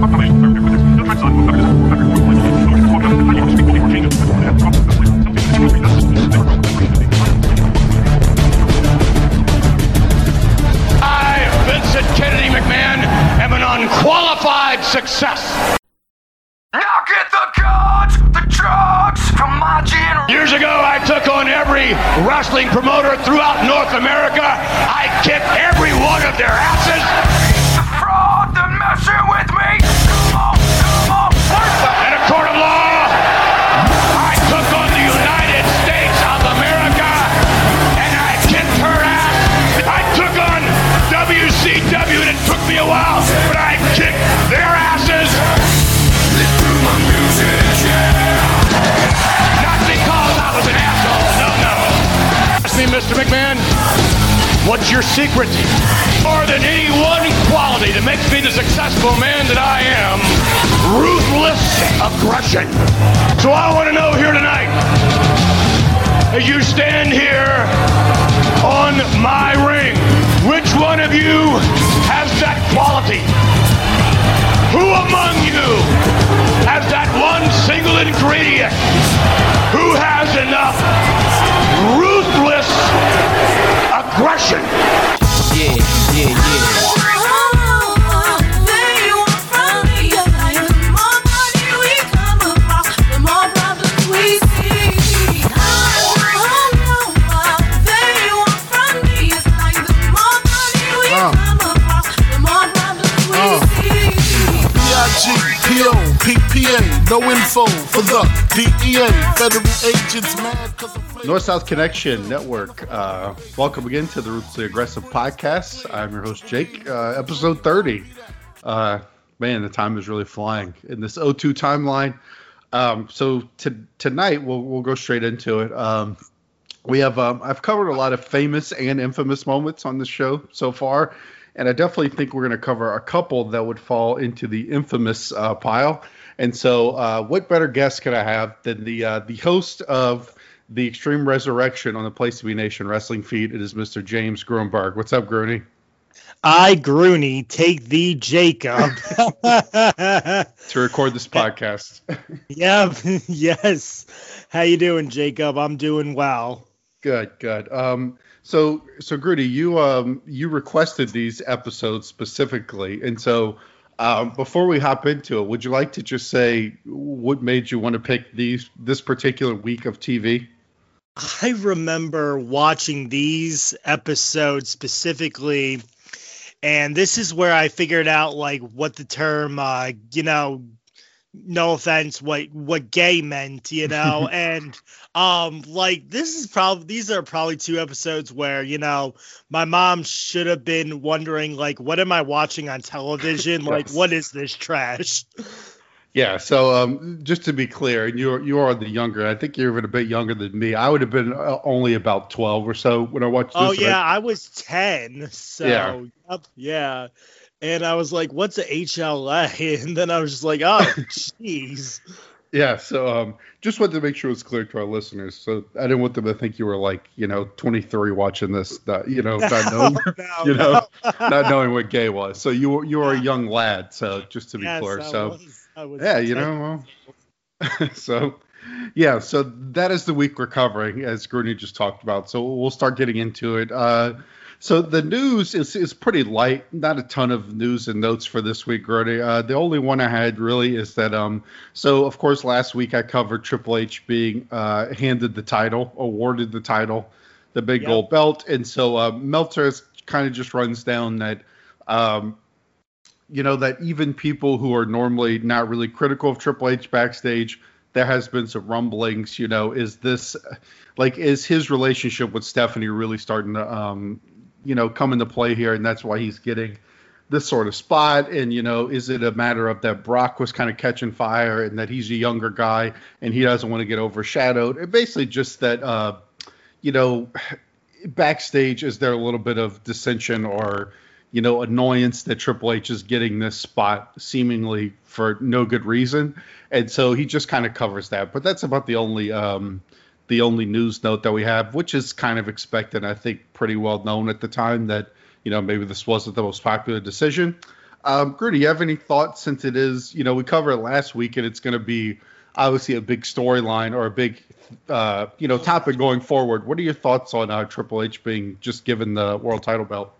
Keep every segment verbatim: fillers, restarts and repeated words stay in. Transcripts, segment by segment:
Unqualified success. Now get the guns, the drugs from my generation. Years ago, I took on every wrestling promoter throughout North America. I kicked every one of their asses. The fraud, the messing with me. Come on, come on. In a court of law, I took on the United States of America, and I kicked her ass. I took on W C W, and it took me a while, but I kicked their asses. My music, yeah. Not because I was an asshole. No, no. Ask me, Mister McMahon, what's your secret? More than any one quality that makes me the successful man that I am, ruthless aggression. So I want to know here tonight, as you stand here on my ring, which one of you has that quality? Who among you has that one single ingredient? Who has enough ruthless aggression? Yeah, yeah, yeah. P O, P P A, no info for the D E A, federal agents mad cause of North-South Connection Network. Uh, welcome again to the Ruthlessly Aggressive Podcast. I'm your host, Jake. Uh, episode thirty. Uh, man, the time is really flying in this oh two timeline. Um, so to, tonight, we'll we'll go straight into it. Um, we have um, I've covered a lot of famous and infamous moments on this show so far. And I definitely think we're going to cover a couple that would fall into the infamous uh, pile. And so uh, what better guest could I have than the uh, the host of the Extreme Resurrection on the Place to Be Nation wrestling feed? It is Mister James Grunberg. What's up, Grooney? I, Grooney, take thee, Jacob. To record this podcast. Yeah, yes. How you doing, Jacob? I'm doing well. Good, good. Um, so, so Grooney, you um, you requested these episodes specifically, and so um, before we hop into it, would you like to just say what made you want to pick these this particular week of T V? I remember watching these episodes specifically, and this is where I figured out like what the term, uh, you know, no offense, what what gay meant, you know, and um, like this is probably these are probably two episodes where you know my mom should have been wondering like, what am I watching on television? Like, Yes. what is this trash? Yeah, so um, just to be clear, and you you are the younger. I think you're even a bit younger than me. I would have been uh, only about twelve or so when I watched this. Oh yeah, I, I was ten. So Yeah. yep, yeah. And I was like, what's a H L A? And then I was just like, oh, jeez. yeah. So um, just wanted to make sure it was clear to our listeners. So I didn't want them to think you were like you know twenty-three watching this. That, you know, not knowing, No, you know, no. not knowing what gay was. So you were you were a young lad. So just to be Yes, clear. I So. was- I was Yeah, you ten. know, well, so yeah, so that is the week we're covering, as Grooney just talked about. So we'll start getting into it. Uh, so the news is is pretty light, not a ton of news and notes for this week, Grooney. Uh, the only one I had really is that, um, so of course last week I covered Triple H being uh, handed the title, awarded the title, the big Yep. gold belt, and so uh, Meltzer kind of just runs down that. Um, you know, that even people who are normally not really critical of Triple H backstage, there has been some rumblings, you know, is this, like, is his relationship with Stephanie really starting to, um, you know, come into play here, and that's why he's getting this sort of spot, and, you know, is it a matter of that Brock was kind of catching fire, and that he's a younger guy, and he doesn't want to get overshadowed, and basically just that, uh, you know, backstage, is there a little bit of dissension or, you know, annoyance that Triple H is getting this spot seemingly for no good reason. And so he just kind of covers that. But that's about the only um, the only news note that we have, which is kind of expected, I think, pretty well known at the time that, you know, maybe this wasn't the most popular decision. Um, Grudy, you have any thoughts since it is, you know, we covered it last week and it's going to be obviously a big storyline or a big, uh, you know, topic going forward. What are your thoughts on uh, Triple H being just given the world title belt?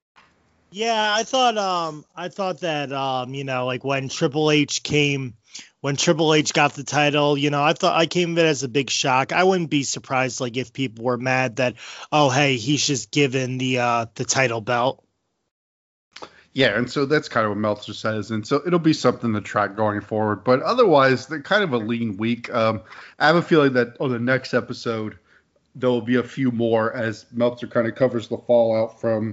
Yeah, I thought, um, I thought that, um, you know, like when Triple H came, when Triple H got the title, you know, I thought I came of it as a big shock. I wouldn't be surprised, like, if people were mad that, oh, hey, he's just given the, uh, the title belt. Yeah, and so that's kind of what Meltzer says, and so it'll be something to track going forward. But otherwise, they're kind of a lean week. Um, I have a feeling that on the next episode, there will be a few more as Meltzer kind of covers the fallout from,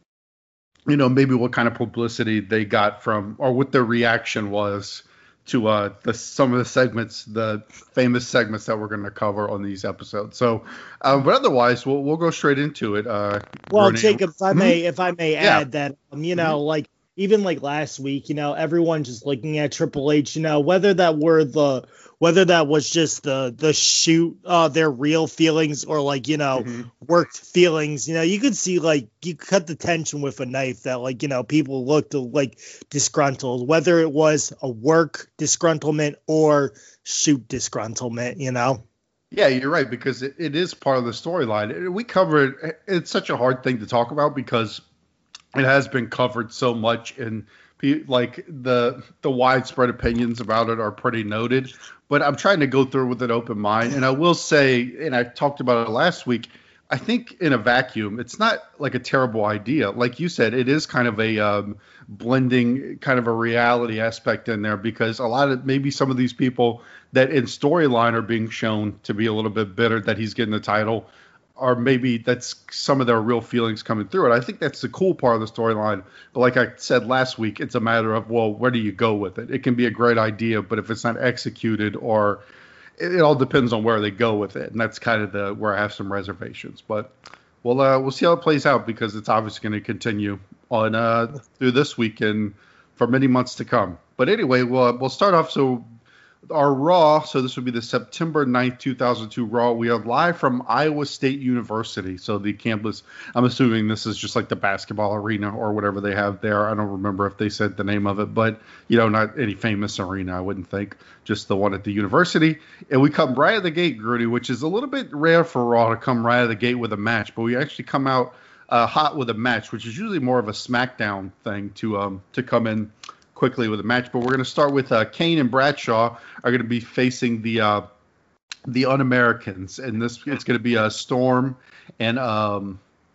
you know, maybe what kind of publicity they got from, or what their reaction was to uh, the, some of the segments, the famous segments that we're going to cover on these episodes. So, um, but otherwise, we'll we'll go straight into it. Uh, well, Renee. Jacob, if I may, if I may Yeah. add that, um, you know, Mhm. like even like last week, you know, everyone just looking at Triple H, you know, whether that were the, whether that was just the the shoot, uh, their real feelings or like, you know, Mhm. worked feelings, you know, you could see like you cut the tension with a knife that like, you know, people looked like disgruntled, whether it was a work disgruntlement or shoot disgruntlement, you know. Yeah, you're right, because it, it is part of the storyline. We cover it. It's such a hard thing to talk about because it has been covered so much, and pe- like the the widespread opinions about it are pretty noted. But I'm trying to go through with an open mind, and I will say, and I talked about it last week, I think in a vacuum, it's not like a terrible idea. Like you said, it is kind of a um, blending, kind of a reality aspect in there, because a lot of maybe some of these people that in storyline are being shown to be a little bit bitter that he's getting the title, or maybe that's some of their real feelings coming through it. I think that's the cool part of the storyline. But like I said last week, it's a matter of, well, where do you go with it? It can be a great idea, but if it's not executed, or it, it all depends on where they go with it. And that's kind of the where I have some reservations. But we'll uh, we'll see how it plays out, because it's obviously going to continue on uh, through this week and for many months to come. But anyway, we'll we'll start off. So our Raw, so this would be the September ninth, two thousand two Raw. We are live from Iowa State University. So the campus, I'm assuming this is just like the basketball arena or whatever they have there. I don't remember if they said the name of it, but, you know, not any famous arena, I wouldn't think. Just the one at the university. And we come right at the gate, Grudy, which is a little bit rare for Raw to come right at the gate with a match. But we actually come out uh, hot with a match, which is usually more of a SmackDown thing to um to come in quickly with a match. But we're going to start with uh, Kane and Bradshaw are going to be facing the uh, the Un-Americans, and this it's going to be a Storm and um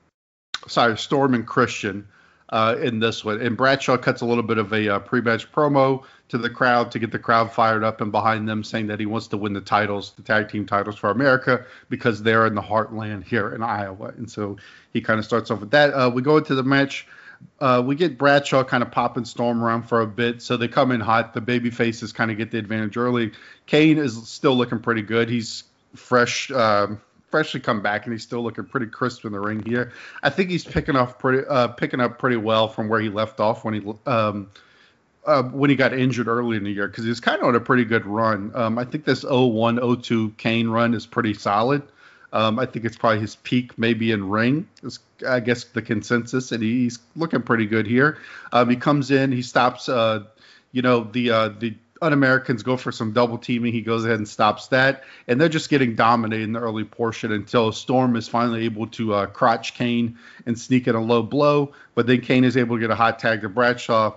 sorry Storm and Christian uh, in this one. And Bradshaw cuts a little bit of a uh, pre-match promo to the crowd to get the crowd fired up and behind them, saying that he wants to win the titles, the tag team titles for America, because they're in the heartland here in Iowa. And so he kind of starts off with that. Uh, we go into the match. Uh, we get Bradshaw kind of popping Storm around for a bit, so they come in hot. The baby faces kind of get the advantage early. Kane is still looking pretty good. He's fresh, um, freshly come back, and he's still looking pretty crisp in the ring here. I think he's picking up pretty, uh, picking up pretty well from where he left off when he um, uh, when he got injured early in the year, because he was kind of on a pretty good run. Um, I think this oh one oh two Kane run is pretty solid. Um, I think it's probably his peak, maybe in ring, is, I guess, the consensus, and he's looking pretty good here. Um, he comes in, he stops, uh, you know, the uh, the Un-Americans go for some double teaming. He goes ahead and stops that, and they're just getting dominated in the early portion until Storm is finally able to uh, crotch Kane and sneak in a low blow. But then Kane is able to get a hot tag to Bradshaw,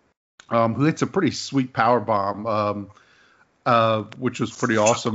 um, who hits a pretty sweet power bomb, um, uh, which was pretty awesome.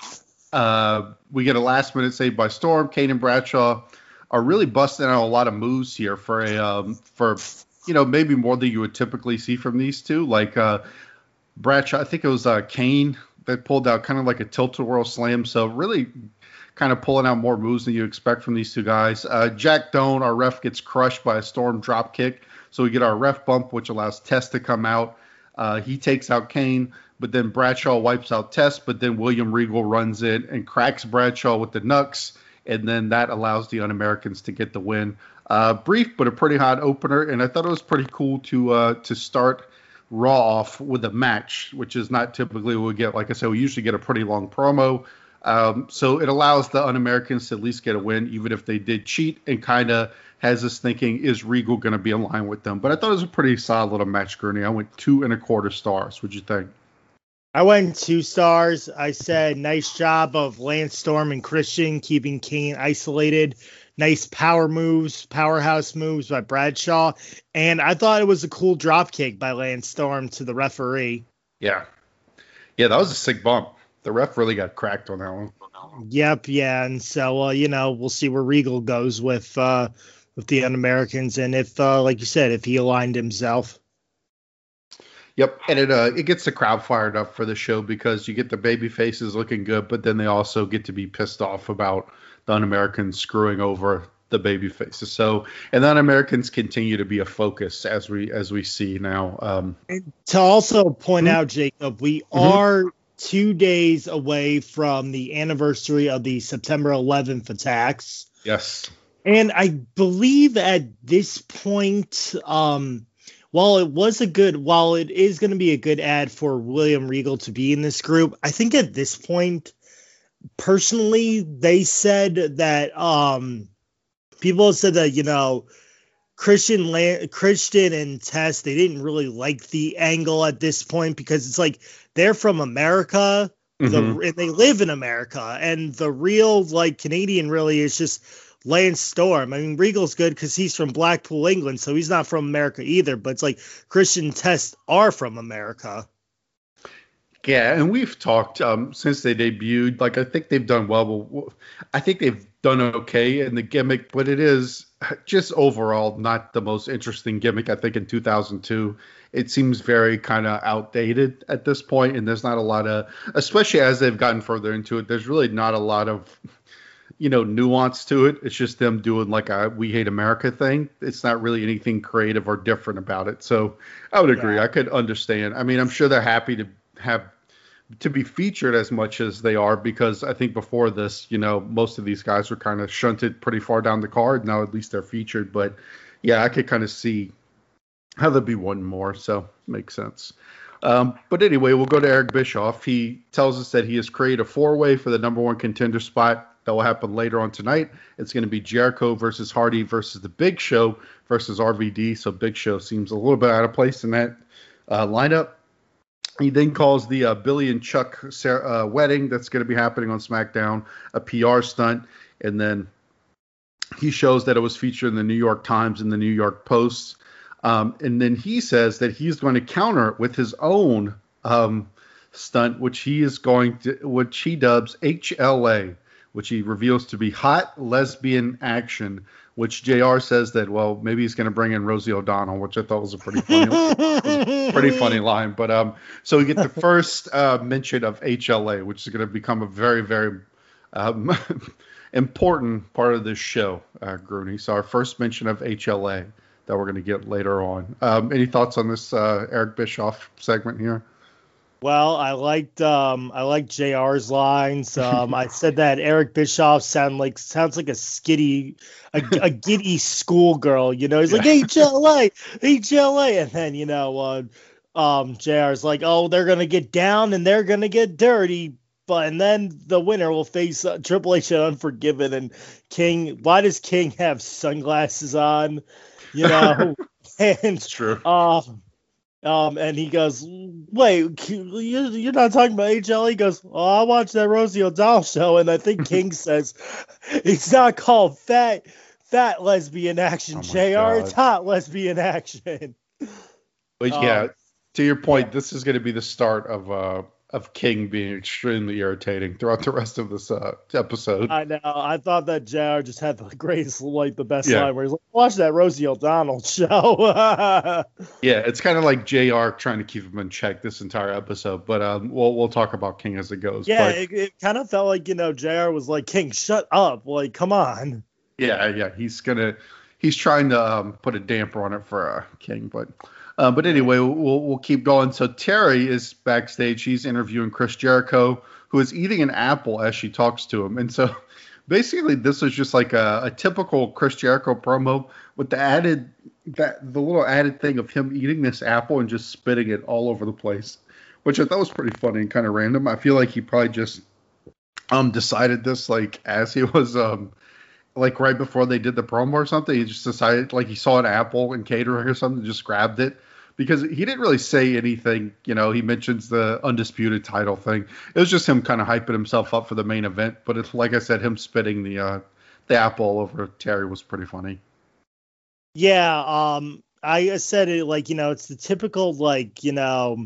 Uh, we get a last minute save by Storm. Kane and Bradshaw are really busting out a lot of moves here for a um, for you know maybe more than you would typically see from these two. Like uh, Bradshaw, I think it was uh, Kane that pulled out kind of like a tilt-a-whirl slam. So really kind of pulling out more moves than you expect from these two guys. Uh, Jack Doan, our ref, gets crushed by a Storm drop kick. So we get our ref bump, which allows Test to come out. Uh, he takes out Kane. But then Bradshaw wipes out Test, but then William Regal runs in and cracks Bradshaw with the knucks, and then that allows the Un-Americans to get the win. Uh, brief, but a pretty hot opener, and I thought it was pretty cool to uh, to start Raw off with a match, which is not typically what we get. Like I said, we usually get a pretty long promo. Um, so it allows the Un-Americans to at least get a win, even if they did cheat, and kind of has us thinking, is Regal going to be in line with them? But I thought it was a pretty solid little match, Gurney. I went two and a quarter stars. What'd you think? I went two stars. I said, nice job of Lance Storm and Christian keeping Kane isolated. Nice power moves, powerhouse moves by Bradshaw. And I thought it was a cool drop kick by Lance Storm to the referee. Yeah. Yeah, that was a sick bump. The ref really got cracked on that one. Yep, yeah. And so, uh, you know, we'll see where Regal goes with uh, with the Un-Americans. And if, uh, like you said, if he aligned himself. Yep, and it uh, it gets the crowd fired up for the show because you get the baby faces looking good, but then they also get to be pissed off about the Un-Americans screwing over the baby faces. So, and the Un-Americans continue to be a focus as we as we see now. Um, to also point mm-hmm. out, Jacob, we mm-hmm. are two days away from the anniversary of the September eleventh attacks. Yes, and I believe at this point, um, while it was a good, while it is going to be a good ad for William Regal to be in this group, I think at this point, personally, they said that um, people have said that, you know, Christian, La- Christian and Tess, they didn't really like the angle at this point because it's like they're from America, mm-hmm. the, and they live in America, and the real like Canadian really is just Lance Storm. I mean, Regal's good because he's from Blackpool, England, so he's not from America either. But it's like Christian and Tess are from America. Yeah, and we've talked um, since they debuted. Like, I think they've done well. But I think they've done okay in the gimmick, but it is just overall not the most interesting gimmick. I think in two thousand two, it seems very kind of outdated at this point, and there's not a lot of, especially as they've gotten further into it, there's really not a lot of, you know, nuance to it. It's just them doing like a "We Hate America" thing. It's not really anything creative or different about it. So I would agree. Yeah. I could understand. I mean, I'm sure they're happy to have to be featured as much as they are, because I think before this, you know, most of these guys were kind of shunted pretty far down the card. Now at least they're featured. But yeah, I could kind of see how there'd be one more. So makes sense. Um, but anyway, we'll go to Eric Bischoff. He tells us that he has created a four-way for the number one contender spot. That will happen later on tonight. It's going to be Jericho versus Hardy versus the Big Show versus R V D. So Big Show seems a little bit out of place in that uh, lineup. He then calls the uh, Billy and Chuck uh, wedding that's going to be happening on SmackDown a P R stunt. And then he shows that it was featured in the New York Times and the New York Post. Um, and then he says that he's going to counter it with his own um, stunt, which he is going to, which he dubs H L A, which he reveals to be hot lesbian action, which J R says that, well, maybe he's going to bring in Rosie O'Donnell, which I thought was a pretty funny, a pretty funny line. But um, so we get the first uh, mention of H L A, which is going to become a very, very um, important part of this show, uh, Grooney. So our first mention of H L A that we're going to get later on. Um, any thoughts on this uh, Eric Bischoff segment here? Well, I liked um, I liked J R's lines. Um, I said that Eric Bischoff sound like sounds like a skitty, a, a giddy schoolgirl. You know, he's like H L A, H L A, and then you know, uh, um, J R's like, oh, they're gonna get down and they're gonna get dirty, but and then the winner will face uh, Triple H at Unforgiven. And King, why does King have sunglasses on? You know, and it's true. Uh, Um, and he goes, wait, you're not talking about H L A? He goes, oh, I watched that Rosie O'Donnell show, and I think King says it's not called fat fat lesbian action, oh J R. It's hot lesbian action. But um, yeah, to your point, this is going to be the start of uh of King being extremely irritating throughout the rest of this uh, episode. I know. I thought that J R just had the greatest, like the best yeah. line where he's like, watch that Rosie O'Donnell show. Yeah, it's kind of like J R trying to keep him in check this entire episode, but um, we'll we'll talk about King as it goes. Yeah, but, it, it kind of felt like, you know, J R was like, King, shut up. Like, come on. Yeah, yeah, he's gonna he's trying to um, put a damper on it for uh, King, but. Uh, but anyway, we'll we'll keep going. So Terry is backstage. She's interviewing Chris Jericho, who is eating an apple as she talks to him. And so basically this was just like a, a typical Chris Jericho promo with the added that the little added thing of him eating this apple and just spitting it all over the place, which I thought was pretty funny and kind of random. I feel like he probably just um decided this like as he was um like right before they did the promo or something. He just decided like he saw an apple in catering or something, just grabbed it. Because he didn't really say anything, you know, he mentions the undisputed title thing. It was just him kind of hyping himself up for the main event. But it's like I said, him spitting the uh, the apple over Terry was pretty funny. Yeah, um, I said it like, you know, it's the typical like, you know,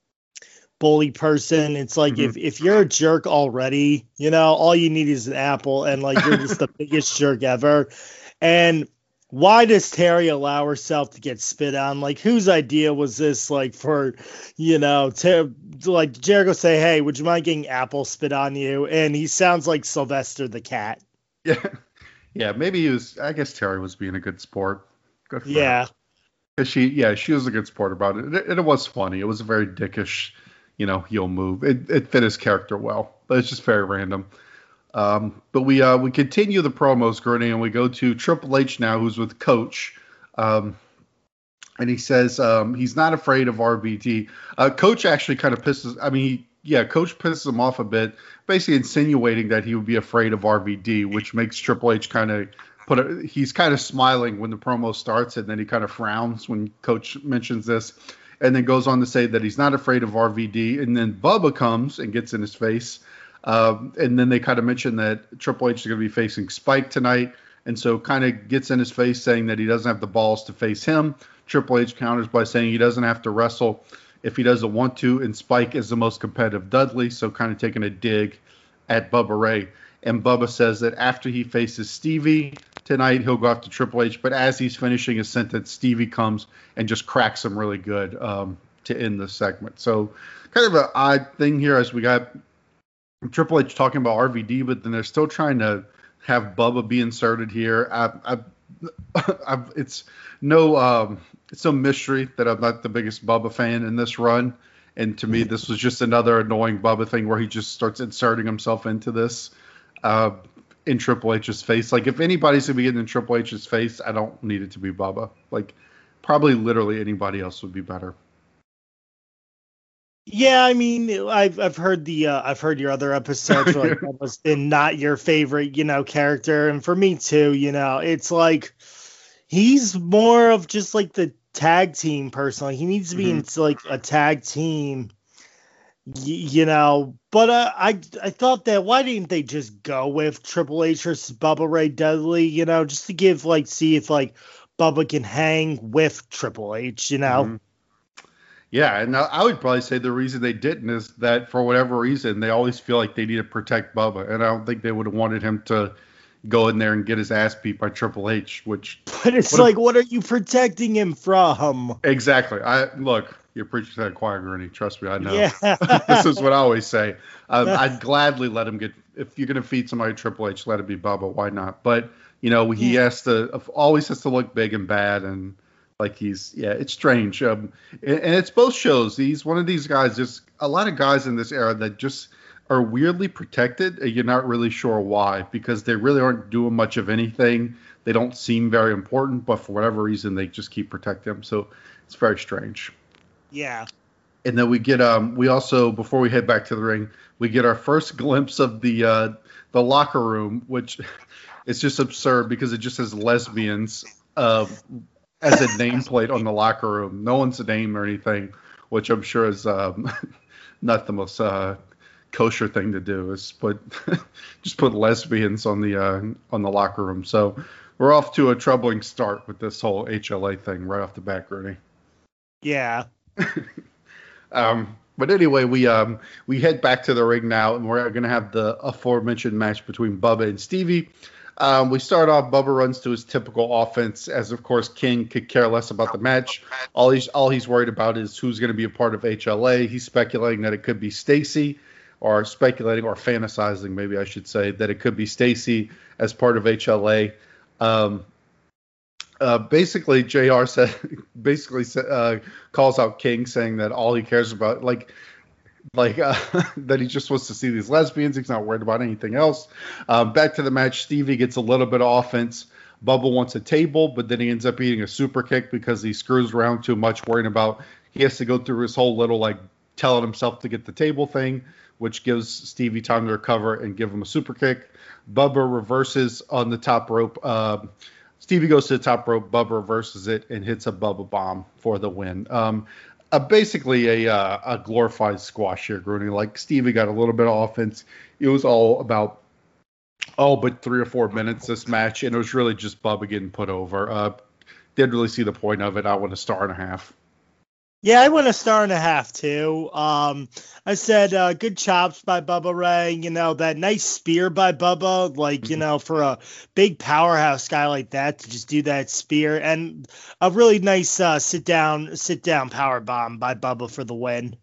bully person. It's like mm-hmm. if, if you're a jerk already, you know, all you need is an apple and like you're just the biggest jerk ever. And why does Terry allow herself to get spit on? Like, whose idea was this? Like, for, you know, to like Jericho say, hey, would you mind getting apple spit on you? And he sounds like Sylvester the cat. Yeah. Yeah. Maybe he was, I guess Terry was being a good sport. Good for yeah. her. She, yeah, she was a good sport about it. And it, it was funny. It was a very dickish, you know, heel move. It, it fit his character well, but it's just very random. Um, but we uh, we continue the promos, Gurney, and we go to Triple H now, who's with Coach. Um, and he says um, he's not afraid of R V D. Uh, Coach actually kind of pisses, I mean, he, yeah, Coach pisses him off a bit, basically insinuating that he would be afraid of R V D, which makes Triple H kind of put a, he's kind of smiling when the promo starts, and then he kind of frowns when Coach mentions this, and then goes on to say that he's not afraid of R V D. And then Bubba comes and gets in his face. Um, and then they kind of mention that Triple H is going to be facing Spike tonight. And so kind of gets in his face saying that he doesn't have the balls to face him. Triple H counters by saying he doesn't have to wrestle if he doesn't want to. And Spike is the most competitive Dudley. So kind of taking a dig at Bubba Ray. And Bubba says that after he faces Stevie tonight, he'll go after Triple H. But as he's finishing his sentence, Stevie comes and just cracks him really good um, to end the segment. So kind of an odd thing here as we got Triple H talking about R V D, but then they're still trying to have Bubba be inserted here. I, I, I, it's no, um, it's no mystery that I'm not the biggest Bubba fan in this run, and to me, this was just another annoying Bubba thing where he just starts inserting himself into this uh, in Triple H's face. Like if anybody's gonna be getting in Triple H's face, I don't need it to be Bubba. Like probably literally anybody else would be better. Yeah, I mean, I've I've heard the uh, I've heard your other episodes, like that was been not your favorite, you know, character, and for me too, you know, it's like he's more of just like the tag team person. Like, he needs to be mm-hmm. into like a tag team, y- you know. But uh, I I thought that why didn't they just go with Triple H versus Bubba Ray Dudley, you know, just to give like see if like Bubba can hang with Triple H, you know. Mm-hmm. Yeah, and I would probably say the reason they didn't is that for whatever reason, they always feel like they need to protect Bubba. And I don't think they would have wanted him to go in there and get his ass beat by Triple H, which... But it's what like, a, what are you protecting him from? Exactly. I Look, you're preaching to that choir, Gurney. Trust me, I know. Yeah. This is what I always say. Um, I'd gladly let him get... If you're going to feed somebody Triple H, let it be Bubba. Why not? But, you know, he yeah. has to... Always has to look big and bad, and... Like he's, yeah, it's strange. Um, and, and it's both shows. He's one of these guys, there's a lot of guys in this era that just are weirdly protected. And you're not really sure why, because they really aren't doing much of anything. They don't seem very important, but for whatever reason, they just keep protecting them. So it's very strange. Yeah. And then we get, um, we also, before we head back to the ring, we get our first glimpse of the, uh, the locker room, which is just absurd because it just has lesbians, uh, as a nameplate on the locker room. No one's a name or anything, which I'm sure is um, not the most uh, kosher thing to do. Is put just put lesbians on the uh, on the locker room. So we're off to a troubling start with this whole H L A thing right off the bat, Rudy. Yeah. um, but anyway, we um we head back to the ring now, and we're going to have the aforementioned match between Bubba and Stevie. Um, we start off, Bubba runs to his typical offense, as of course King could care less about the match. All he's all he's worried about is who's going to be a part of H L A. He's speculating that it could be Stacy, or speculating or fantasizing, maybe I should say, that it could be Stacy as part of H L A. Um, uh, basically, J R said, basically uh, calls out King, saying that all he cares about, like. Like uh, that he just wants to see these lesbians. He's not worried about anything else. Um, back to the match. Stevie gets a little bit of offense. Bubba wants a table, but then he ends up eating a super kick because he screws around too much, worrying about he has to go through his whole little like telling himself to get the table thing, which gives Stevie time to recover and give him a super kick. Bubba reverses on the top rope. Uh, Stevie goes to the top rope. Bubba reverses it and hits a Bubba bomb for the win. Um, uh, basically a uh, a glorified squash here, Grooney. Like Stevie got a little bit of offense. It was all about all but three or four minutes this match, and it was really just Bubba getting put over. Uh, didn't really see the point of it. I went a star and a half. Yeah, I went a star and a half too. Um, I said uh, good chops by Bubba Ray. You know, that nice spear by Bubba. Like, you know, for a big powerhouse guy like that to just do that spear, and a really nice uh, sit down, sit down power bomb by Bubba for the win.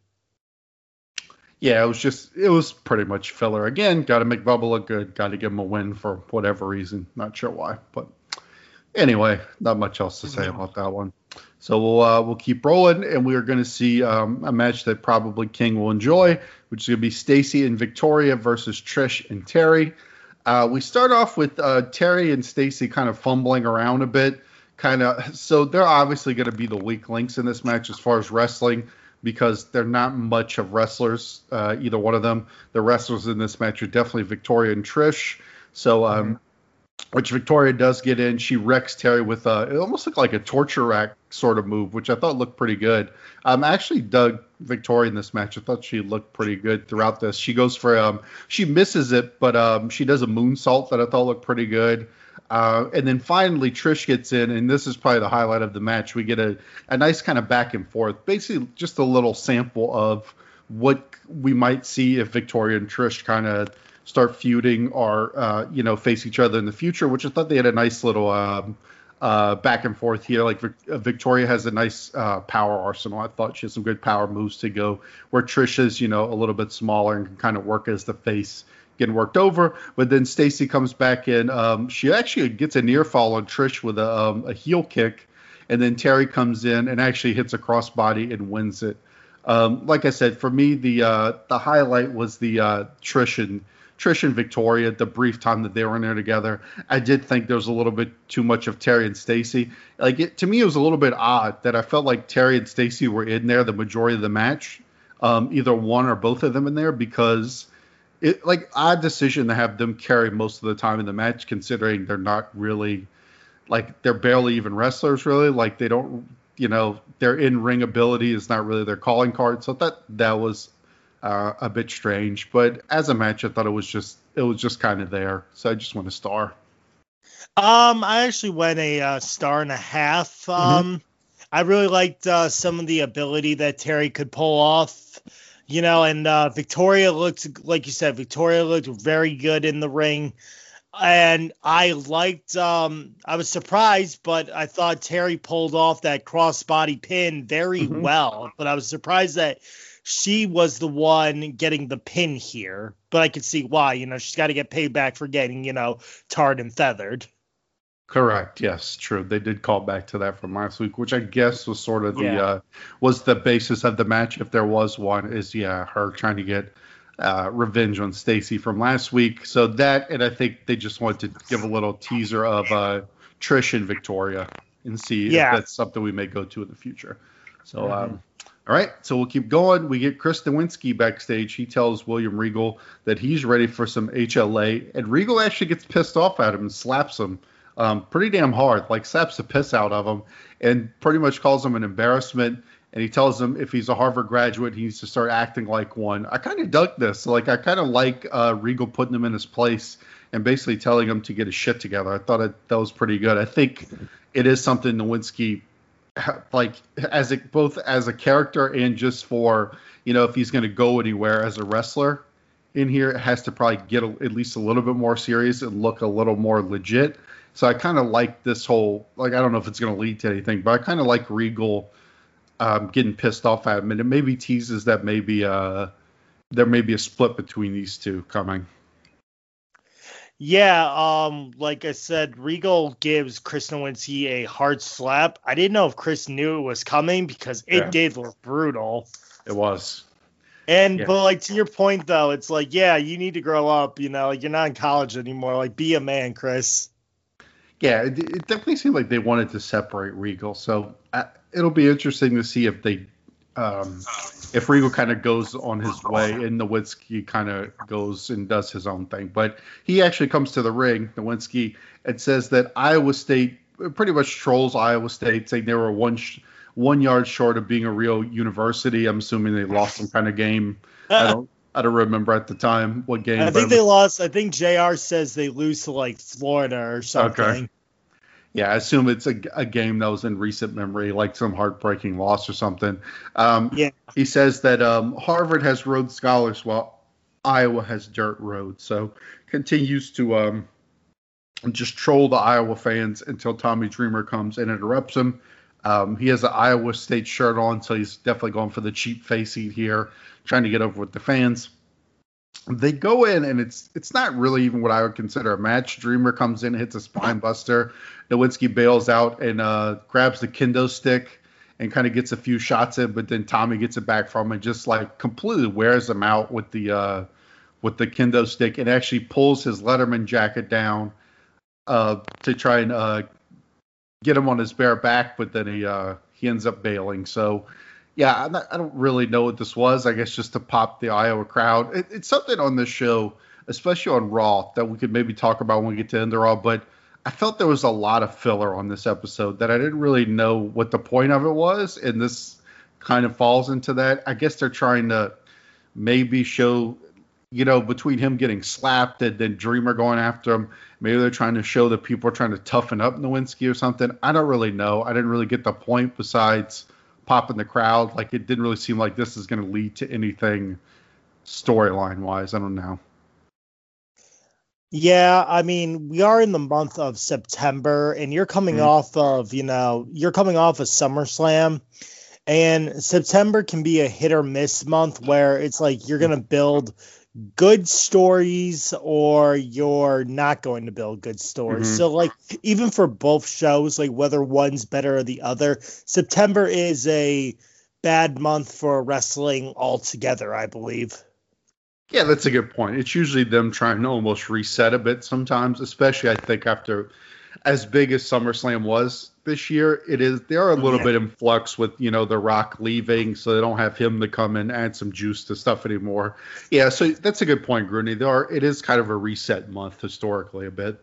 Yeah, it was just it was pretty much filler. Again, got to make Bubba look good. Got to give him a win for whatever reason. Not sure why, but anyway, not much else to say about that one. So we'll uh, we'll keep rolling, and we are going to see um, a match that probably King will enjoy, which is going to be Stacy and Victoria versus Trish and Terry. Uh, we start off with uh, Terry and Stacy kind of fumbling around a bit, kind of. So they're obviously going to be the weak links in this match as far as wrestling, because they're not much of wrestlers, uh, either one of them. The wrestlers in this match are definitely Victoria and Trish. So. Um, mm-hmm. Which Victoria does get in. She wrecks Terry with a, it almost looked like a torture rack sort of move, which I thought looked pretty good. Um, I actually dug Victoria in this match. I thought she looked pretty good throughout this. She goes for, um, she misses it, but um, she does a moonsault that I thought looked pretty good. Uh, and then finally Trish gets in, and this is probably the highlight of the match. We get a, a nice kind of back and forth, basically just a little sample of what we might see if Victoria and Trish kind of start feuding or, uh, you know, face each other in the future, which I thought they had a nice little um, uh, back and forth here. Like Victoria has a nice uh, power arsenal. I thought she has some good power moves to go, where Trish is, you know, a little bit smaller and can kind of work as the face, getting worked over. But then Stacy comes back in. Um, she actually gets a near fall on Trish with a, um, a heel kick. And then Terry comes in and actually hits a crossbody and wins it. Um, like I said, for me, the uh, the highlight was the uh, Trish and Trish and Victoria, the brief time that they were in there together. I did think there was a little bit too much of Terry and Stacy. Like it, to me, it was a little bit odd that I felt like Terry and Stacy were in there the majority of the match, um, either one or both of them in there, because it like odd decision to have them carry most of the time in the match, considering they're not really like they're barely even wrestlers really. Like they don't, you know, their in-ring ability is not really their calling card. So that that was Uh, a bit strange, but as a match, I thought it was just it was just kind of there. So I just went a star. Um, I actually went a uh, star and a half. Um, mm-hmm. I really liked uh, some of the ability that Terry could pull off, you know, and uh, Victoria looked, like you said, Victoria looked very good in the ring. And I liked, um, I was surprised, but I thought Terry pulled off that crossbody pin very mm-hmm. well. But I was surprised that she was the one getting the pin here, but I could see why. You know, she's got to get paid back for getting, you know, tarred and feathered. Correct. Yes, true. They did call back to that from last week, which I guess was sort of the yeah. uh, was the basis of the match, if there was one. Is yeah, her trying to get uh, revenge on Stacy from last week. So that, and I think they just wanted to give a little teaser of uh, Trish and Victoria and see yeah. if that's something we may go to in the future. So. Mm-hmm. um All right, so we'll keep going. We get Chris Nowinski backstage. He tells William Regal that he's ready for some H L A, and Regal actually gets pissed off at him and slaps him um, pretty damn hard, like slaps the piss out of him, and pretty much calls him an embarrassment. And he tells him if he's a Harvard graduate, he needs to start acting like one. I kind of dug this. Like I kind of like uh, Regal putting him in his place and basically telling him to get his shit together. I thought it, that was pretty good. I think it is something Nowinski, like as a, both as a character and just for, you know, if he's going to go anywhere as a wrestler in here, it has to probably get a, at least a little bit more serious and look a little more legit. So I kind of like this whole, like, I don't know if it's going to lead to anything, but I kind of like Regal um, getting pissed off at him. And it maybe teases that maybe uh, there may be a split between these two coming. Yeah, um, like I said, Regal gives Chris Nowinski a hard slap. I didn't know if Chris knew it was coming because it yeah. did look brutal. It was. And, yeah. but like to your point though, it's like, yeah, you need to grow up, you know, like you're not in college anymore. Like be a man, Chris. Yeah, it, it definitely seemed like they wanted to separate Regal. So uh, it'll be interesting to see if they um, if Regal kind of goes on his way and Nowinski kind of goes and does his own thing. But he actually comes to the ring, Nowinski, and says that Iowa State pretty much trolls Iowa State, saying they were one sh- one yard short of being a real university. I'm assuming they lost some kind of game. I don't I don't remember at the time what game. I think they lost. I think J R says they lose to like Florida or something. Okay. Yeah, I assume it's a, a game that was in recent memory, like some heartbreaking loss or something. Um, yeah. He says that um, Harvard has road scholars while Iowa has dirt roads. So continues to um, just troll the Iowa fans until Tommy Dreamer comes and interrupts him. Um, he has an Iowa State shirt on, so he's definitely going for the cheap face eat here, trying to get over with the fans. They go in, and it's it's not really even what I would consider a match. Dreamer comes in, hits a spine buster. Nowinski bails out and uh, grabs the kendo stick and kind of gets a few shots in, but then Tommy gets it back from him and just like completely wears him out with the uh, with the kendo stick and actually pulls his Letterman jacket down uh, to try and uh, get him on his bare back, but then he uh, he ends up bailing. So. Yeah, I'm not, I don't really know what this was. I guess just to pop the Iowa crowd. It, it's something on this show, especially on Raw, that we could maybe talk about when we get to End of Raw. But I felt there was a lot of filler on this episode that I didn't really know what the point of it was. And this kind of falls into that. I guess they're trying to maybe show, you know, between him getting slapped and then Dreamer going after him, maybe they're trying to show that people are trying to toughen up Nowinski or something. I don't really know. I didn't really get the point besides popping the crowd. Like, it didn't really seem like this is going to lead to anything storyline wise. I don't know. Yeah, I mean, we are in the month of September, and you're coming mm-hmm. off of, you know, you're coming off of SummerSlam, and September can be a hit or miss month where it's like you're going to build good stories or you're not going to build good stories. Mm-hmm. So like even for both shows, like whether one's better or the other, September is a bad month for wrestling altogether, I believe. Yeah, that's a good point. It's usually them trying to almost reset a bit sometimes, especially I think after as big as SummerSlam was this year, it is they are a little yeah. bit in flux with, you know, The Rock leaving, so they don't have him to come and add some juice to stuff anymore. Yeah, so that's a good point, Grooney. There are it is kind of a reset month historically a bit.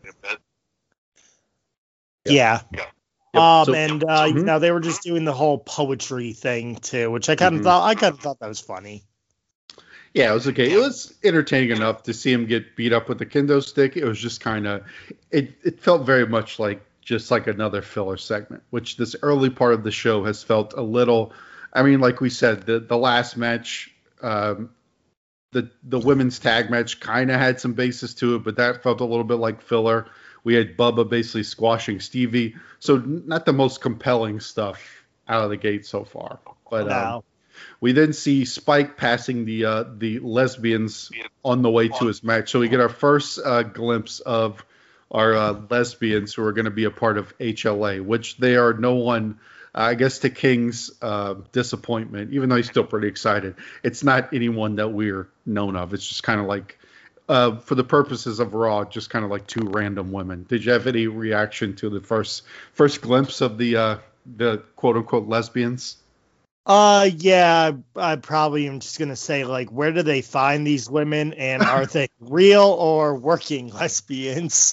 Yeah. yeah. Yep. Um so, and uh mm-hmm. you know, they were just doing the whole poetry thing too, which I kind of mm-hmm. thought I kind of thought that was funny. Yeah, it was okay. It was entertaining enough to see him get beat up with the kendo stick. It was just kind of, it, it felt very much like just like another filler segment, which this early part of the show has felt a little, I mean, like we said, the, the last match, um, the, the women's tag match kind of had some basis to it, but that felt a little bit like filler. We had Bubba basically squashing Stevie. So not the most compelling stuff out of the gate so far. But no. um, we then see Spike passing the uh, the lesbians on the way to his match. So we get our first uh, glimpse of our uh, lesbians who are going to be a part of H L A, which they are no one, uh, I guess, to King's uh, disappointment, even though he's still pretty excited. It's not anyone that we're known of. It's just kind of like, uh, for the purposes of Raw, just kind of like two random women. Did you have any reaction to the first first glimpse of the uh, the quote unquote lesbians? Uh, yeah, I probably am just going to say, like, where do they find these women, and are they real or working lesbians?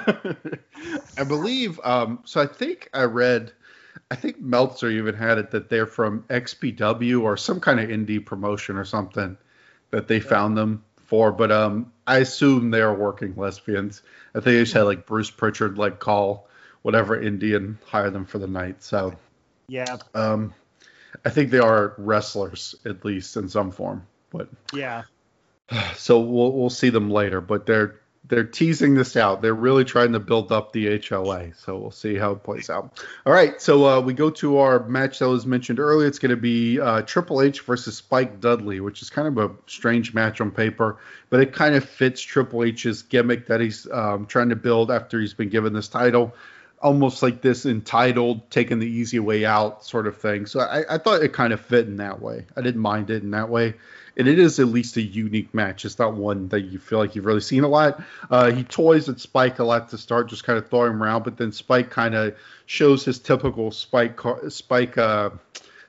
I believe, um, so I think I read, I think Meltzer even had it that they're from X P W or some kind of indie promotion or something that they found them for, but um, I assume they are working lesbians. I think they just had, like, Bruce Pritchard, like, call whatever indie and hire them for the night, so. Yeah. Um. I think they are wrestlers, at least in some form. But yeah. So we'll we'll see them later. But they're they're teasing this out. They're really trying to build up the H L A. So we'll see how it plays out. All right. So uh, we go to our match that was mentioned earlier. It's going to be uh, Triple H versus Spike Dudley, which is kind of a strange match on paper, but it kind of fits Triple H's gimmick that he's um, trying to build after he's been given this title. Almost like this entitled, taking the easy way out sort of thing. So I, I thought it kind of fit in that way. I didn't mind it in that way. And it is at least a unique match. It's not one that you feel like you've really seen a lot. Uh, he toys at Spike a lot to start, just kind of throwing him around. But then Spike kind of shows his typical Spike Spike uh,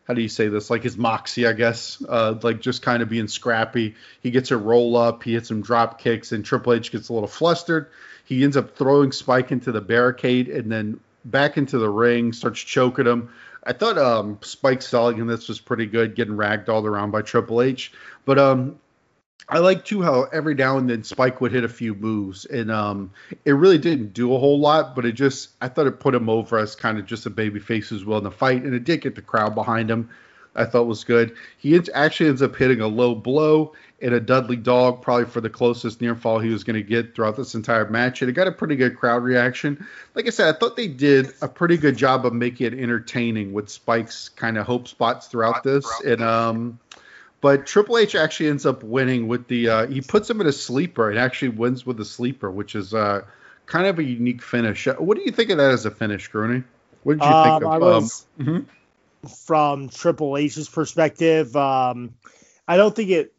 how do you say this? Like his moxie, I guess. Uh, like just kind of being scrappy. He gets a roll up. He hits some drop kicks, and Triple H gets a little flustered. He ends up throwing Spike into the barricade and then back into the ring, starts choking him. I thought um, Spike selling in this was pretty good, getting ragdolled around by Triple H. But um, I like, too, how every now and then Spike would hit a few moves. And um, it really didn't do a whole lot, but it just, I thought it put him over as kind of just a babyface who's willing to fight. And it did get the crowd behind him. I thought was good. He actually ends up hitting a low blow and a Dudley Dog, probably for the closest near fall he was going to get throughout this entire match. And it got a pretty good crowd reaction. Like I said, I thought they did a pretty good job of making it entertaining with Spike's kind of hope spots throughout this. And um, but Triple H actually ends up winning with the uh, he puts him in a sleeper and actually wins with a sleeper, which is uh, kind of a unique finish. What do you think of that as a finish, Grooney? What did you um, think of? I was, um, mm-hmm. From Triple H's perspective, um, I don't think it.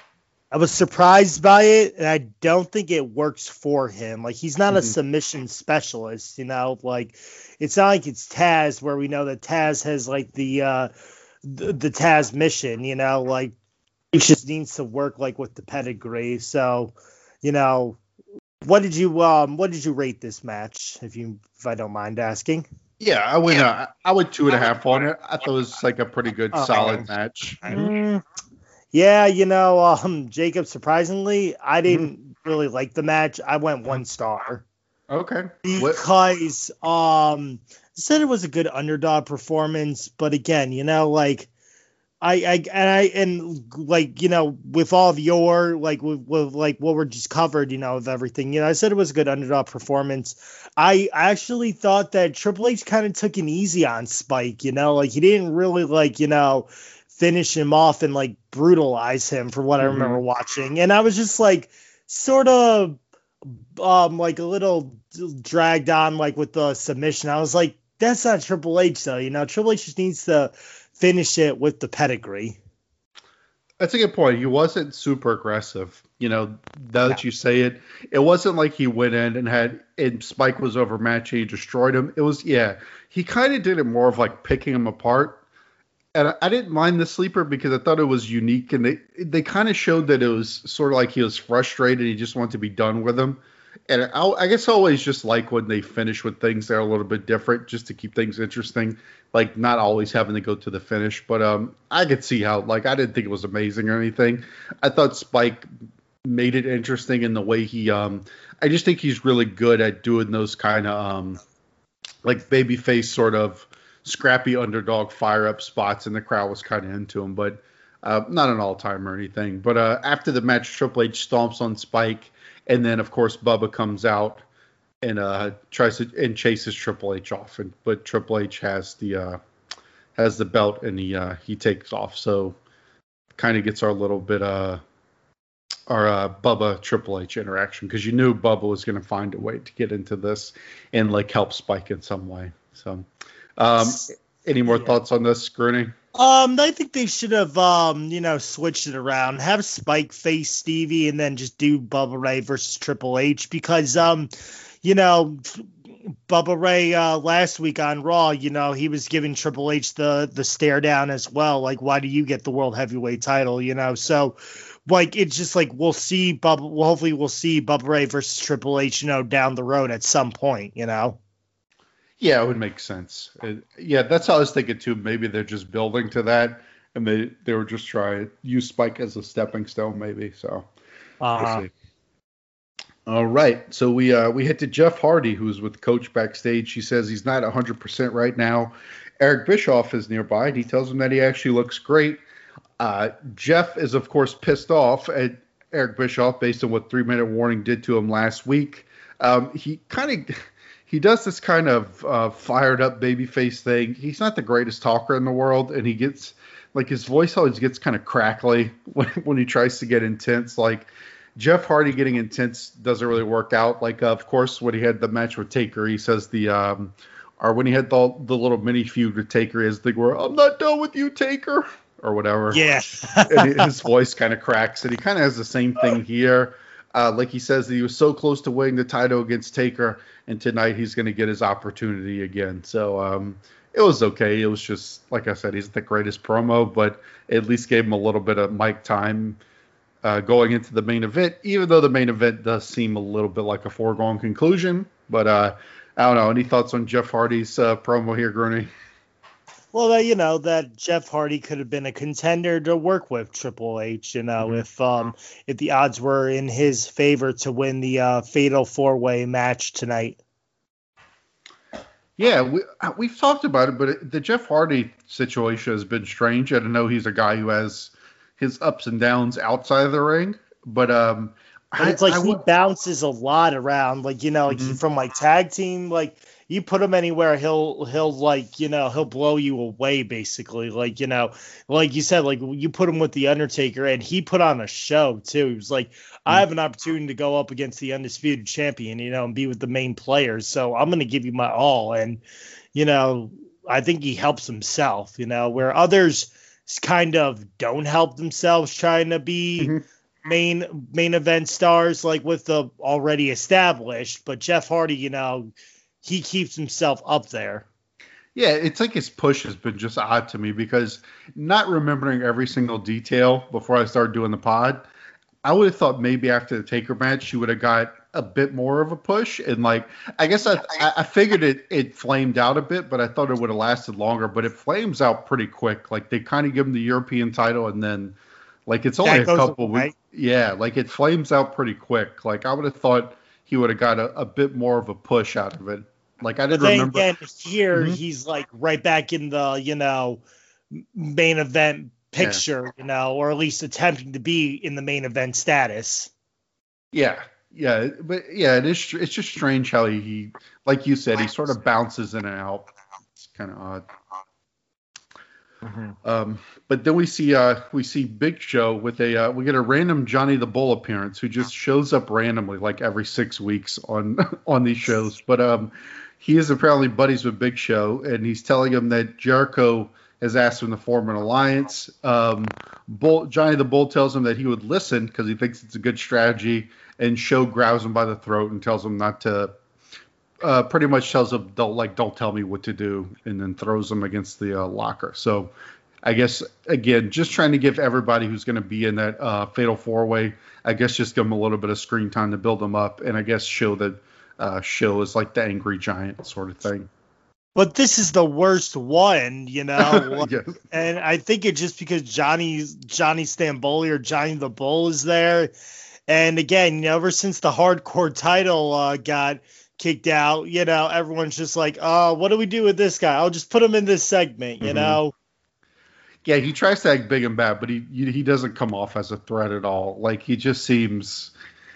I was surprised by it, and I don't think it works for him. Like, he's not mm-hmm. a submission specialist, you know. Like, it's not like it's Taz, where we know that Taz has like the uh, the, the Taz mission, you know. Like, he just needs to work like with the pedigree. So, you know, what did you um what did you rate this match, if you if I don't mind asking? Yeah, I went. Uh, I went two and a half on it. I thought it was like a pretty good, uh, solid match. Mm, yeah, you know, um, Jacob. Surprisingly, I didn't mm-hmm. really like the match. I went one star. Okay. Because um, I said it was a good underdog performance, but again, you know, like I, I and I and like you know, with all of your like with, with like what we're just covered, you know, of everything, you know, I said it was a good underdog performance. I actually thought that Triple H kind of took an easy on Spike, you know, like he didn't really like, you know, finish him off and like brutalize him for what mm-hmm. I remember watching. And I was just like sort of um like a little dragged on like with the submission. I was like, that's not Triple H though, you know, Triple H just needs to finish it with the pedigree. That's a good point. He wasn't super aggressive. You know, now that you say it, it wasn't like he went in and had, and Spike was overmatched and he destroyed him. It was, yeah, he kind of did it more of like picking him apart. And I, I didn't mind the sleeper because I thought it was unique. And they, they kind of showed that it was sort of like he was frustrated. He just wanted to be done with him. And I, I guess I always just like when they finish with things that are a little bit different, just to keep things interesting. Like not always having to go to the finish, but um, I could see how. Like I didn't think it was amazing or anything. I thought Spike made it interesting in the way he. Um, I just think he's really good at doing those kind of um, like babyface sort of scrappy underdog fire up spots, and the crowd was kind of into him, but uh, not an all time or anything. But uh, after the match, Triple H stomps on Spike. And then, of course, Bubba comes out and uh, tries to and chases Triple H off. And but Triple H has the uh, has the belt and he uh, he takes off. So kind of gets our little bit uh our uh, Bubba Triple H interaction, because you knew Bubba was going to find a way to get into this and like help Spike in some way. So, um, any more yeah. thoughts on this, Grooney? Um, I think they should have, um, you know, switched it around. Have Spike face Stevie and then just do Bubba Ray versus Triple H, because, um, you know, Bubba Ray uh, last week on Raw, you know, he was giving Triple H the the stare down as well. Like, why do you get the World Heavyweight title? You know, so like it's just like we'll see Bubba. Well, hopefully, we'll see Bubba Ray versus Triple H, you know, down the road at some point. You know. Yeah, it would make sense. It, yeah, that's how I was thinking too. Maybe they're just building to that, and they, they were just trying to use Spike as a stepping stone, maybe. So, uh-huh. we'll see. All right, so we uh, we hit to Jeff Hardy, who's with Coach backstage. He says he's not one hundred percent right now. Eric Bischoff is nearby, and he tells him that he actually looks great. Uh, Jeff is, of course, pissed off at Eric Bischoff based on what Three Minute Warning did to him last week. Um, he kind of... He does this kind of uh, fired up babyface thing. He's not the greatest talker in the world, and he gets like his voice always gets kind of crackly when, when he tries to get intense. Like Jeff Hardy getting intense doesn't really work out. Like uh, of course when he had the match with Taker, he says the um, or when he had the the little mini feud with Taker, his thing where I'm not done with you, Taker, or whatever. Yeah, and his voice kind of cracks, and he kind of has the same thing here. Uh, like he says that he was so close to winning the title against Taker, and tonight he's going to get his opportunity again. So um, it was okay. It was just, like I said, he's the greatest promo, but at least gave him a little bit of mic time uh, going into the main event, even though the main event does seem a little bit like a foregone conclusion. But uh, I don't know. Any thoughts on Jeff Hardy's uh, promo here, Grooney? Well, uh, you know, that Jeff Hardy could have been a contender to work with Triple H, you know, mm-hmm. if um, if the odds were in his favor to win the uh, Fatal four-way match tonight. Yeah, we, we've talked about it, but it, the Jeff Hardy situation has been strange. I know he's a guy who has his ups and downs outside of the ring, but um, but it's I, like I, he I, bounces a lot around, like, you know, like mm-hmm. from like tag team, like you put him anywhere, he'll he'll like, you know, he'll blow you away basically, like, you know, like you said, like you put him with the Undertaker, and he put on a show too. He was like, I have an opportunity to go up against the undisputed champion, you know, and be with the main players. So I'm going to give you my all. And, you know, I think he helps himself, you know, where others kind of don't help themselves trying to be mm-hmm. main main event stars, like with the already established. But Jeff Hardy, you know, he keeps himself up there. Yeah, it's like his push has been just odd to me, because not remembering every single detail before I started doing the pod, I would have thought maybe after the Taker match, she would have got a bit more of a push. And, like, I guess I I figured it, it flamed out a bit, but I thought it would have lasted longer. But it flames out pretty quick. Like, they kind of give him the European title, and then, like, it's only a couple weeks. Yeah, like, it flames out pretty quick. Like, I would have thought he would have got a, a bit more of a push out of it. Like, I didn't but then remember. Again, here, mm-hmm. he's, like, right back in the, you know, main event picture, yeah. you know, or at least attempting to be in the main event status. Yeah, yeah, but yeah, it is. It's just strange how he, he like you said, he sort of bounces in and out. It's kind of odd. Mm-hmm. Um, but then we see uh, we see Big Show with a uh, we get a random Johnny the Bull appearance, who just shows up randomly like every six weeks on on these shows. But um, he is apparently buddies with Big Show, and he's telling him that Jericho has asked him to form an alliance. Um, Bull, Johnny the Bull tells him that he would listen because he thinks it's a good strategy, and Show grabs him by the throat and tells him not to. Uh, pretty much tells him, don't like, don't tell me what to do, and then throws him against the uh, locker. So, I guess again, just trying to give everybody who's going to be in that uh, Fatal Four Way, I guess just give them a little bit of screen time to build them up, and I guess show that uh, Show is like the angry giant sort of thing. But this is the worst one, you know, yes. And I think it's just because Johnny Johnny Stamboli or Johnny the Bull is there, and again, you know, ever since the hardcore title uh, got kicked out, you know, everyone's just like, oh, what do we do with this guy? I'll just put him in this segment, you mm-hmm. know. Yeah, he tries to act big and bad, but he he doesn't come off as a threat at all. Like, he just seems.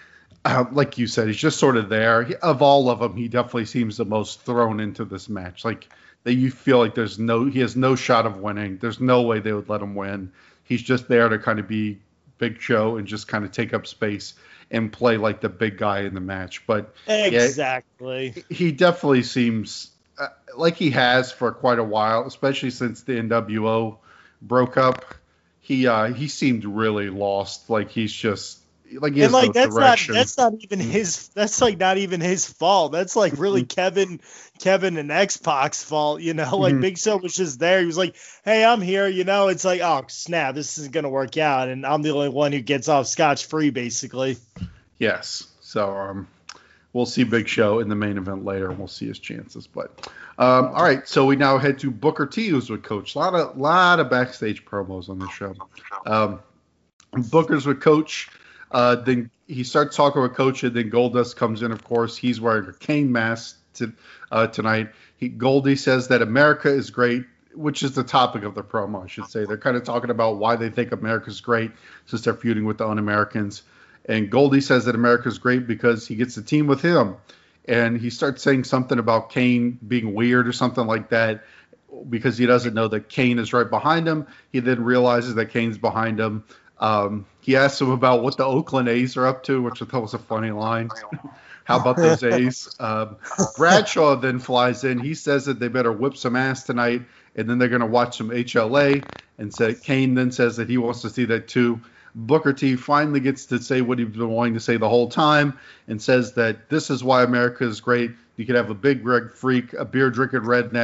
Uh, like you said, he's just sort of there. He, of all of them, he definitely seems the most thrown into this match. Like, that you feel like there's no, he has no shot of winning. There's no way they would let him win. He's just there to kind of be Big Show and just kind of take up space and play like the big guy in the match. But exactly, yeah, he definitely seems uh, like he has for quite a while, especially since the N W O broke up. He uh, he seemed really lost. Like, he's just. Like, he and like no that's direction. not that's not even his that's like not even his fault. That's like really Kevin Kevin and X-Pac's fault, you know. Like, mm-hmm. Big Show was just there. He was like, hey, I'm here, you know. It's like, oh snap, this isn't gonna work out, and I'm the only one who gets off scotch free, basically. Yes. So um we'll see Big Show in the main event later, and we'll see his chances. But um all right, so we now head to Booker T, who's with Coach. A lot of lot of backstage promos on this show. Um Booker's with Coach. Uh, then he starts talking with Coach, and then Goldust comes in, of course. He's wearing a cane mask to, uh, tonight. He, Goldie says that America is great, which is the topic of the promo, I should say. They're kind of talking about why they think America's great since they're feuding with the Un-Americans. And Goldie says that America's great because he gets to team with him. And he starts saying something about Kane being weird or something like that because he doesn't know that Kane is right behind him. He then realizes that Kane's behind him. Um, he asks him about what the Oakland A's are up to, which I thought was a funny line. How about those A's? Um, Bradshaw then flies in. He says that they better whip some ass tonight, and then they're going to watch some H L A. And so Kane then says that he wants to see that too. Booker T finally gets to say what he's been wanting to say the whole time, and says that this is why America is great. You could have a big red freak, a beer drinking redneck,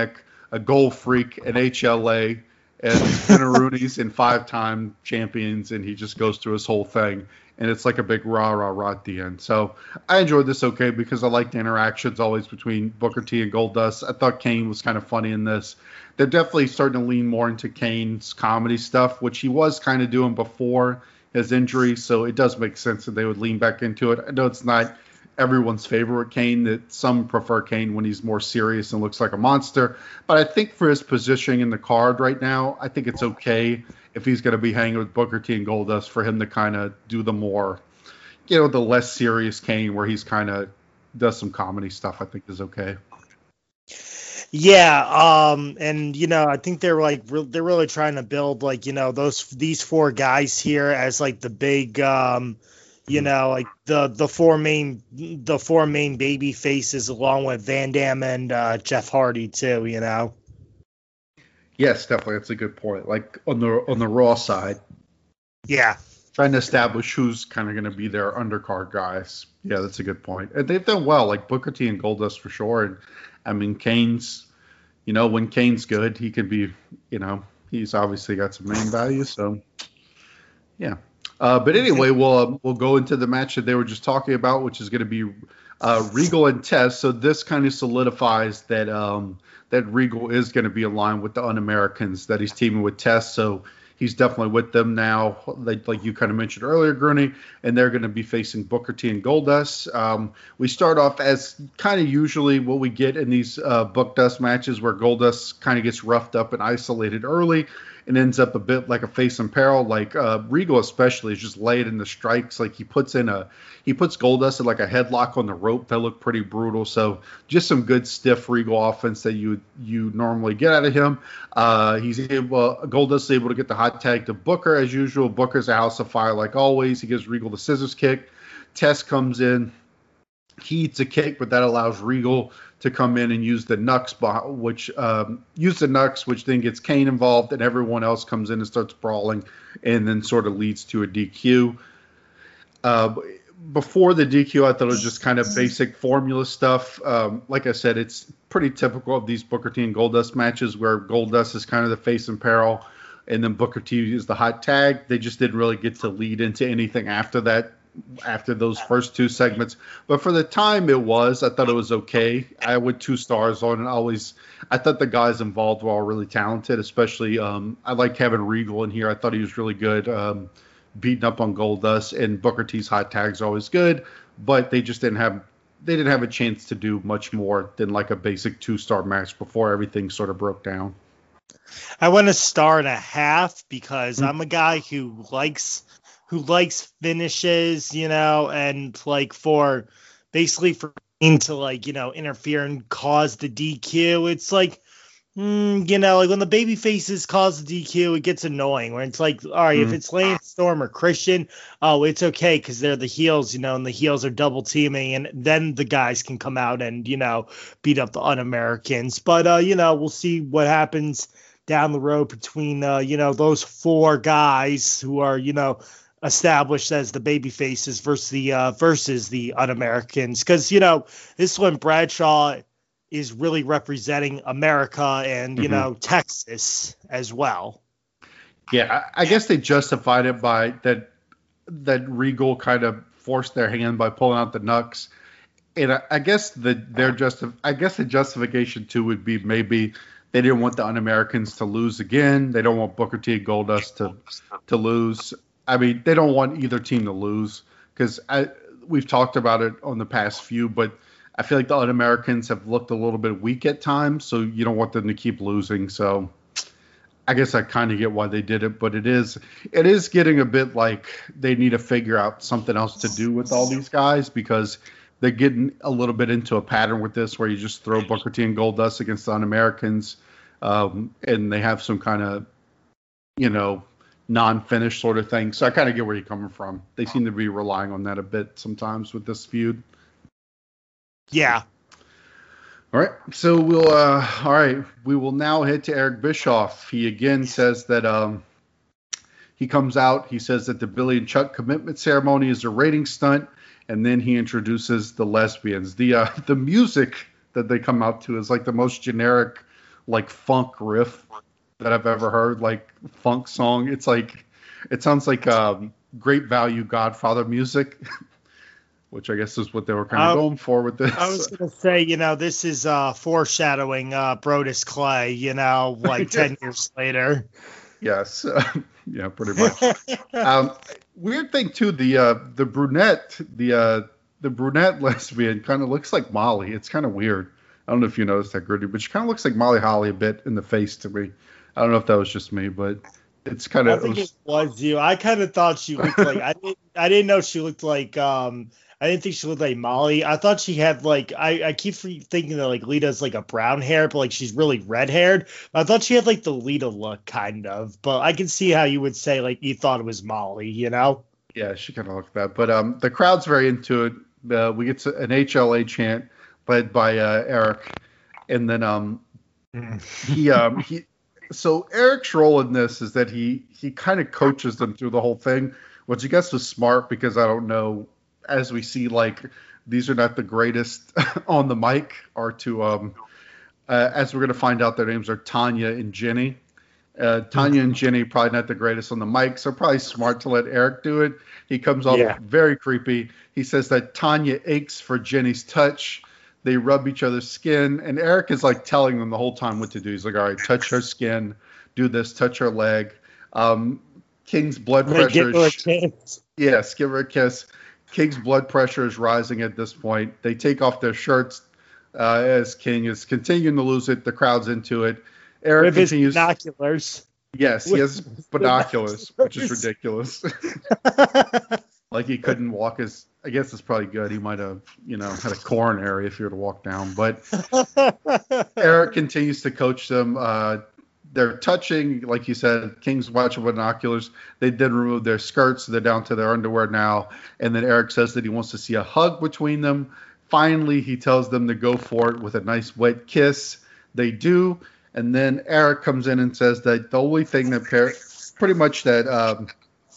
a goal freak, an H L A, and Finnerudi's and five-time champions, and he just goes through his whole thing. And it's like a big rah, rah, rah at the end. So I enjoyed this okay because I liked the interactions always between Booker T and Goldust. I thought Kane was kind of funny in this. They're definitely starting to lean more into Kane's comedy stuff, which he was kind of doing before his injury. So it does make sense that they would lean back into it. I know it's not everyone's favorite Kane, that some prefer Kane when he's more serious and looks like a monster. But I think for his positioning in the card right now, I think it's okay if he's going to be hanging with Booker T and Goldust for him to kind of do the more, you know, the less serious Kane where he's kind of does some comedy stuff. I think is okay. Yeah, um, and you know, I think they're like re- they're really trying to build like you know those these four guys here as like the big, um, you know, like the the four main the four main baby faces along with Van Damme and uh, Jeff Hardy too. You know. Yes, definitely. That's a good point. Like on the on the Raw side. Yeah. Trying to establish who's kind of going to be their undercard guys. Yeah, that's a good point. And they've done well, like Booker T and Goldust for sure. And I mean, Kane's, you know, when Kane's good, he can be, you know, he's obviously got some main value. So, yeah. Uh, but anyway, we'll uh, we'll go into the match that they were just talking about, which is going to be uh, Regal and Test. So this kind of solidifies that um, that Regal is going to be aligned with the Un-Americans, that he's teaming with Test. So he's definitely with them now, like, like you kind of mentioned earlier, Grooney, and they're going to be facing Booker T and Goldust. Um, we start off as kind of usually what we get in these uh, Book Dust matches where Goldust kind of gets roughed up and isolated early and ends up a bit like a face in peril. Like uh, Regal especially is just laid in the strikes. Like he puts in a he puts Goldust in like a headlock on the rope that looked pretty brutal. So just some good stiff Regal offense that you you normally get out of him. Uh, he's able Goldust is able to get the hot tag to Booker as usual. Booker's a house of fire like always. He gives Regal the scissors kick. Test comes in. He eats a kick, but that allows Regal to come in and use the Nux, which um, use the Nux, which then gets Kane involved, and everyone else comes in and starts brawling, and then sort of leads to a D Q. Uh, before the D Q, I thought it was just kind of basic formula stuff. Um, like I said, it's pretty typical of these Booker T and Goldust matches where Goldust is kind of the face in peril, and then Booker T is the hot tag. They just didn't really get to lead into anything after that. After those first two segments, but for the time it was, I thought it was okay. I went two stars on it. Always, I thought the guys involved were all really talented. Especially, um, I like having Regal in here. I thought he was really good, um, beating up on Goldust, and Booker T's hot tags are always good. But they just didn't have they didn't have a chance to do much more than like a basic two star match before everything sort of broke down. I went a star and a half because mm-hmm. I'm a guy who likes. who likes finishes, you know, and like for basically for him to like, you know, interfere and cause the D Q. It's like, mm, you know, like when the baby faces cause the D Q, it gets annoying where it's like, all right, mm-hmm. if it's Lance Storm or Christian, oh, it's okay because they're the heels, you know, and the heels are double teaming and then the guys can come out and, you know, beat up the Un-Americans. But, uh, you know, we'll see what happens down the road between, uh, you know, those four guys who are, you know, established as the baby faces versus the uh, versus the Un-Americans, because you know this one Bradshaw is really representing America and you mm-hmm. know Texas as well. Yeah, I, I guess they justified it by that that Regal kind of forced their hand by pulling out the Nux, and I, I guess the their just I guess the justification too would be maybe they didn't want the Un-Americans to lose again. They don't want Booker T and Goldust to to lose. I mean, they don't want either team to lose because we've talked about it on the past few, but I feel like the Un-Americans have looked a little bit weak at times, so you don't want them to keep losing. So I guess I kind of get why they did it, but it is it is getting a bit like they need to figure out something else to do with all these guys because they're getting a little bit into a pattern with this where you just throw Booker T and Goldust against the Un-Americans, um, and they have some kind of, you know, non-finished sort of thing. So I kind of get where you're coming from. They seem to be relying on that a bit sometimes with this feud. Yeah. All right. So we'll, uh, all right. We will now head to Eric Bischoff. He again says that um, he comes out. He says that the Billy and Chuck commitment ceremony is a rating stunt. And then he introduces the lesbians. The, uh, the music that they come out to is like the most generic like funk riff that I've ever heard, like funk song. It's like it sounds like um, Great Value Godfather music, which I guess is what they were kind of Um, going for with this. I was gonna say, you know, this is uh, foreshadowing uh, Brodus Clay. You know, like ten years later. Yes, yeah, pretty much. um, weird thing too, the uh, the brunette, the uh, the brunette lesbian kind of looks like Molly. It's kind of weird. I don't know if you noticed that, Gritty, but she kind of looks like Molly Holly a bit in the face to me. I don't know if that was just me, but it's kind I of. think it was you. I kind of thought she looked like I didn't. I didn't know she looked like. Um, I didn't think she looked like Molly. I thought she had like. I, I keep thinking that like Lita's like a brown hair, but like she's really red haired. I thought she had like the Lita look, kind of. But I can see how you would say like you thought it was Molly. You know? Yeah, she kind of looked that. But um, the crowd's very into it. Uh, we get to an H L A chant led by uh, Eric, and then um, he um he. So Eric's role in this is that he he kind of coaches them through the whole thing, which I guess was smart because I don't know, as we see, like these are not the greatest on the mic, or to um uh, as we're gonna find out, their names are Tanya and Jenny. Uh, Tanya and Jenny probably not the greatest on the mic, so probably smart to let Eric do it. He comes off Yeah. very creepy. He says that Tanya aches for Jenny's touch. They rub each other's skin, and Eric is like telling them the whole time what to do. He's like, all right, touch her skin, do this, touch her leg. Um, King's blood They pressure give her a is, chance. yes, give her a kiss. King's blood pressure is rising at this point. They take off their shirts uh, as King is continuing to lose it. The crowd's into it. Eric With his continues. binoculars. Yes, he has binoculars, which is ridiculous. Like he couldn't walk his. I guess it's probably good. He might have, you know, had a coronary if he were to walk down. But Eric continues to coach them. Uh, they're touching, like you said, King's watching binoculars. They did remove their skirts. So they're down to their underwear now. And then Eric says that he wants to see a hug between them. Finally, he tells them to go for it with a nice wet kiss. They do. And then Eric comes in and says that the only thing that pair, pretty much that um,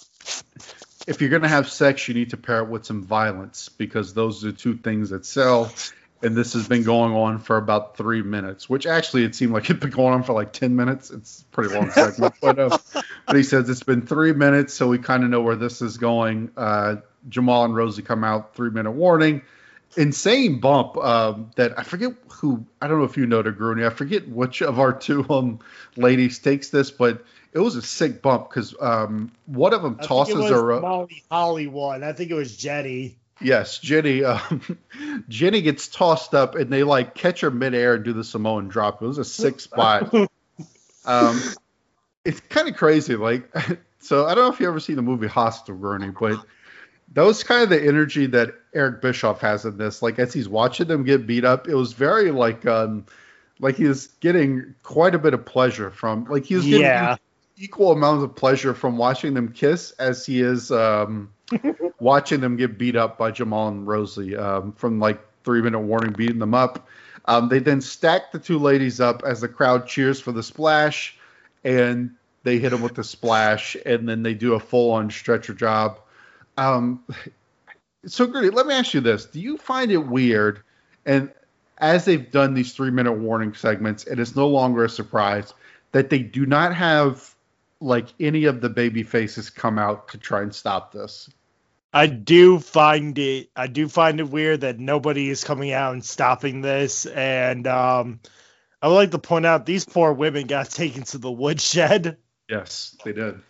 if you're going to have sex, you need to pair it with some violence, because those are two things that sell. And this has been going on for about three minutes, which actually it seemed like it'd been going on for like ten minutes. It's a pretty long segment. but, uh, but he says it's been three minutes, so we kind of know where this is going. Uh, Jamal and Rosie come out, three-minute warning. Insane bump um, that I forget who, I don't know if you know the Grooney, I forget which of our two um, ladies takes this, but it was a sick bump because um, one of them I tosses think it was her up. Molly Holly one. I think it was Jenny. Yes, Jenny. Um, Jenny gets tossed up, and they like catch her midair and do the Samoan drop. It was a sick spot. um, it's kind of crazy. Like, so I don't know if you ever seen the movie Hostel, Gurney, but that was kind of the energy that Eric Bischoff has in this. Like, as he's watching them get beat up, it was very like, um, like he was getting quite a bit of pleasure from. Like he was getting Yeah. e- equal amounts of pleasure from watching them kiss as he is. Um, watching them get beat up by Jamal and Rosie um, from like three minute warning, beating them up. Um, they then stack the two ladies up as the crowd cheers for the splash, and they hit them with the splash, and then they do a full on stretcher job. Um, so Gertie, let me ask you this. Do you find it weird, and as they've done these three minute warning segments, and it's no longer a surprise, that they do not have like any of the baby faces come out to try and stop this? I do find it I do find it weird that nobody is coming out and stopping this, and um I would like to point out these poor women got taken to the woodshed. Yes, they did.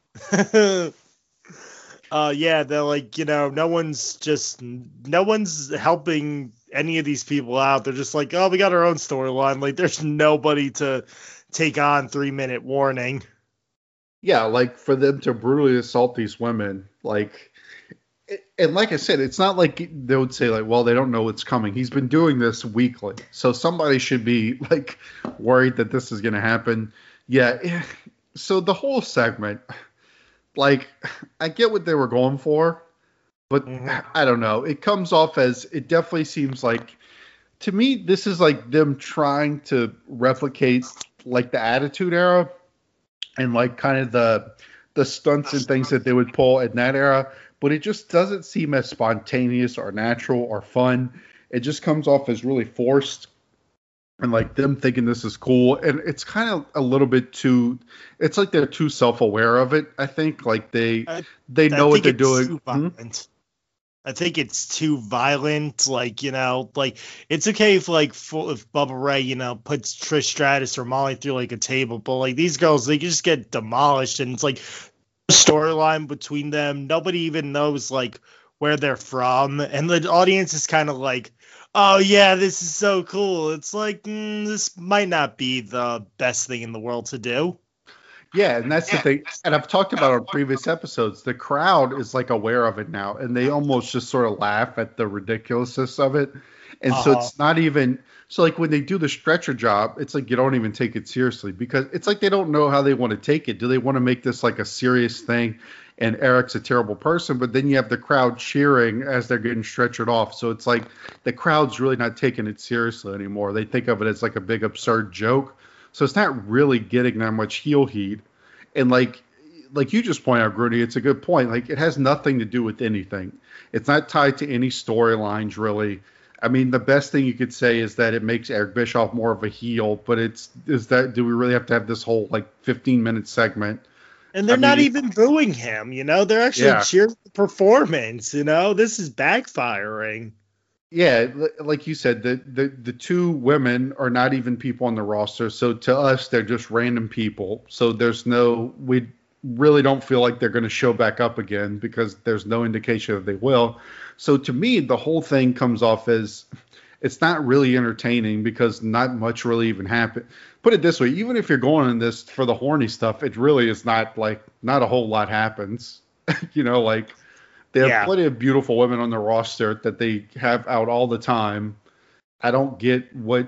uh yeah, they're like, you know, no one's just no one's helping any of these people out. They're just like, oh, we got our own storyline. Like there's nobody to take on three minute warning. Yeah, like for them to brutally assault these women, like, and like I said, it's not like they would say like, well, they don't know what's coming. He's been doing this weekly, so somebody should be like worried that this is going to happen. Yeah. So the whole segment, like, I get what they were going for, but mm-hmm. I don't know. It comes off as, it definitely seems like, to me, this is like them trying to replicate like the Attitude Era and like kind of the the stunts and things that they would pull in that era. But it just doesn't seem as spontaneous or natural or fun. It just comes off as really forced. and like them thinking this is cool, and it's kind of a little bit too. It's like they're too self-aware of it. I think like they I, they know I what think they're it's doing. too Hmm? violent. I think it's too violent. Like, you know, like it's okay if like full, if Bubba Ray, you know, puts Trish Stratus or Molly through like a table, but like these girls, they just get demolished, and it's like storyline between them. Nobody even knows like where they're from, and the audience is kind of like, oh yeah, this is so cool. It's like mm, this might not be the best thing in the world to do. Yeah, and that's the thing. And I've talked about on previous episodes. The crowd is like aware of it now, and they almost just sort of laugh at the ridiculousness of it. And so Uh-huh. it's not even so like when they do the stretcher job, it's like you don't even take it seriously because it's like they don't know how they want to take it. Do they want to make this like a serious thing? And Eric's a terrible person, but then you have the crowd cheering as they're getting stretchered off. So it's like the crowd's really not taking it seriously anymore. They think of it as like a big absurd joke. So it's not really getting that much heel heat. And like like you just point out, Grudy, it's a good point. Like it has nothing to do with anything. It's not tied to any storylines really. I mean, the best thing you could say is that it makes Eric Bischoff more of a heel, but it's is that do we really have to have this whole like fifteen minute segment? And they're I not mean- even booing him, you know? They're actually Yeah. cheering the performance, you know? This is backfiring. Yeah, li- like you said, the, the the two women are not even people on the roster. So to us, they're just random people. So there's no, we really don't feel like they're going to show back up again because there's no indication that they will. So to me, the whole thing comes off as it's not really entertaining because not much really even happened. Put it this way, even if you're going in this for the horny stuff, it really is not like not a whole lot happens. You know, like. They have Yeah. plenty of beautiful women on the roster that they have out all the time. I don't get what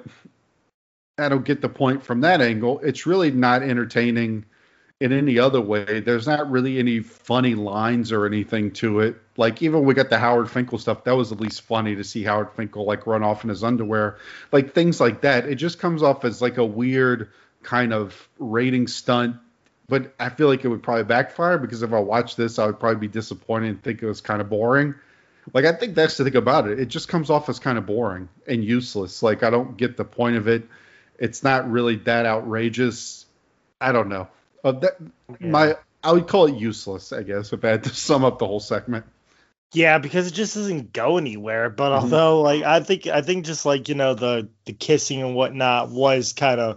I don't get the point from that angle. It's really not entertaining in any other way. There's not really any funny lines or anything to it. Like even when we got the Howard Finkel stuff, that was at least funny to see Howard Finkel like run off in his underwear. Like things like that. It just comes off as like a weird kind of rating stunt. But I feel like it would probably backfire because if I watched this, I would probably be disappointed and think it was kind of boring. Like, I think that's the thing about it. It just comes off as kind of boring and useless. Like, I don't get the point of it. It's not really that outrageous. I don't know. Uh, that, Yeah. my I would call it useless, I guess, if I had to sum up the whole segment. Yeah, because it just doesn't go anywhere. But Mhm. although, like, I think, I think just like, you know, the, the kissing and whatnot was kind of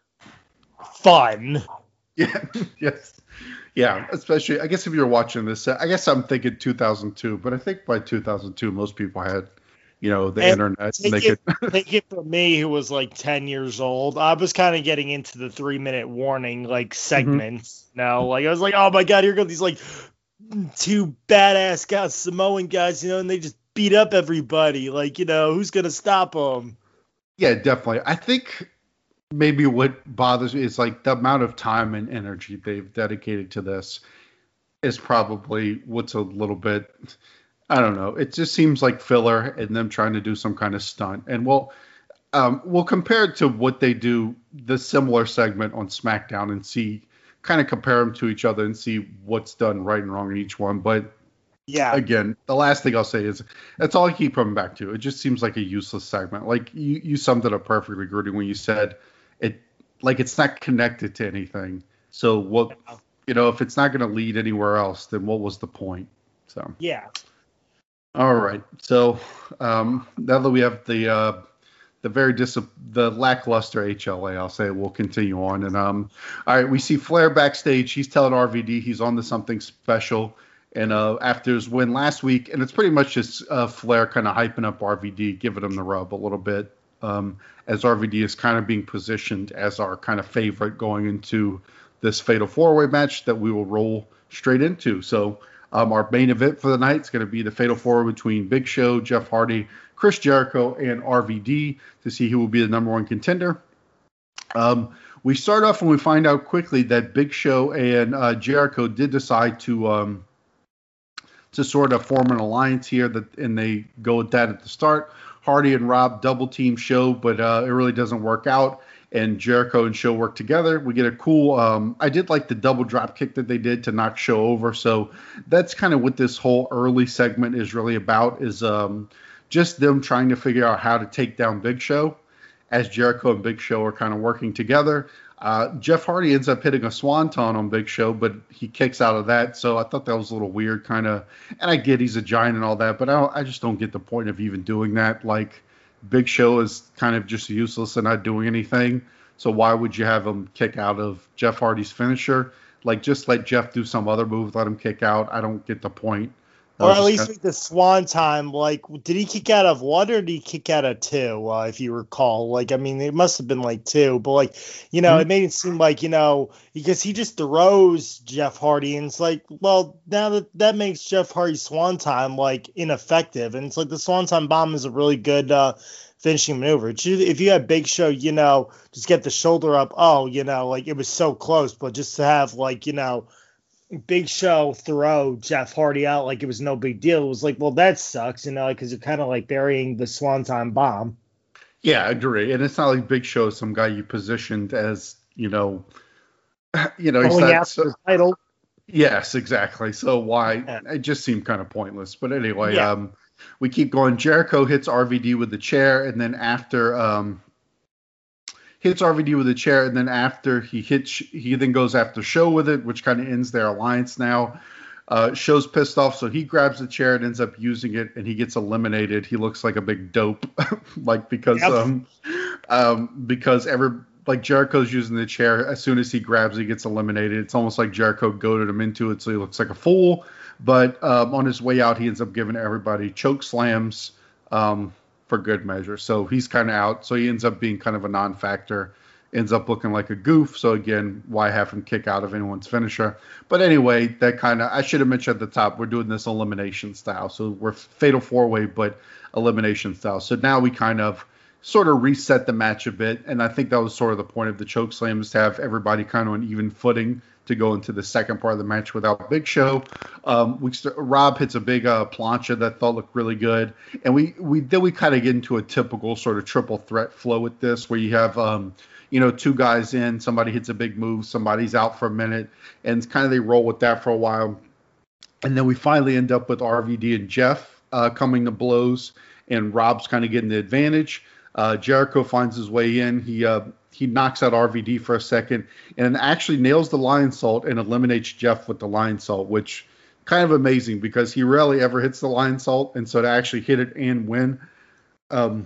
fun. Yeah. Yes. Yeah. Especially, I guess if you're watching this, I guess I'm thinking two thousand two, but I think by two thousand two, most people had, you know, the And internet. And they Take could. it, take it from me, who was like ten years old. I was kind of getting into the three minute warning like segments. Now, like I was like, oh my god, here go these like two badass guys, Samoan guys, you know, and they just beat up everybody. Like, you know, who's gonna stop them? Yeah, definitely. I think maybe what bothers me is like the amount of time and energy they've dedicated to this is probably what's a little bit, I don't know. It just seems like filler and them trying to do some kind of stunt. And we'll, um, we'll compare it to what they do, the similar segment on SmackDown, and see, kind of compare them to each other and see what's done right and wrong in each one. But Yeah, again, the last thing I'll say is that's all I keep coming back to. It just seems like a useless segment. Like you, you summed it up perfectly, Grudy, when you said it, like it's not connected to anything. So what, you know, if it's not going to lead anywhere else, then what was the point? So, yeah. all right. So um, now that we have the uh, the very dis- the lackluster H L A, I'll say we'll continue on. And um, all right, we see Flair backstage. He's telling R V D he's on to something special. And uh, after his win last week, and it's pretty much just uh, Flair kind of hyping up R V D, giving him the rub a little bit, um, as R V D is kind of being positioned as our kind of favorite going into this Fatal four-Way match that we will roll straight into. So um, our main event for the night is going to be the Fatal four-Way between Big Show, Jeff Hardy, Chris Jericho, and R V D to see who will be the number one contender. Um, we start off and we find out quickly that Big Show and uh, Jericho did decide to um, to sort of form an alliance here, that, and they go with that at the start. Hardy and Rob double team Show, but uh, it really doesn't work out. And Jericho and Show work together. We get a cool. Um, I did like the double drop kick that they did to knock Show over. So that's kind of what this whole early segment is really about. Is um, just them trying to figure out how to take down Big Show. as Jericho and Big Show are kind of working together. Uh, Jeff Hardy ends up hitting a swanton on Big Show, but he kicks out of that. So I thought that was a little weird, kind of. And I get he's a giant and all that, but I, don't, I just don't get the point of even doing that. Like, Big Show is kind of just useless and not doing anything. So why would you have him kick out of Jeff Hardy's finisher? Like, just let Jeff do some other move, let him kick out. I don't get the point. Or at least with the swan time, like, did he kick out of one or did he kick out of two, uh, if you recall? Like, I mean, it must have been like two, but, like, you know, mm-hmm. it made it seem like, you know, because he just throws Jeff Hardy, and it's like, well, now that that makes Jeff Hardy's swan time, like, ineffective. And it's like the swan time bomb is a really good uh, finishing maneuver. If you had Big Show, you know, just get the shoulder up, oh, you know, like, it was so close, but just to have, like, you know, Big Show throw Jeff Hardy out like it was no big deal. It was like, well, that sucks, you know, because you're kind of like burying the Swanton bomb. Yeah, I agree. And it's not like Big Show is some guy you positioned as, you know, you know, he's Going not, after so, the title. Yes, exactly. So why? Yeah. It just seemed kind of pointless. But anyway, Yeah. um, we keep going. Jericho hits R V D with the chair, and then after um. hits R V D with a chair, and then after he hits, he then goes after Show with it, which kind of ends their alliance now. Uh, Show's pissed off, so he grabs the chair and ends up using it, and he gets eliminated. He looks like a big dope, like because Yep. um, um, because every like Jericho's using the chair. As soon as he grabs, he gets eliminated. It's almost like Jericho goaded him into it, so he looks like a fool. But um, on his way out, he ends up giving everybody choke slams. Um, for good measure. So he's kind of out. So he ends up being kind of a non-factor, ends up looking like a goof. So again, why have him kick out of anyone's finisher? But anyway, that kind of, I should have mentioned at the top, we're doing this elimination style. So we're fatal four-way, but elimination style. So now we kind of sort of reset the match a bit. And I think that was sort of the point of the choke slam, is to have everybody kind of on even footing to go into the second part of the match without Big Show. Um, we st- Rob hits a big uh, plancha that thought looked really good, and we we then we kind of get into a typical sort of triple threat flow with this, where you have um, you know two guys in, somebody hits a big move, somebody's out for a minute, and kind of they roll with that for a while, and then we finally end up with R V D and Jeff uh, coming to blows, and Rob's kind of getting the advantage. Uh, Jericho finds his way in. He uh, he knocks out R V D for a second and actually nails the lion salt and eliminates Jeff with the lion salt, which kind of amazing because he rarely ever hits the lion salt. And so to actually hit it and win um,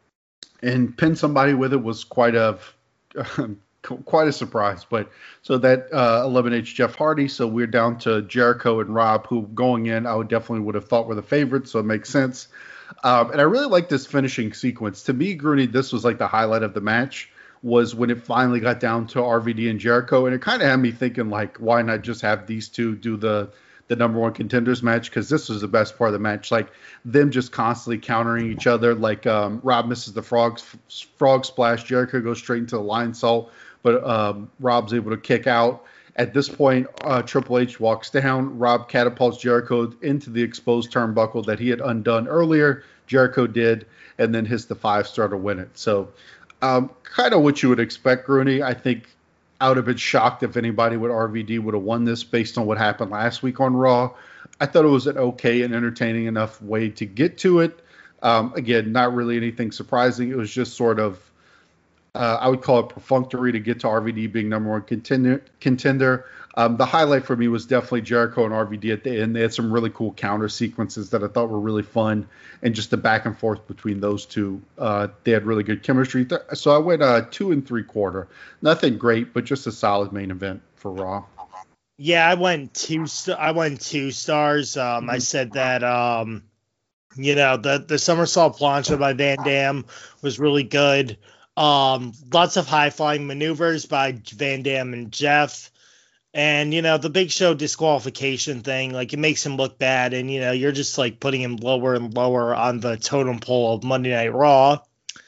and pin somebody with it was quite a quite a surprise. But so that uh, eliminates Jeff Hardy. So we're down to Jericho and Rob, who going in I would definitely would have thought were the favorites. So it makes sense. Um, and I really like this finishing sequence. To me, Grooney, this was like the highlight of the match, was when it finally got down to R V D and Jericho. And it kind of had me thinking, like, why not just have these two do the the number one contenders match? Because this was the best part of the match. Like, them just constantly countering each other. Like, um, Rob misses the frog, frog splash. Jericho goes straight into the lion salt. But um, Rob's able to kick out. At this point, uh, Triple H walks down. Rob catapults Jericho into the exposed turnbuckle that he had undone earlier. Jericho did, and then hits the five-star to win it. So um, kind of what you would expect, Grooney. I think I would have been shocked if anybody with R V D would have won this based on what happened last week on Raw. I thought it was an okay and entertaining enough way to get to it. Um, again, not really anything surprising. It was just sort of, Uh, I would call it perfunctory to get to R V D being number one contender. contender. Um, the highlight for me was definitely Jericho and R V D at the end. They had some really cool counter sequences that I thought were really fun, and just the back and forth between those two. Uh, they had really good chemistry. So I went uh, two and three quarter. Nothing great, but just a solid main event for Raw. Yeah, I went two. St- I went two stars. Um, mm-hmm. I said that. Um, you know, the the somersault plancha by Van Dam was really good. Um, lots of high-flying maneuvers by Van Dam and Jeff. And, you know, the Big Show disqualification thing, like, it makes him look bad. And, you know, you're just, like, putting him lower and lower on the totem pole of Monday Night Raw.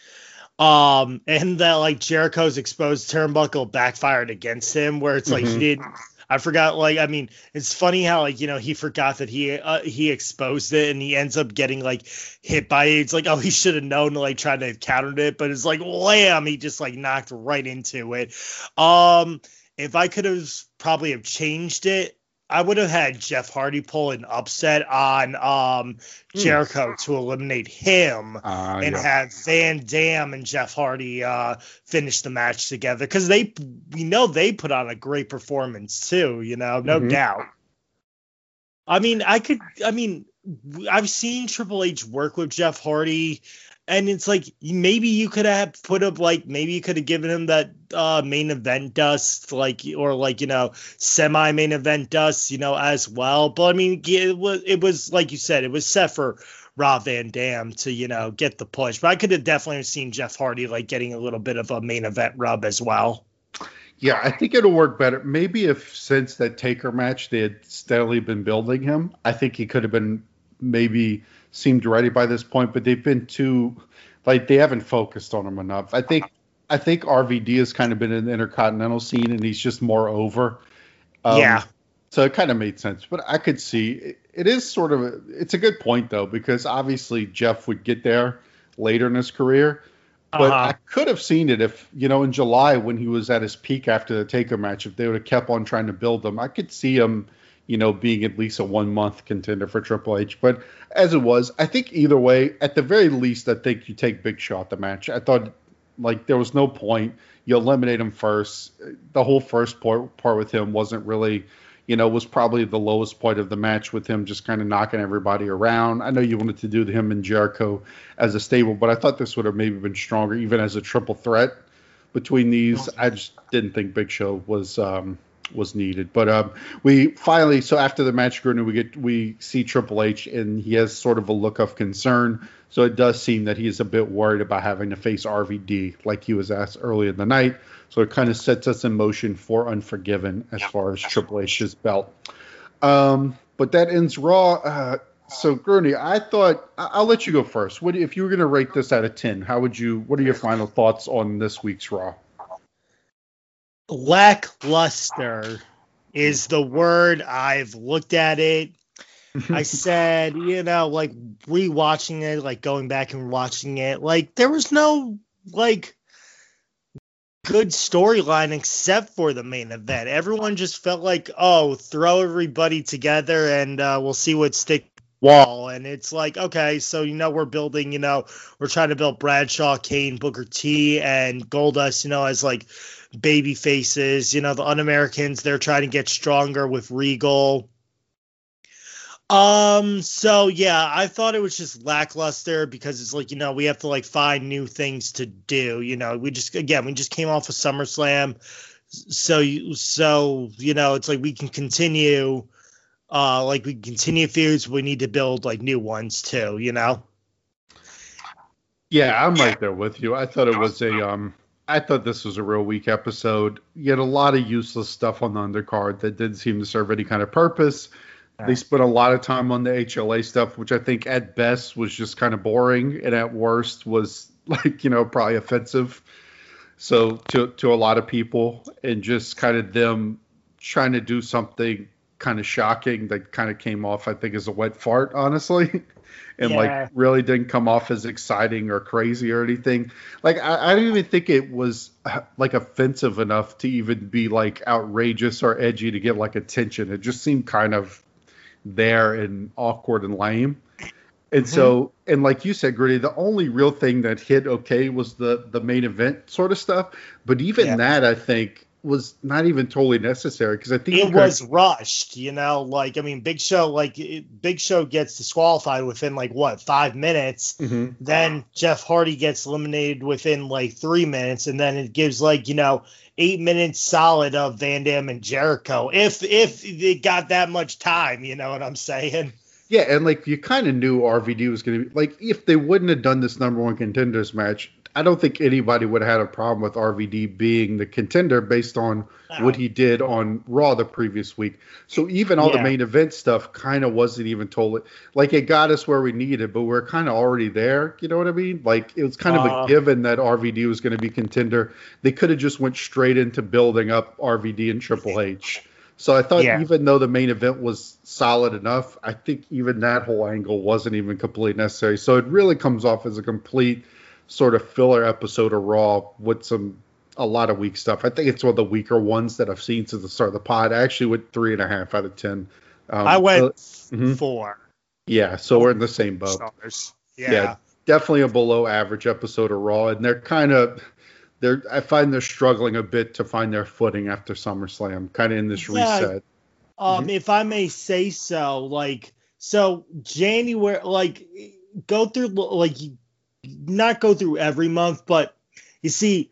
Um, and that, like, Jericho's exposed turnbuckle backfired against him, where it's like mm-hmm. he didn't. I forgot, like, I mean, it's funny how, like, you know, he forgot that he uh, he exposed it, and he ends up getting, like, hit by it. It's like, oh, he should have known to, like, try to counter it, but it's like, wham, he just, like, knocked right into it. Um, if I could have probably have changed it, I would have had Jeff Hardy pull an upset on um, Jericho mm. to eliminate him uh, and yeah. have Van Dam and Jeff Hardy uh, finish the match together, because they, we know they put on a great performance too, you know, no mm-hmm. doubt. I mean, I could, I mean, I've seen Triple H work with Jeff Hardy, and it's like, maybe you could have put up, like, maybe you could have given him that uh, main event dust, like, or like, you know, semi main event dust, you know, as well. But I mean, it was, it was like you said, it was set for Rob Van Dam to, you know, get the push. But I could have definitely seen Jeff Hardy, like, getting a little bit of a main event rub as well. Yeah, I think it'll work better. Maybe if since that Taker match they had steadily been building him, I think he could have been maybe seemed ready by this point, but they've been too, like, they haven't focused on him enough. I think I think R V D has kind of been in the Intercontinental scene, and he's just more over. Um, yeah. So it kind of made sense, but I could see it, it is sort of a, it's a good point though, because obviously Jeff would get there later in his career. But uh-huh. I could have seen it if, you know, in July when he was at his peak after the Taker match, if they would have kept on trying to build him, I could see him, you know, being at least a one-month contender for Triple H. But as it was, I think either way, at the very least, I think you take Big Show out the match. I thought, like, there was no point. You eliminate him first. The whole first part, part with him wasn't really, you know, was probably the lowest point of the match with him just kind of knocking everybody around. I know you wanted to do him and Jericho as a stable, but I thought this would have maybe been stronger, even as a triple threat between these. I just didn't think Big Show was um, was needed. But um, we finally, so after the match, we get we see Triple H, and he has sort of a look of concern. So it does seem that he is a bit worried about having to face R V D, like he was asked earlier in the night. So it kind of sets us in motion for Unforgiven as far as Triple H's belt. Um, but that ends Raw. Uh, so, Gurney, I thought I'll let you go first. What if you were going to rate this out of ten? How would you? What are your final thoughts on this week's Raw? Lackluster is the word. I've looked at it. I said, you know, like rewatching it, like going back and watching it, like there was no like good storyline except for the main event. Everyone just felt like, oh, throw everybody together and uh, we'll see what stick wall. And it's like, okay, so, you know, we're building, you know, we're trying to build Bradshaw, Kane, Booker T, and Goldust, you know, as like baby faces. You know, the Un-Americans, they're trying to get stronger with Regal. Um, so yeah, I thought it was just lackluster because it's like, you know, we have to like find new things to do. You know, we just, again, we just came off of SummerSlam. So, you, so, you know, it's like we can continue, uh, like we continue feuds. We need to build like new ones too, you know? Yeah, I'm right there with you. I thought it was a, um, I thought this was a real weak episode. You had a lot of useless stuff on the undercard that didn't seem to serve any kind of purpose. They spent a lot of time on the H L A stuff, which I think at best was just kind of boring, and at worst was like, you know, probably offensive. So to to a lot of people, and just kind of them trying to do something kind of shocking that kind of came off, I think, as a wet fart, honestly, and yeah. like really didn't come off as exciting or crazy or anything. Like I, I don't even think it was like offensive enough to even be like outrageous or edgy to get like attention. It just seemed kind of there and awkward and lame. And mm-hmm. so, and like you said, Gritty, the only real thing that hit okay was the the main event sort of stuff. But even yeah. that, I think, was not even totally necessary because I think it was could... rushed. You know, like I mean, Big Show, like it, Big Show gets disqualified within like what five minutes. Mm-hmm. Then Jeff Hardy gets eliminated within like three minutes, and then it gives like you know. Eight minutes solid of Van Dam and Jericho, if if it got that much time, you know what I'm saying? Yeah, and like you kind of knew R V D was going to be like, if they wouldn't have done this number one contenders match, I don't think anybody would have had a problem with R V D being the contender based on no. what he did on Raw the previous week. So even all yeah. the main event stuff kind of wasn't even told. Like it got us where we needed, but we're kind of already there. You know what I mean? Like it was kind of uh, a given that R V D was going to be contender. They could have just went straight into building up R V D and Triple H. So I thought yeah. even though the main event was solid enough, I think even that whole angle wasn't even completely necessary. So it really comes off as a complete sort of filler episode of Raw with some a lot of weak stuff. I think it's one of the weaker ones that I've seen since the start of the pod. I actually went three and a half out of ten. Um, I went uh, mm-hmm. four. Yeah, so we're in the same boat. Stars. Yeah. yeah, definitely a below average episode of Raw, and they're kind of they're I find they're struggling a bit to find their footing after SummerSlam, kind of in this yeah, reset. Um, mm-hmm. If I may say so, like so January, like go through like not go through every month, but you see.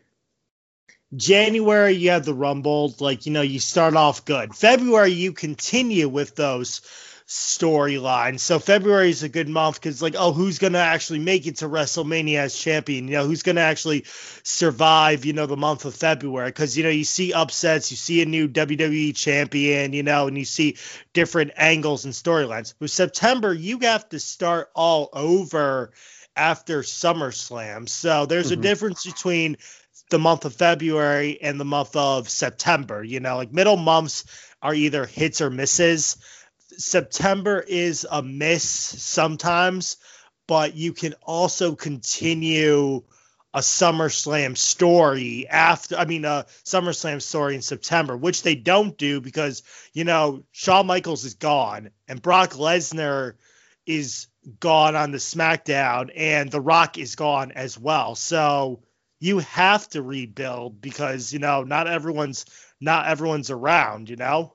January, you have the Rumble. Like, you know, you start off good. February, you continue with those storylines. So February is a good month because, like, oh, who's going to actually make it to WrestleMania as champion? You know, who's going to actually survive, you know, the month of February? Because, you know, you see upsets, you see a new W W E champion, you know, and you see different angles and storylines. With September, you have to start all over after SummerSlam. So there's mm-hmm. a difference between the month of February and the month of September. You know, like middle months are either hits or misses. September is a miss sometimes, but you can also continue a SummerSlam story after, I mean, a SummerSlam story in September, which they don't do because, you know, Shawn Michaels is gone and Brock Lesnar is gone on the SmackDown and The Rock is gone as well. So you have to rebuild because, you know, not everyone's not everyone's around, you know?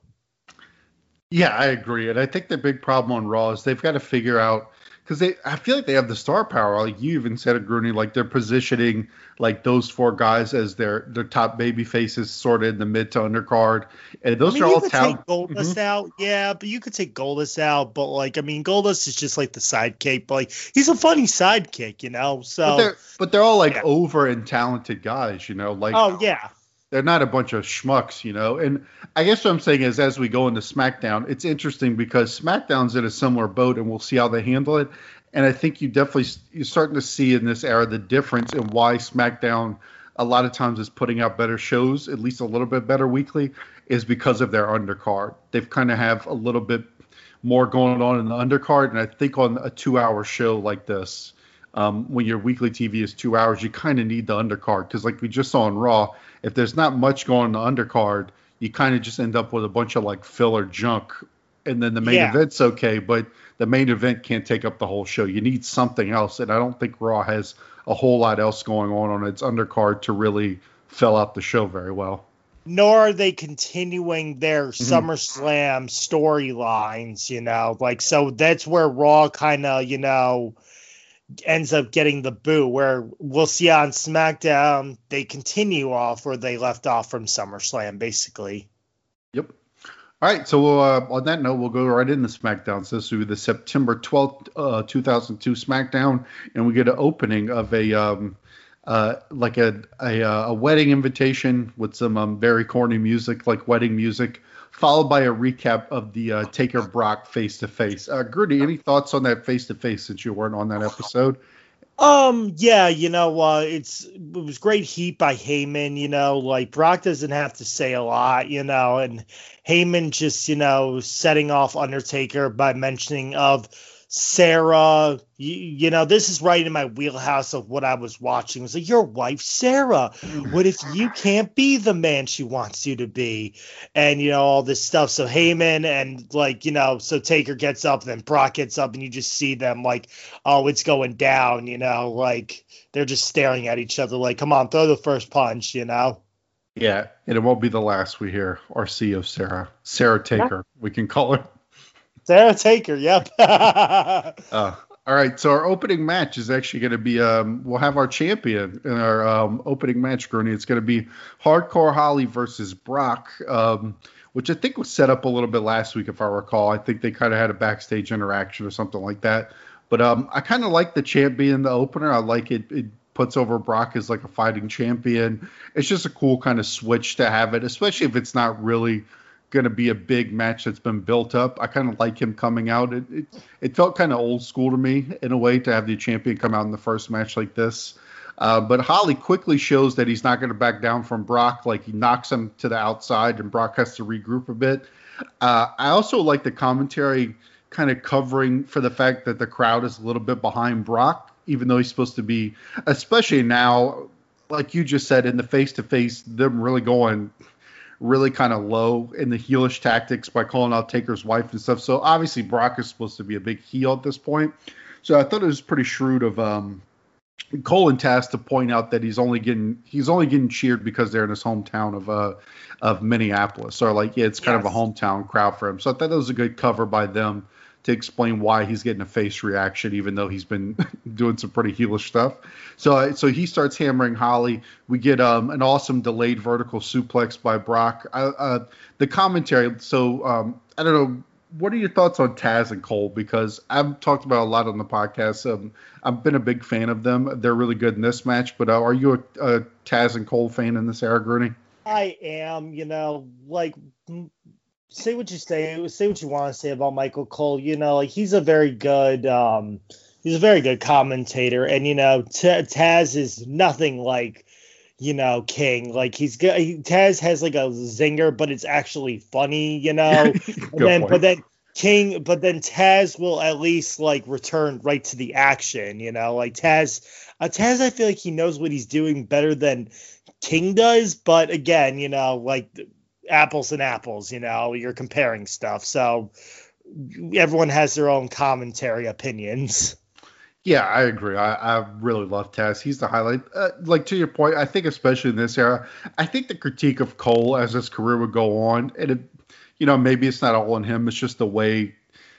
Yeah, I agree. And I think the big problem on Raw is they've got to figure out, because they I feel like they have the star power. Like you even said it, Grooney, like they're positioning like those four guys as their their top baby faces sort of in the mid to undercard. And those I mean, are you all could talent. take Goldust mm-hmm. out, yeah, but you could take Goldust out, but like I mean Goldust is just like the sidekick, but like he's a funny sidekick, you know. So But they're, but they're all like yeah. over and talented guys, you know, like Oh yeah. They're not a bunch of schmucks, you know. And I guess what I'm saying is as we go into SmackDown, it's interesting because SmackDown's in a similar boat and we'll see how they handle it. And I think you definitely you're starting to see in this era the difference in why SmackDown a lot of times is putting out better shows, at least a little bit better weekly, is because of their undercard. They've kind of have a little bit more going on in the undercard. And I think on a two-hour show like this, um, when your weekly T V is two hours, you kind of need the undercard. Because like we just saw on Raw, if there's not much going on the undercard, you kind of just end up with a bunch of like filler junk. And then the main yeah. event's okay, but the main event can't take up the whole show. You need something else. And I don't think Raw has a whole lot else going on on its undercard to really fill out the show very well. Nor are they continuing their mm-hmm. SummerSlam storylines, you know, like, so that's where Raw kind of, you know, ends up getting the boo, where we'll see on SmackDown, they continue off where they left off from SummerSlam, basically. Yep. All right, so we'll, uh, on that note, we'll go right into SmackDown. So this will be the September twelfth, uh, two thousand two SmackDown, and we get an opening of a um, uh, like a, a a wedding invitation with some um, very corny music, like wedding music, followed by a recap of the uh, Taker Brock face to face. Grudy, any thoughts on that face to face since you weren't on that episode? Um, yeah, you know, uh, it's, it was great heat by Heyman, you know, like Brock doesn't have to say a lot, you know, and Heyman just, you know, setting off Undertaker by mentioning of Sarah, you, you know, this is right in my wheelhouse of what I was watching. It was like, your wife, Sarah, what if you can't be the man she wants you to be? And, you know, all this stuff. So Heyman and like, you know, so Taker gets up, then Brock gets up and you just see them like, oh, it's going down, you know, like they're just staring at each other like, come on, throw the first punch, you know? Yeah. And it won't be the last we hear or see of Sarah. Sarah Taker, yeah. We can call her. Sarah Taker, yep. uh, all right, so our opening match is actually going to be, um, we'll have our champion in our um, opening match, Gurney. It's going to be Hardcore Holly versus Brock, um, which I think was set up a little bit last week, if I recall. I think they kind of had a backstage interaction or something like that. But um, I kind of like the champ being the opener. I like it. It puts over Brock as like a fighting champion. It's just a cool kind of switch to have it, especially if it's not really going to be a big match that's been built up. I kind of like him coming out. It it, it felt kind of old school to me in a way to have the champion come out in the first match like this. Uh, but Holly quickly shows that he's not going to back down from Brock. Like he knocks him to the outside and Brock has to regroup a bit. Uh, I also like the commentary kind of covering for the fact that the crowd is a little bit behind Brock, even though he's supposed to be, especially now, like you just said, in the face-to-face, them really going really kind of low in the heelish tactics by calling out Taker's wife and stuff. So obviously Brock is supposed to be a big heel at this point. So I thought it was pretty shrewd of um, Cole and Taz to point out that he's only getting he's only getting cheered because they're in his hometown of uh of Minneapolis. So like, yeah, it's kind yes. of a hometown crowd for him. So I thought that was a good cover by them to explain why he's getting a face reaction, even though he's been doing some pretty heelish stuff. So, uh, so he starts hammering Holly. We get um, an awesome delayed vertical suplex by Brock. Uh, uh, the commentary. So, um, I don't know. What are your thoughts on Taz and Cole? Because I've talked about a lot on the podcast. Um, I've been a big fan of them. They're really good in this match. But uh, are you a, a Taz and Cole fan in this era, Grooney? I am. You know, like. Say what you say, say what you want to say about Michael Cole. You know, like he's a very good, um, he's a very good commentator, and you know, T- Taz is nothing like, you know, King. Like he's good. He, Taz has like a zinger, but it's actually funny, you know. and then, point. but then King, but then Taz will at least like return right to the action, you know. Like Taz, uh, Taz, I feel like he knows what he's doing better than King does, but again, you know, like. Apples and apples, you know, you're comparing stuff. So everyone has their own commentary opinions. Yeah, I agree. I, I really love Taz. He's the highlight. Uh, like to your point, I think especially in this era, I think the critique of Cole as his career would go on, and it, you know, maybe it's not all on him. It's just the way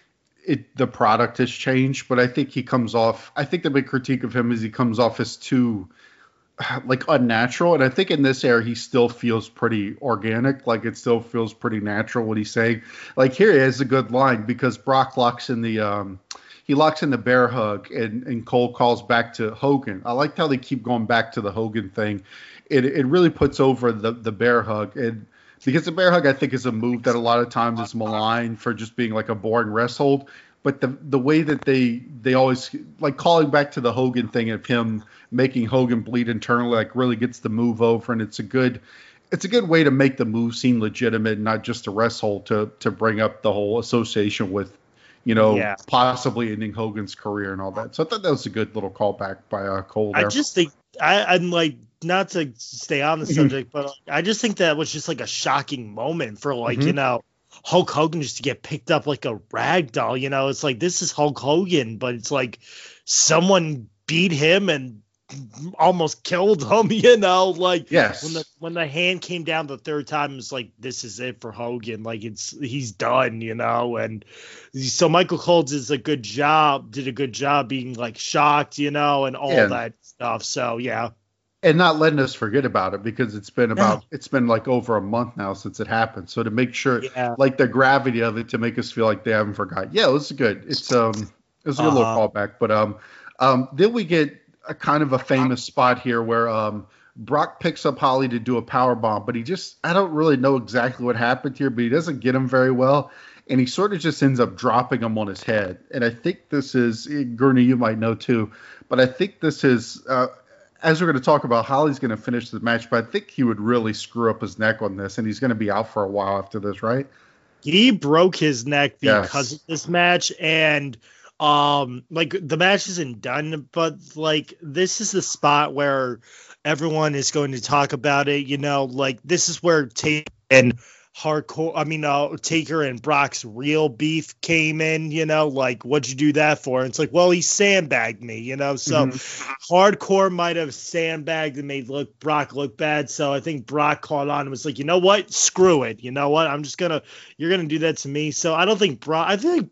it the product has changed. But I think he comes off. I think the big critique of him is he comes off as too. Like unnatural, and I think in this era he still feels pretty organic. Like it still feels pretty natural what he's saying. Like here he has a good line because Brock locks in the um he locks in the bear hug, and and Cole calls back to Hogan. I like how they keep going back to the Hogan thing. It it really puts over the the bear hug, and because the bear hug I think is a move that a lot of times is maligned for just being like a boring rest hold. But the the way that they they always like calling back to the Hogan thing of him making Hogan bleed internally, like really gets the move over, and it's a good it's a good way to make the move seem legitimate, not just a rest hold to to bring up the whole association with, you know, yeah. possibly ending Hogan's career and all that. So I thought that was a good little callback by uh, Cole there. I just think I, I'm like not to stay on the subject, but I just think that was just like a shocking moment for like mm-hmm. you know. Hulk Hogan just to get picked up like a rag doll, you know, it's like, this is Hulk Hogan, but it's like someone beat him and almost killed him, you know, like yes. when the, when the hand came down the third time, it's like, this is it for Hogan. Like it's, he's done, you know? And so Michael Cole does a good job, did a good job being like shocked, you know, and all yeah. that stuff. So, yeah. And not letting us forget about it because it's been about yeah. it's been like over a month now since it happened. So to make sure, yeah. like the gravity of it, to make us feel like they haven't forgotten. Yeah, it was good. It's um, it was a good uh-huh. little callback. But um, um, then we get a kind of a famous spot here where um, Brock picks up Holly to do a power bomb, but he just I don't really know exactly what happened here, but he doesn't get him very well, and he sort of just ends up dropping him on his head. And I think this is Gurney, you might know too, but I think this is. Uh, As we're going to talk about, Holly's going to finish the match, but I think he would really screw up his neck on this, and he's going to be out for a while after this, right? He broke his neck because yes. of this match, and um, like the match isn't done, but like this is the spot where everyone is going to talk about it. You know, like this is where Taker and hardcore. I mean, uh, Taker and Brock's real beef came in. You know, like what'd you do that for? And it's like, well, he sandbagged me. You know, so mm-hmm. hardcore might have sandbagged and made look Brock look bad. So I think Brock caught on and was like, you know what? Screw it. You know what? I'm just gonna. You're gonna do that to me. So I don't think Brock. I think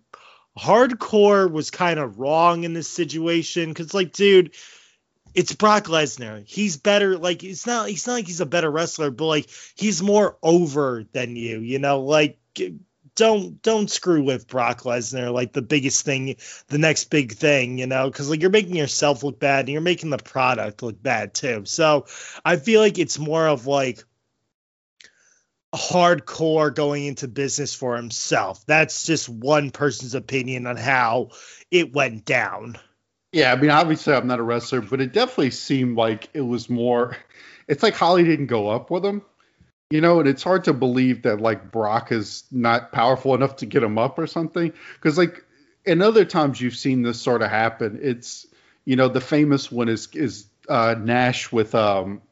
hardcore was kind of wrong in this situation because, like, dude. It's Brock Lesnar. He's better. Like it's not. He's not like he's a better wrestler, but like he's more over than you. You know, like don't don't screw with Brock Lesnar. Like the biggest thing, the next big thing. You know, because like you're making yourself look bad and you're making the product look bad too. So I feel like it's more of like hardcore going into business for himself. That's just one person's opinion on how it went down. Yeah, I mean, obviously I'm not a wrestler, but it definitely seemed like it was more – it's like Holly didn't go up with him, you know, and it's hard to believe that, like, Brock is not powerful enough to get him up or something. Because, like, in other times you've seen this sort of happen, it's, you know, the famous one is is uh, Nash with um,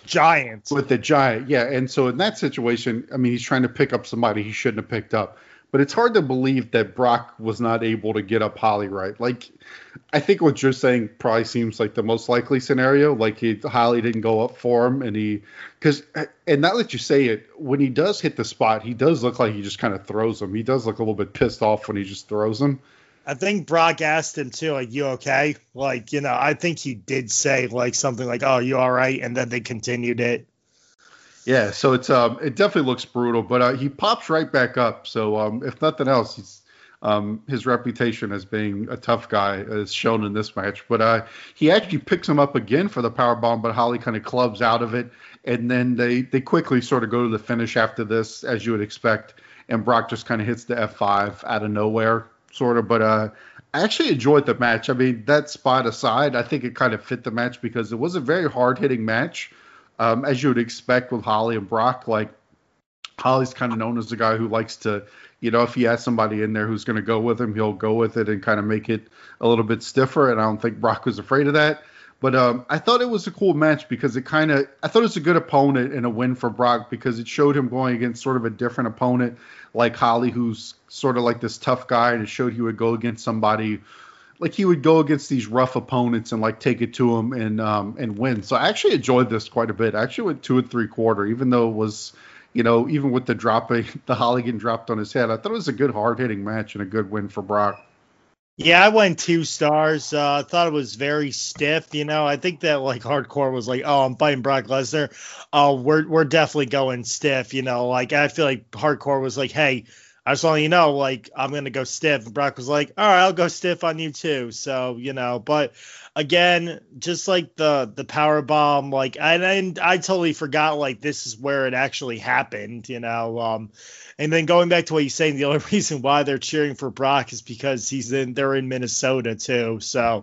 Giant. With the Giant, yeah. And so in that situation, I mean, he's trying to pick up somebody he shouldn't have picked up. But it's hard to believe that Brock was not able to get up Holly right. Like, I think what you're saying probably seems like the most likely scenario. Like, he, Holly didn't go up for him, and he, because, and now that you say it, when he does hit the spot, he does look like he just kind of throws him. He does look a little bit pissed off when he just throws him. I think Brock asked him too, like, you okay? Like, you know, I think he did say like something like, oh, you all right? And then they continued it. Yeah, so it's um, it definitely looks brutal, but uh, he pops right back up. So um, if nothing else, he's um, his reputation as being a tough guy is shown in this match. But uh, he actually picks him up again for the power bomb, but Holly kind of clubs out of it, and then they they quickly sort of go to the finish after this, as you would expect, and Brock just kind of hits the F five out of nowhere, sort of. But uh, I actually enjoyed the match. I mean, that spot aside, I think it kind of fit the match because it was a very hard hitting match. Um, as you would expect with Holly and Brock, like Holly's kind of known as the guy who likes to, you know, if he has somebody in there who's going to go with him, he'll go with it and kind of make it a little bit stiffer. And I don't think Brock was afraid of that. But um, I thought it was a cool match because it kind of, I thought it was a good opponent and a win for Brock because it showed him going against sort of a different opponent like Holly, who's sort of like this tough guy. And it showed he would go against somebody like he would go against these rough opponents and like take it to him and um, and win. So I actually enjoyed this quite a bit. I actually went two and three quarter, even though it was, you know, even with the dropping, the Holly getting dropped on his head. I thought it was a good hard hitting match and a good win for Brock. Yeah, I went two stars. Uh, I thought it was very stiff. You know, I think that like Hardcore was like, oh, I'm fighting Brock Lesnar. Oh, we're we're definitely going stiff. You know, like I feel like Hardcore was like, hey, I just want you to know, like, I'm going to go stiff. And Brock was like, all right, I'll go stiff on you too. So, you know, but again, just like the, the power bomb, like, and, and I totally forgot, like, this is where it actually happened, you know. Um, and then going back to what you're saying, the only reason why they're cheering for Brock is because he's in, they're in Minnesota too. So,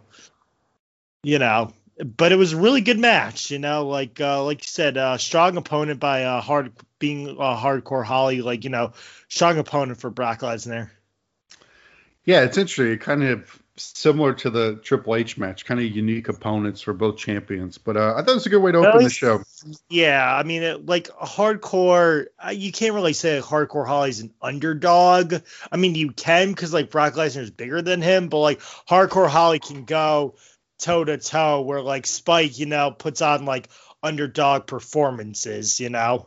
you know, but it was a really good match, you know, like, uh, like you said, uh, strong opponent by uh, hard being a Hardcore Holly, like, you know, strong opponent for Brock Lesnar. Yeah, it's interesting. Kind of similar to the Triple H match, kind of unique opponents for both champions. But uh, I thought it was a good way to open least, the show. Yeah, I mean, it, like Hardcore, you can't really say Hardcore Holly's an underdog. I mean, you can because like Brock Lesnar is bigger than him, but like Hardcore Holly can go toe to toe where like Spike, you know, puts on like underdog performances, you know.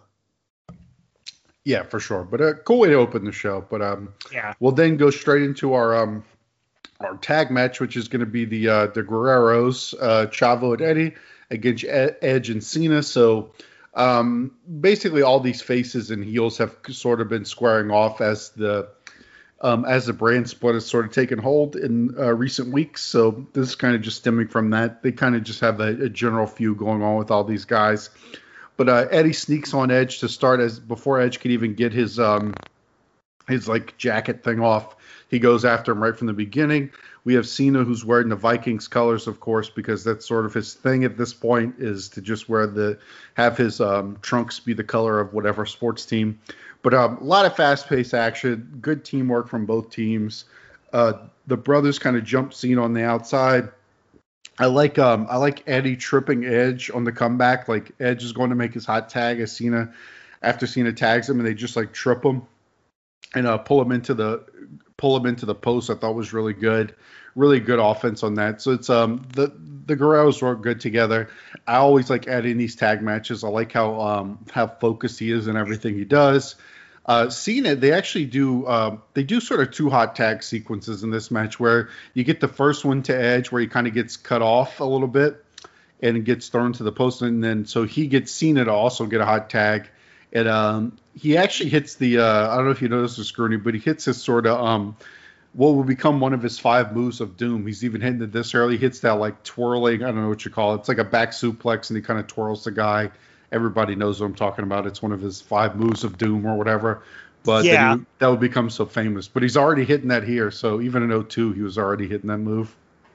Yeah, for sure. But a cool way to open the show. But um, yeah, we'll then go straight into our um, our tag match, which is going to be the uh, the Guerreros, uh, Chavo and Eddie against Edge and Cena. So um, basically, all these faces and heels have sort of been squaring off as the um, as the brand split has sort of taken hold in uh, recent weeks. So this is kind of just stemming from that. They kind of just have a, a general feud going on with all these guys. But uh, Eddie sneaks on Edge to start as before Edge could even get his um his like jacket thing off. He goes after him right from the beginning. We have Cena, who's wearing the Vikings colors, of course, because that's sort of his thing at this point is to just wear the have his um, trunks be the color of whatever sports team. But um, a lot of fast-paced action, good teamwork from both teams. Uh, the brothers kind of jump Cena on the outside. I like um I like Eddie tripping Edge on the comeback. Like Edge is going to make his hot tag as Cena after Cena tags him, and they just like trip him and uh, pull him into the pull him into the post. I thought was really good, really good offense on that. So it's um the the Guerreros work good together. I always like Eddie in these tag matches. I like how um how focused he is in everything he does. Uh, Cena, they actually do um, they do sort of two hot tag sequences in this match where you get the first one to Edge where he kind of gets cut off a little bit and gets thrown to the post, and then so he gets Cena to also get a hot tag, and um, he actually hits the uh, I don't know if you noticed this, Scroony, but he hits his sort of um, what will become one of his five moves of doom. He's even hitting it this early. He hits that like twirling, I don't know what you call it. It's like a back suplex, and he kind of twirls the guy. Everybody knows what I'm talking about. It's one of his five moves of doom or whatever. But yeah. he, that would become so famous. But he's already hitting that here. So even in oh two, he was already hitting that move.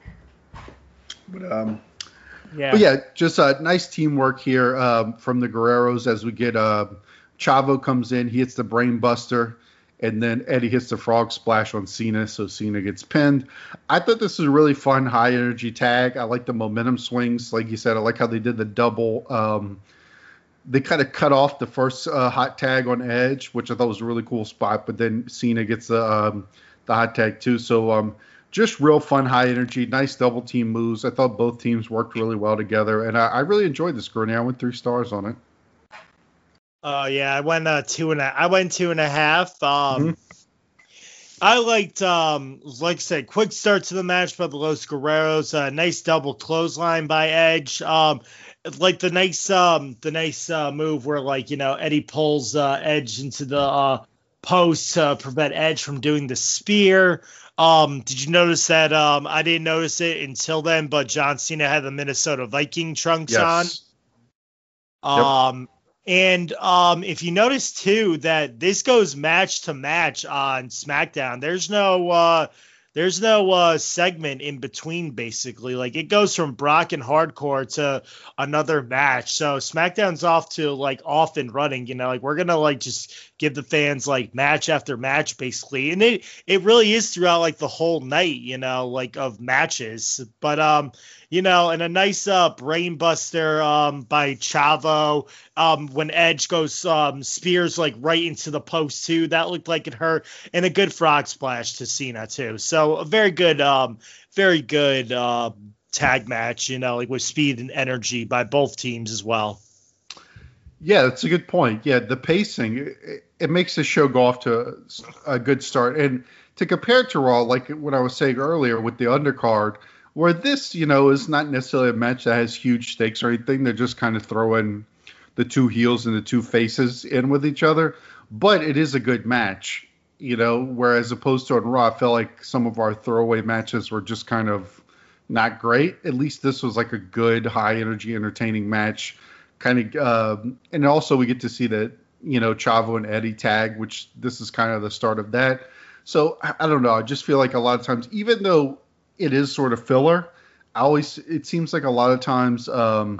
But um, yeah, but yeah, just a uh, nice teamwork here um, from the Guerreros as we get uh, Chavo comes in. He hits the brain buster. And then Eddie hits the frog splash on Cena, so Cena gets pinned. I thought this was a really fun, high-energy tag. I like the momentum swings. Like you said, I like how they did the double um, they kind of cut off the first uh, hot tag on Edge, which I thought was a really cool spot. But then Cena gets the um, the hot tag too. So um, just real fun, high energy, nice double team moves. I thought both teams worked really well together, and I, I really enjoyed this, Gurney. I went three stars on it. Oh yeah, I went uh, two and a. I went two and a half. Um, mm-hmm. I liked, um, like I said, quick start to the match by the Los Guerreros. A uh, nice double clothesline by Edge. Um, like the nice, um, the nice uh, move where, like, you know, Eddie pulls uh, Edge into the uh, post to prevent Edge from doing the spear. Um, did you notice that? Um, I didn't notice it until then, but John Cena had the Minnesota Viking trunks yes. on. Um. Yep. And um, if you notice, too, that this goes match to match on SmackDown. There's no uh, there's no uh, segment in between, basically. Like, it goes from Brock and Hardcore to another match. So SmackDown's off to, like, off and running, you know. Like, we're going to, like, just give the fans, like, match after match, basically. And it, it really is throughout, like, the whole night, you know, like, of matches. But, um... You know, and a nice uh, brain buster um, by Chavo um, when Edge goes um, spears like right into the post too. That looked like it hurt, and a good frog splash to Cena too. So a very good, um, very good uh, tag match. You know, like with speed and energy by both teams as well. Yeah, that's a good point. Yeah, the pacing it, it makes the show go off to a good start, and to compare it to Raw, like what I was saying earlier with the undercard. Where this, you know, is not necessarily a match that has huge stakes or anything. They're just kind of throwing the two heels and the two faces in with each other. But it is a good match, you know, whereas opposed to on Raw, I felt like some of our throwaway matches were just kind of not great. At least this was like a good, high-energy, entertaining match. Kind of, uh, and also we get to see that, you know, Chavo and Eddie tag, which this is kind of the start of that. So, I, I don't know. I just feel like a lot of times, even though it is sort of filler. I always, it seems like a lot of times, um,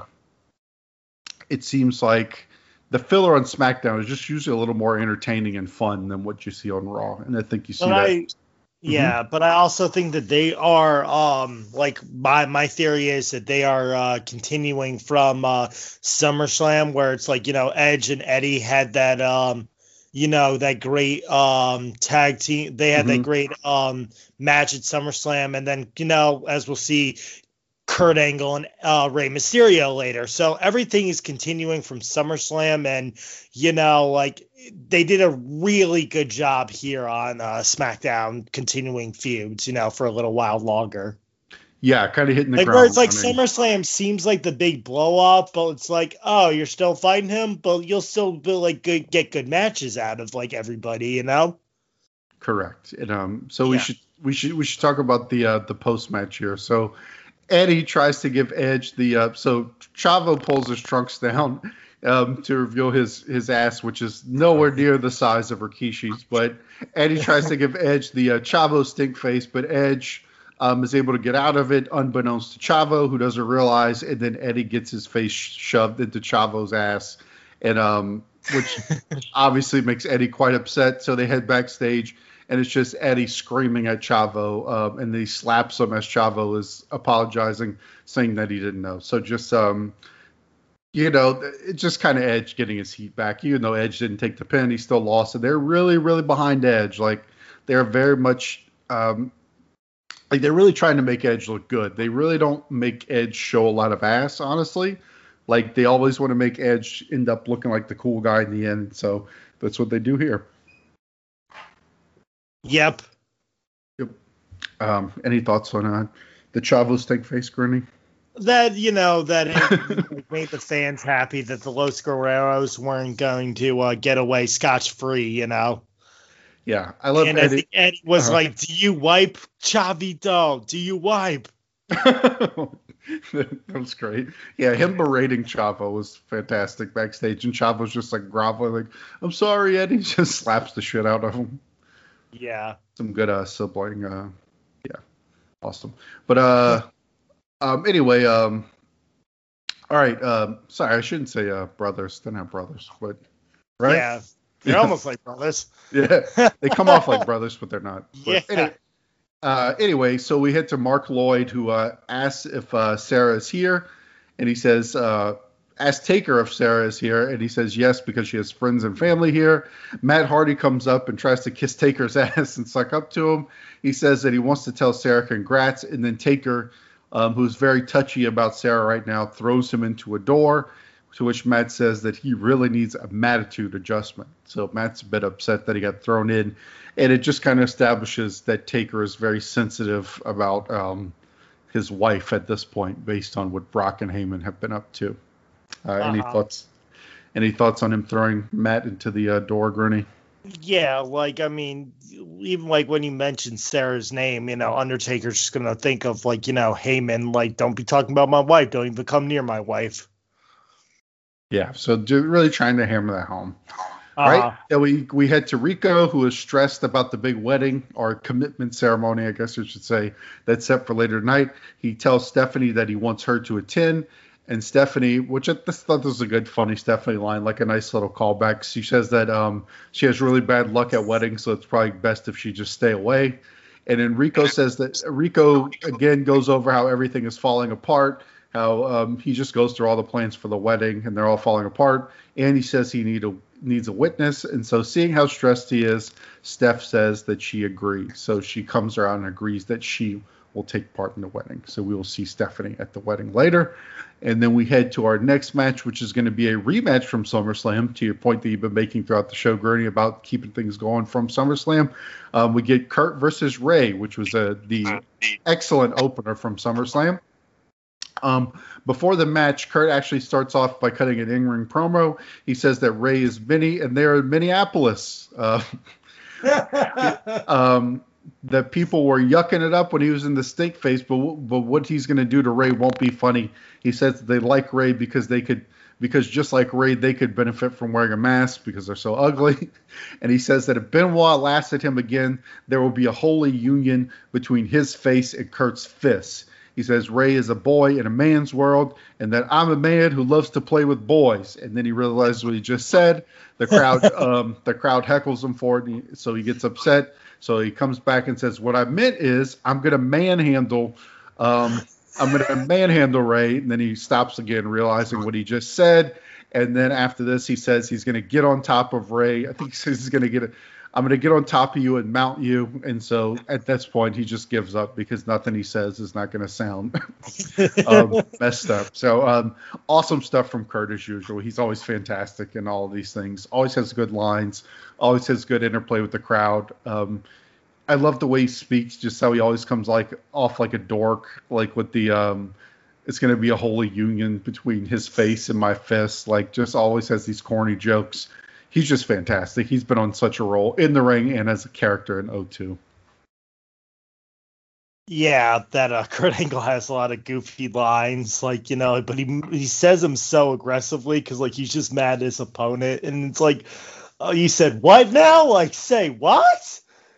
it seems like the filler on SmackDown is just usually a little more entertaining and fun than what you see on Raw. And I think you see but that. I, yeah, mm-hmm. But I also think that they are, um, like my, my theory is that they are uh, continuing from uh, SummerSlam where it's like, you know, Edge and Eddie had that, um, you know, that great um, tag team. They had mm-hmm. that great um, match at SummerSlam. And then, you know, as we'll see, Kurt Angle and uh, Rey Mysterio later. So everything is continuing from SummerSlam. And, you know, like they did a really good job here on uh, SmackDown continuing feuds, you know, for a little while longer. Yeah, kind of hitting the like, ground. Where it's like I mean. SummerSlam seems like the big blow up, but it's like, oh, you're still fighting him, but you'll still be like good, get good matches out of like everybody, you know? Correct. And um, so yeah. we should we should we should talk about the uh, the post match here. So Eddie tries to give Edge the uh, so Chavo pulls his trunks down um, to reveal his his ass, which is nowhere near the size of Rikishi's, but Eddie tries to give Edge the uh, Chavo stink face, but Edge. Um, is able to get out of it unbeknownst to Chavo, who doesn't realize, and then Eddie gets his face shoved into Chavo's ass, and um, which obviously makes Eddie quite upset. So they head backstage, and it's just Eddie screaming at Chavo, um, and then he slaps him as Chavo is apologizing, saying that he didn't know. So just, um, you know, it's just kind of Edge getting his heat back. Even though Edge didn't take the pin, he still lost, and they're really, really behind Edge. Like, they're very much... Um, Like they're really trying to make Edge look good. They really don't make Edge show a lot of ass, honestly. Like they always want to make Edge end up looking like the cool guy in the end. So that's what they do here. Yep. Yep. Um, any thoughts on uh, the Chavo stink face, Gurney? That, you know, that it made the fans happy that the Los Guerreros weren't going to uh, get away scotch-free, you know? Yeah, I love and Eddie. I think Eddie was uh-huh. like, do you wipe, Chavito? Do you wipe? That was great. Yeah, him berating Chavo was fantastic backstage, and Chavo's just like groveling, like, I'm sorry, Eddie. He just slaps the shit out of him. Yeah. Some good uh, sibling. Uh, yeah, awesome. But uh, um, anyway, um, all right. Um, sorry, I shouldn't say uh, brothers. They're not brothers, but right? Yeah. They're yeah. almost like brothers. Yeah, they come off like brothers, but they're not. But yeah. Anyway, uh, anyway, so we head to Mark Lloyd, who uh, asks if uh, Sarah is here, and he says, uh, asks Taker if Sarah is here, and he says yes because she has friends and family here. Matt Hardy comes up and tries to kiss Taker's ass and suck up to him. He says that he wants to tell Sarah congrats, and then Taker, um, who's very touchy about Sarah right now, throws him into a door, to which Matt says that he really needs a Mattitude adjustment. So Matt's a bit upset that he got thrown in, and it just kind of establishes that Taker is very sensitive about um, his wife at this point, based on what Brock and Heyman have been up to. Uh, uh-huh. Any thoughts? Any thoughts on him throwing Matt into the uh, door, Gurney? Yeah, like, I mean, even like when you mentioned Sarah's name, you know, Undertaker's just going to think of, like, you know, Heyman, like, don't be talking about my wife. Don't even come near my wife. Yeah, so really trying to hammer that home. Uh-huh. Right? And we, we head to Rico, who is stressed about the big wedding, or commitment ceremony, I guess I should say, that's set for later tonight. He tells Stephanie that he wants her to attend. And Stephanie, which I just thought this was a good, funny Stephanie line, like a nice little callback. She says that um, she has really bad luck at weddings, so it's probably best if she just stay away. And then Rico says that Rico, again, goes over how everything is falling apart, how um, he just goes through all the plans for the wedding, and they're all falling apart. And he says he need a, needs a witness. And so seeing how stressed he is, Steph says that she agrees. So she comes around and agrees that she will take part in the wedding. So we will see Stephanie at the wedding later. And then we head to our next match, which is going to be a rematch from SummerSlam, to your point that you've been making throughout the show, Gurney, about keeping things going from SummerSlam. Um, we get Kurt versus Ray, which was a, the excellent opener from SummerSlam. Um, before the match, Kurt actually starts off by cutting an in-ring promo. He says that Ray is Vinny, and they're in Minneapolis. Uh, um, that people were yucking it up when he was in the steak face, but but what he's going to do to Ray won't be funny. He says that they like Ray because they could, because just like Ray, they could benefit from wearing a mask because they're so ugly. And he says that if Benoit laughs at him again, there will be a holy union between his face and Kurt's fists. He says Ray is a boy in a man's world, and that I'm a man who loves to play with boys. And then he realizes what he just said. The crowd, um, the crowd heckles him for it, so he gets upset. So he comes back and says, what I meant is I'm going to manhandle um, I'm going to manhandle Ray. And then he stops again, realizing what he just said. And then after this, he says he's going to get on top of Ray. I think he says he's going to get it. I'm going to get on top of you and mount you. And so at this point, he just gives up because nothing he says is not going to sound um, messed up. So um, awesome stuff from Kurt as usual. He's always fantastic in all of these things. Always has good lines. Always has good interplay with the crowd. Um, I love the way he speaks, just how he always comes like off like a dork, like with the um, it's going to be a holy union between his face and my fist. Like just always has these corny jokes. He's just fantastic. He's been on such a role in the ring and as a character in O two. Yeah, that uh, Kurt Angle has a lot of goofy lines, like, you know, but he he says them so aggressively because, like, he's just mad at his opponent. And it's like, oh, you said what now? Like, say what?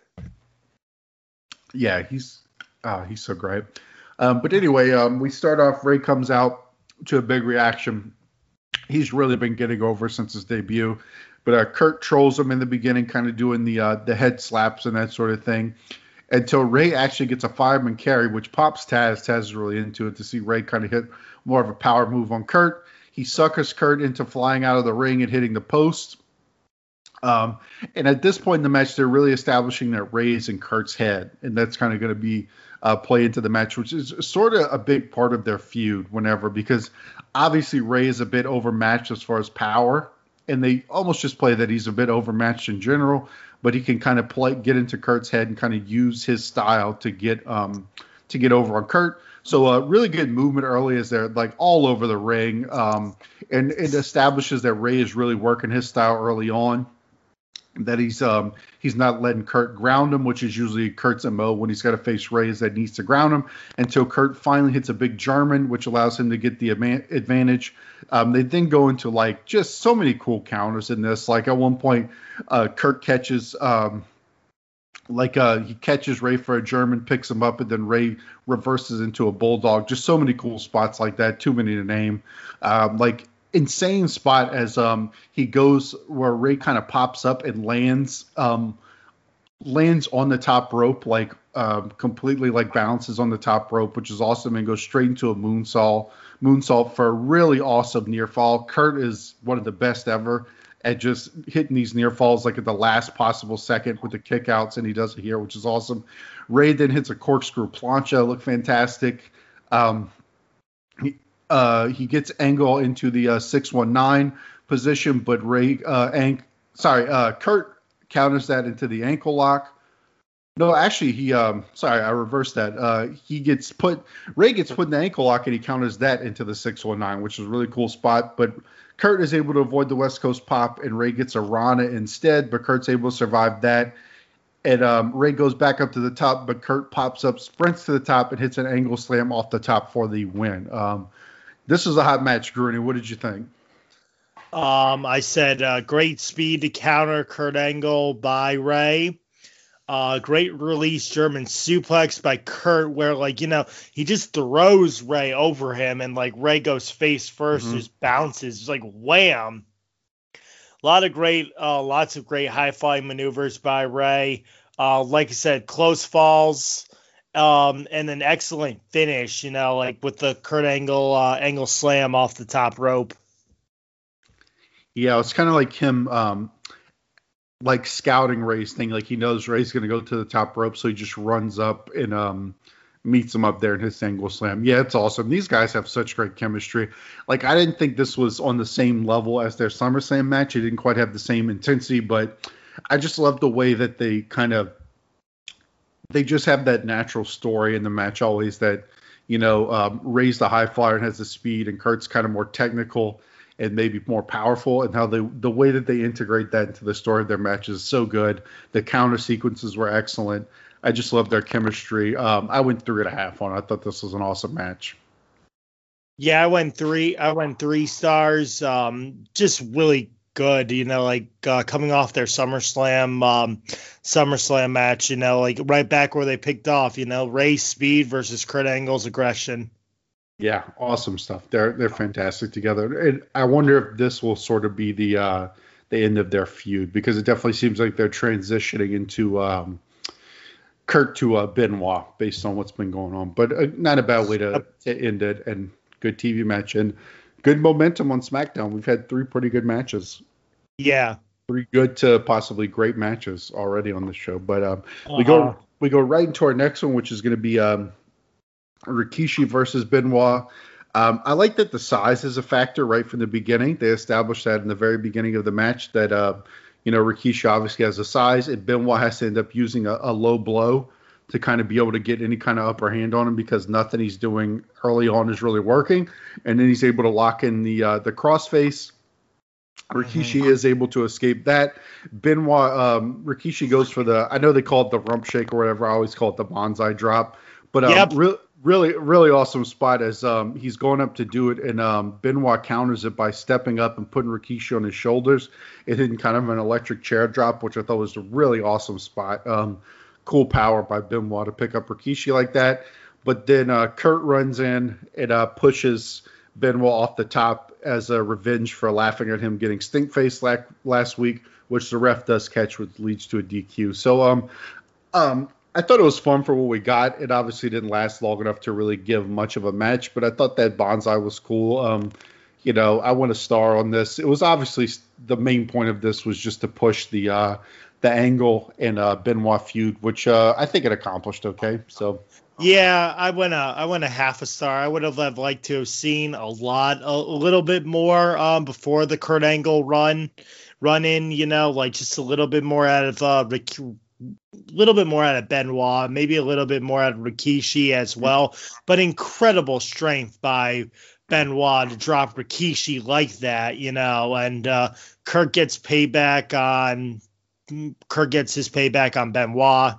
Yeah, he's uh, he's so great. Um, but anyway, um, we start off, Ray comes out to a big reaction. He's really been getting over since his debut. But uh, Kurt trolls him in the beginning, kind of doing the uh, the head slaps and that sort of thing, until Ray actually gets a fireman carry, which pops Taz. Taz is really into it to see Ray kind of hit more of a power move on Kurt. He suckers Kurt into flying out of the ring and hitting the post. Um, and at this point in the match, they're really establishing that Ray is in Kurt's head, and that's kind of going to be uh, play into the match, which is sort of a big part of their feud whenever, because obviously Ray is a bit overmatched as far as power. And they almost just play that he's a bit overmatched in general, but he can kind of play, get into Kurt's head and kind of use his style to get um, to get over on Kurt. So a uh, really good movement early as they're like all over the ring, um, and it establishes that Ray is really working his style early on. That he's um, he's not letting Kurt ground him, which is usually Kurt's M O when he's got to face Ray, is that he needs to ground him until Kurt finally hits a big German, which allows him to get the advantage. Um, they then go into like just so many cool counters in this. Like at one point, uh, Kurt catches um, like uh, he catches Ray for a German, picks him up, and then Ray reverses into a bulldog. Just so many cool spots like that. Too many to name. Um, like. Insane spot as um he goes where Ray kind of pops up and lands um lands on the top rope, like um, completely like balances on the top rope, which is awesome, and goes straight into a moonsault. Moonsault for a really awesome near fall. Kurt is one of the best ever at just hitting these near falls like at the last possible second with the kickouts, and he does it here, which is awesome. Ray then hits a corkscrew plancha, look fantastic. Um, he, uh, he gets Angle into the uh, six one nine position, but Ray, uh, ank, sorry, uh, Kurt counters that into the ankle lock. No, actually, he, um, sorry, I reversed that. Uh, he gets put, Ray gets put in the ankle lock, and he counters that into the six one nine, which is a really cool spot. But Kurt is able to avoid the West Coast pop, and Ray gets a Rana instead, but Kurt's able to survive that. And um, Ray goes back up to the top, but Kurt pops up, sprints to the top, and hits an angle slam off the top for the win. Um, this was a hot match, Grooney. What did you think? Um, I said uh, great speed to counter Kurt Angle by Ray. Uh, great release German suplex by Kurt, where, like, you know, he just throws Ray over him, and, like, Ray goes face first, mm-hmm. just bounces, just like wham. A lot of great, uh, lots of great high-flying maneuvers by Ray. Uh, like I said, close falls, um, and an excellent finish, you know, like with the Kurt Angle, uh, Angle slam off the top rope. Yeah, it's kind of like him, um, like scouting Ray's thing. Like he knows Ray's going to go to the top rope, so he just runs up and um, meets him up there in his angle slam. Yeah, it's awesome. These guys have such great chemistry. Like I didn't think this was on the same level as their SummerSlam match. It didn't quite have the same intensity, but I just love the way that they kind of, they just have that natural story in the match always that, you know, um, Ray's the high flyer and has the speed, and Kurt's kind of more technical and maybe more powerful, and how they, the way that they integrate that into the story of their matches is so good. The counter sequences were excellent. I just love their chemistry. Um, I went three and a half on it. I thought this was an awesome match. Yeah, I went three. I went three stars. Um, just really good. You know, like uh, coming off their SummerSlam, um, SummerSlam match. You know, like right back where they picked off. You know, Ray's speed versus Kurt Angle's aggression. Yeah, awesome stuff. They're they're fantastic together. And I wonder if this will sort of be the uh, the end of their feud, because it definitely seems like they're transitioning into um, Kurt to uh, Benoit based on what's been going on. But uh, not a bad way to, to end it, and good T V match and good momentum on SmackDown. We've had three pretty good matches. Yeah, pretty good to possibly great matches already on the show. But um, uh-huh. we go we go right into our next one, which is going to be. Um, Rikishi versus Benoit. Um, I like that the size is a factor right from the beginning. They established that in the very beginning of the match that, uh, you know, Rikishi obviously has a size, and Benoit has to end up using a, a low blow to kind of be able to get any kind of upper hand on him, because nothing he's doing early on is really working. And then he's able to lock in the uh, the crossface. Rikishi mm-hmm. is able to escape that. Benoit, um, Rikishi goes for the, I know they call it the rump shake or whatever. I always call it the bonsai drop. But um, yep. re- really, really awesome spot as um, he's going up to do it, and um, Benoit counters it by stepping up and putting Rikishi on his shoulders. It hit kind of an electric chair drop, which I thought was a really awesome spot. Um, cool power by Benoit to pick up Rikishi like that. But then uh, Kurt runs in and uh, pushes Benoit off the top as a revenge for laughing at him getting stink face la- last week, which the ref does catch, which leads to a D Q. So um, um, I thought it was fun for what we got. It obviously didn't last long enough to really give much of a match, but I thought that bonsai was cool. Um, you know, I want a star on this. It was obviously the main point of this was just to push the uh, the Angle and uh, Benoit feud, which uh, I think it accomplished okay. So. Yeah, I went a I went a half a star. I would have liked to have seen a lot, a, a little bit more um, before the Kurt Angle run, run in. You know, like just a little bit more out of uh, Rick, little bit more out of Benoit, maybe a little bit more out of Rikishi as well. But incredible strength by Benoit to drop Rikishi like that, you know. And uh, Kurt gets payback on Kurt gets his payback on Benoit.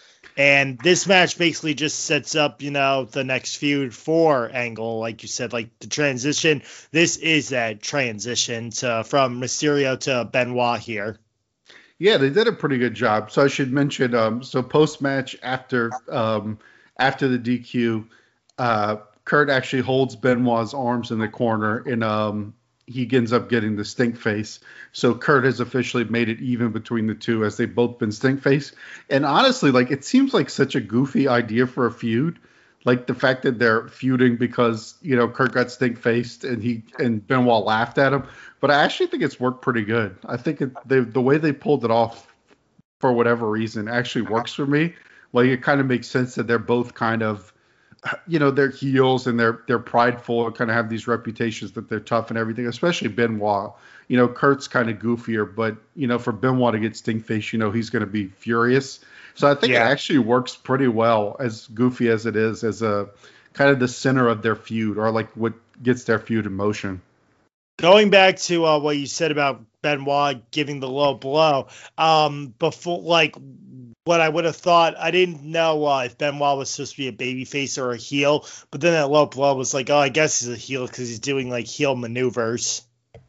And this match basically just sets up, you know, the next feud for Angle, like you said, like the transition. This is that transition to from Mysterio to Benoit here. Yeah, they did a pretty good job. So I should mention, um, so post match after um, after the D Q, uh, Kurt actually holds Benoit's arms in the corner, and um, he ends up getting the stink face. So Kurt has officially made it even between the two as they've both been stink face. And honestly, like it seems like such a goofy idea for a feud. Like the fact that they're feuding because, you know, Kurt got stink faced and he and Benoit laughed at him. But I actually think it's worked pretty good. I think it, they, the way they pulled it off for whatever reason actually works for me. Like it kind of makes sense that they're both kind of, you know, they're heels and they're they're prideful and kind of have these reputations that they're tough and everything, especially Benoit. You know, Kurt's kind of goofier, but, you know, for Benoit to get stink face, you know, he's going to be furious. So I think yeah. it actually works pretty well, as goofy as it is, as a kind of the center of their feud, or like what gets their feud in motion. Going back to uh, what you said about Benoit giving the low blow, um, before, like, what I would have thought, I didn't know uh, if Benoit was supposed to be a babyface or a heel, but then that low blow was like, oh, I guess he's a heel because he's doing like heel maneuvers.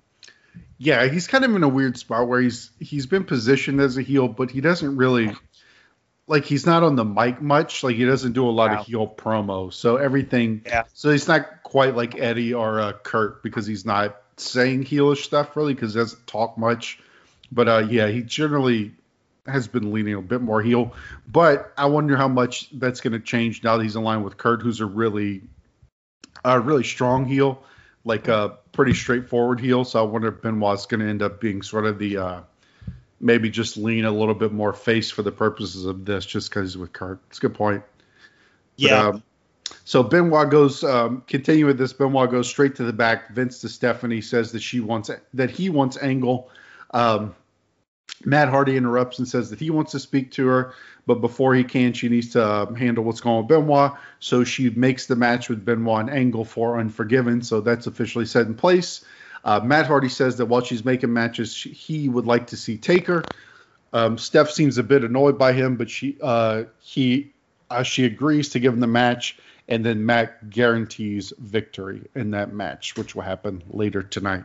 Yeah, he's kind of in a weird spot where he's he's been positioned as a heel, but he doesn't really, like, he's not on the mic much. Like, he doesn't do a lot wow. of heel promo. So everything, yeah. so he's not quite like Eddie or uh, Kurt, because he's not saying heelish stuff really, because he doesn't talk much. But uh, yeah, he generally has been leaning a bit more heel. But I wonder how much that's going to change now that he's in line with Kurt, who's a really, uh, really strong heel, like a pretty straightforward heel. So I wonder if Benoit's going to end up being sort of the, uh, maybe just lean a little bit more face for the purposes of this, just because he's with Kurt. It's a good point. Yeah. But, um, so Benoit goes, um, continue with this. Benoit goes straight to the back. Vince to Stephanie says that she wants, that he wants Angle. Um, Matt Hardy interrupts and says that he wants to speak to her, but before he can, she needs to uh, handle what's going on with Benoit. So she makes the match with Benoit and Angle for Unforgiven. So that's officially set in place. Uh, Matt Hardy says that while she's making matches, she, he would like to see Taker. Um, Steph seems a bit annoyed by him, but she uh, he uh, she agrees to give him the match, and then Matt guarantees victory in that match, which will happen later tonight.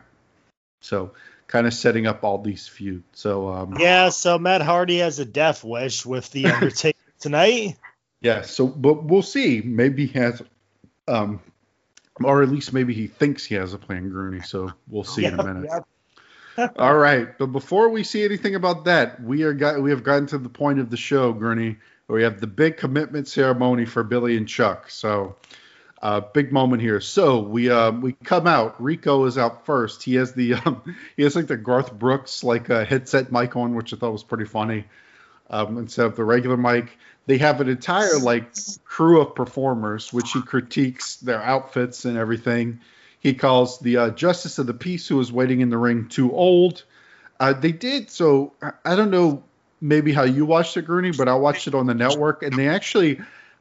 So kind of setting up all these feuds. So um, yeah, so Matt Hardy has a death wish with the Undertaker tonight. Yeah, so but we'll see. Maybe he has, um, or at least maybe he thinks he has a plan, Grooney. So we'll see yep, in a minute. Yep. All right, but before we see anything about that, we are got we have gotten to the point of the show, Grooney, where we have the big commitment ceremony for Billy and Chuck. So. Uh, big moment here. So we uh, we come out. Rico is out first. He has the um, he has like the Garth Brooks like a headset mic on, which I thought was pretty funny. Um, instead of the regular mic, they have an entire like crew of performers, which he critiques their outfits and everything. He calls the uh, Justice of the Peace, who is waiting in the ring, too old. Uh, they did so. I don't know maybe how you watched it, Grooney, but I watched it on the network, and they actually.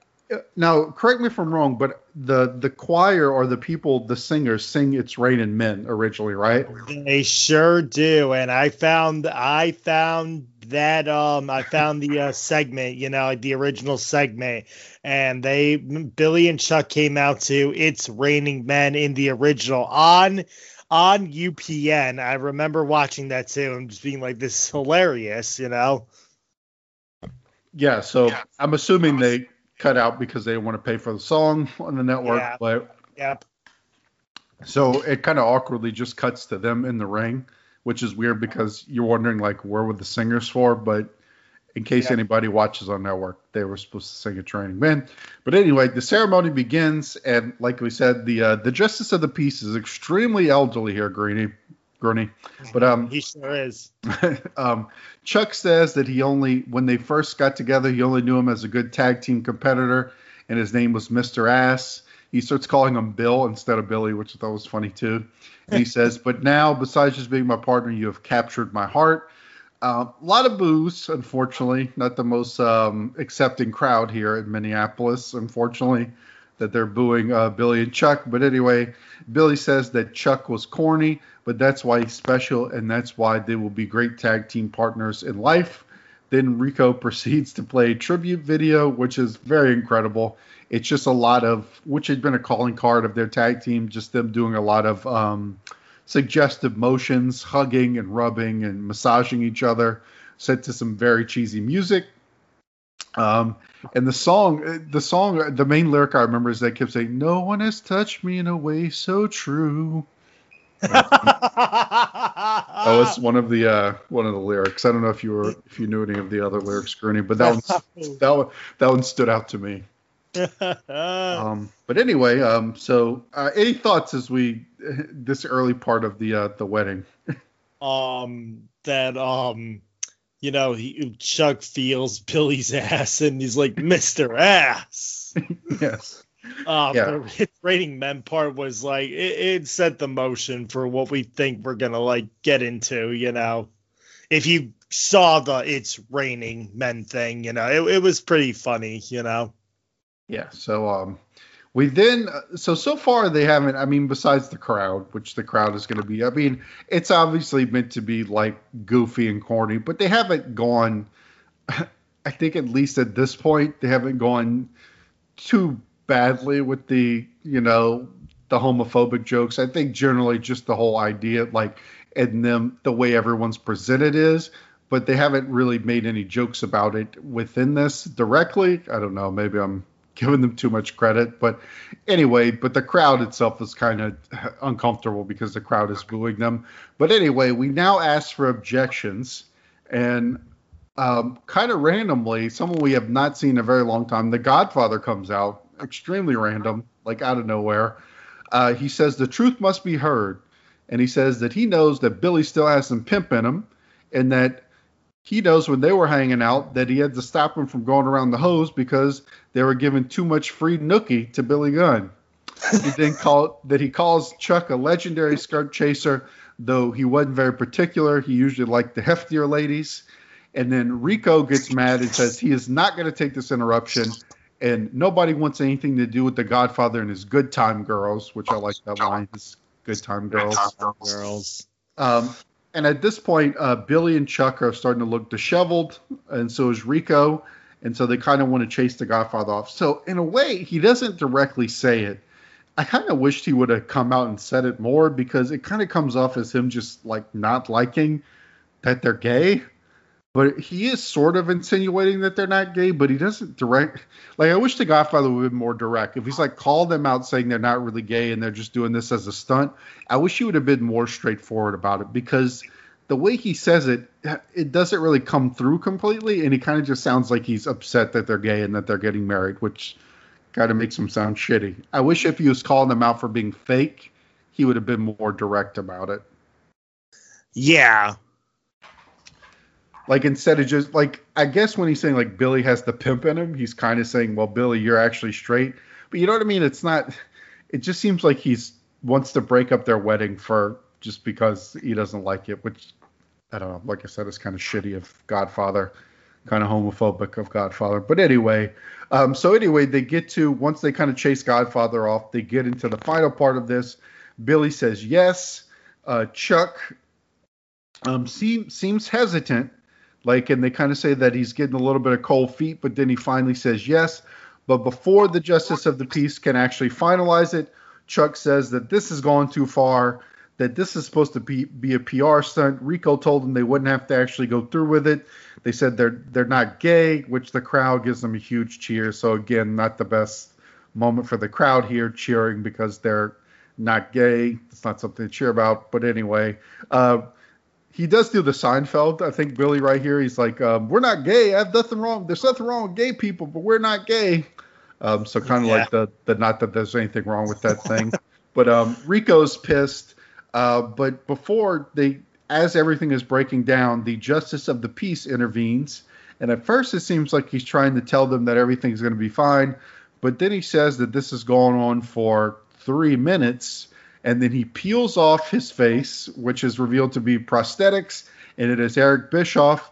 Now, correct me if I'm wrong, but the the choir or the people, the singers, sing "It's Raining Men" originally, right? They sure do, and I found I found that um I found the uh, segment, you know, the original segment, and they Billy and Chuck came out to "It's Raining Men" in the original on on U P N. I remember watching that too and just being like, "This is hilarious," you know. Yeah, so I'm assuming they cut out because they want to pay for the song on the network, yeah. but yep. So it kind of awkwardly just cuts to them in the ring, which is weird because you're wondering like where were the singers for, but in case yep. anybody watches on network, they were supposed to sing a Training Men. But anyway, the ceremony begins, and like we said, the uh, the Justice of the Peace is extremely elderly here, Greeny. Grooney. But um, he sure is. um, Chuck says that he only, when they first got together, he only knew him as a good tag team competitor, and his name was Mister Ass. He starts calling him Bill instead of Billy, which I thought was funny too. And he says, "But now, besides just being my partner, you have captured my heart." Uh, a lot of boos, unfortunately. Not the most um, accepting crowd here in Minneapolis, unfortunately, that they're booing uh, Billy and Chuck. But anyway, Billy says that Chuck was corny, but that's why he's special, and that's why they will be great tag team partners in life. Then Rico proceeds to play a tribute video, which is very incredible. It's just a lot of, which had been a calling card of their tag team, just them doing a lot of um, suggestive motions, hugging and rubbing and massaging each other, set to some very cheesy music. Um, and the song, the song, the main lyric I remember is they kept saying, "No one has touched me in a way so true." That was one of the uh, one of the lyrics. I don't know if you were if you knew any of the other lyrics, Gurney, but that one that one that one stood out to me. um, but anyway, um, so uh, any thoughts as we this early part of the uh, the wedding? um, that um, you know, he, Chuck feels Billy's ass, and he's like, Mister Ass. Yes. Um, Yeah. The rating men part was like it, it set the motion for what we think we're gonna like get into. You know, if you saw the "it's raining men" thing, you know, it, it was pretty funny. You know. Yeah. So um, we then so so far they haven't. I mean, besides the crowd, which the crowd is going to be. I mean, it's obviously meant to be like goofy and corny, but they haven't gone. I think at least at this point they haven't gone too badly with the, you know, the homophobic jokes. I think generally just the whole idea, like, and them, the way everyone's presented is, but they haven't really made any jokes about it within this directly. I don't know. Maybe I'm giving them too much credit, but anyway, but the crowd itself is kind of uncomfortable because the crowd is booing them. But anyway, we now ask for objections, and um, kind of randomly, someone we have not seen in a very long time, the Godfather comes out. Extremely random, like out of nowhere. Uh, he says the truth must be heard, and he says that he knows that Billy still has some pimp in him, and that he knows when they were hanging out that he had to stop him from going around the hose because they were giving too much free nookie to Billy Gunn. He then called that he calls Chuck a legendary skirt chaser, though he wasn't very particular. He usually liked the heftier ladies. And then Rico gets mad and says he is not going to take this interruption. And nobody wants anything to do with the Godfather and his good time girls, which I like that line, his good time girls. Girls. Um, and at this point, uh, Billy and Chuck are starting to look disheveled, and so is Rico. And so they kind of want to chase the Godfather off. So in a way, he doesn't directly say it. I kind of wished he would have come out and said it more, because it kind of comes off as him just like not liking that they're gay. But he is sort of insinuating that they're not gay, but he doesn't direct. Like, I wish the Godfather would have been more direct. If he's like called them out saying they're not really gay and they're just doing this as a stunt, I wish he would have been more straightforward about it, because the way he says it, it doesn't really come through completely. And he kind of just sounds like he's upset that they're gay and that they're getting married, which kind of makes him sound shitty. I wish if he was calling them out for being fake, he would have been more direct about it. Yeah. Like, instead of just, like, I guess when he's saying, like, Billy has the pimp in him, he's kind of saying, well, Billy, you're actually straight. But you know what I mean? It's not, it just seems like he's wants to break up their wedding for, just because he doesn't like it, which, I don't know, like I said, is kind of shitty of Godfather, kind of homophobic of Godfather. But anyway, um, so anyway, they get to, once they kind of chase Godfather off, they get into the final part of this. Billy says yes. Uh, Chuck um, seem, seems hesitant. Like, and they kind of say that he's getting a little bit of cold feet, but then he finally says yes. But before the justice of the peace can actually finalize it, Chuck says that this has gone too far, that this is supposed to be, be a P R stunt. Rico told them they wouldn't have to actually go through with it. They said they're they're not gay, which the crowd gives them a huge cheer. So again, not the best moment for the crowd here, cheering because they're not gay. It's not something to cheer about. But anyway, uh, he does do the Seinfeld, I think, Billy, right here. He's like, um, we're not gay. I have nothing wrong. There's nothing wrong with gay people, but we're not gay. Um, so kind of Yeah. like the, the, not that there's anything wrong with that thing. But um, Rico's pissed. Uh, but before they, as everything is breaking down, the justice of the peace intervenes. And at first it seems like he's trying to tell them that everything's going to be fine. But then he says that this has gone on for three minutes. And then he peels off his face, which is revealed to be prosthetics, and it is Eric Bischoff.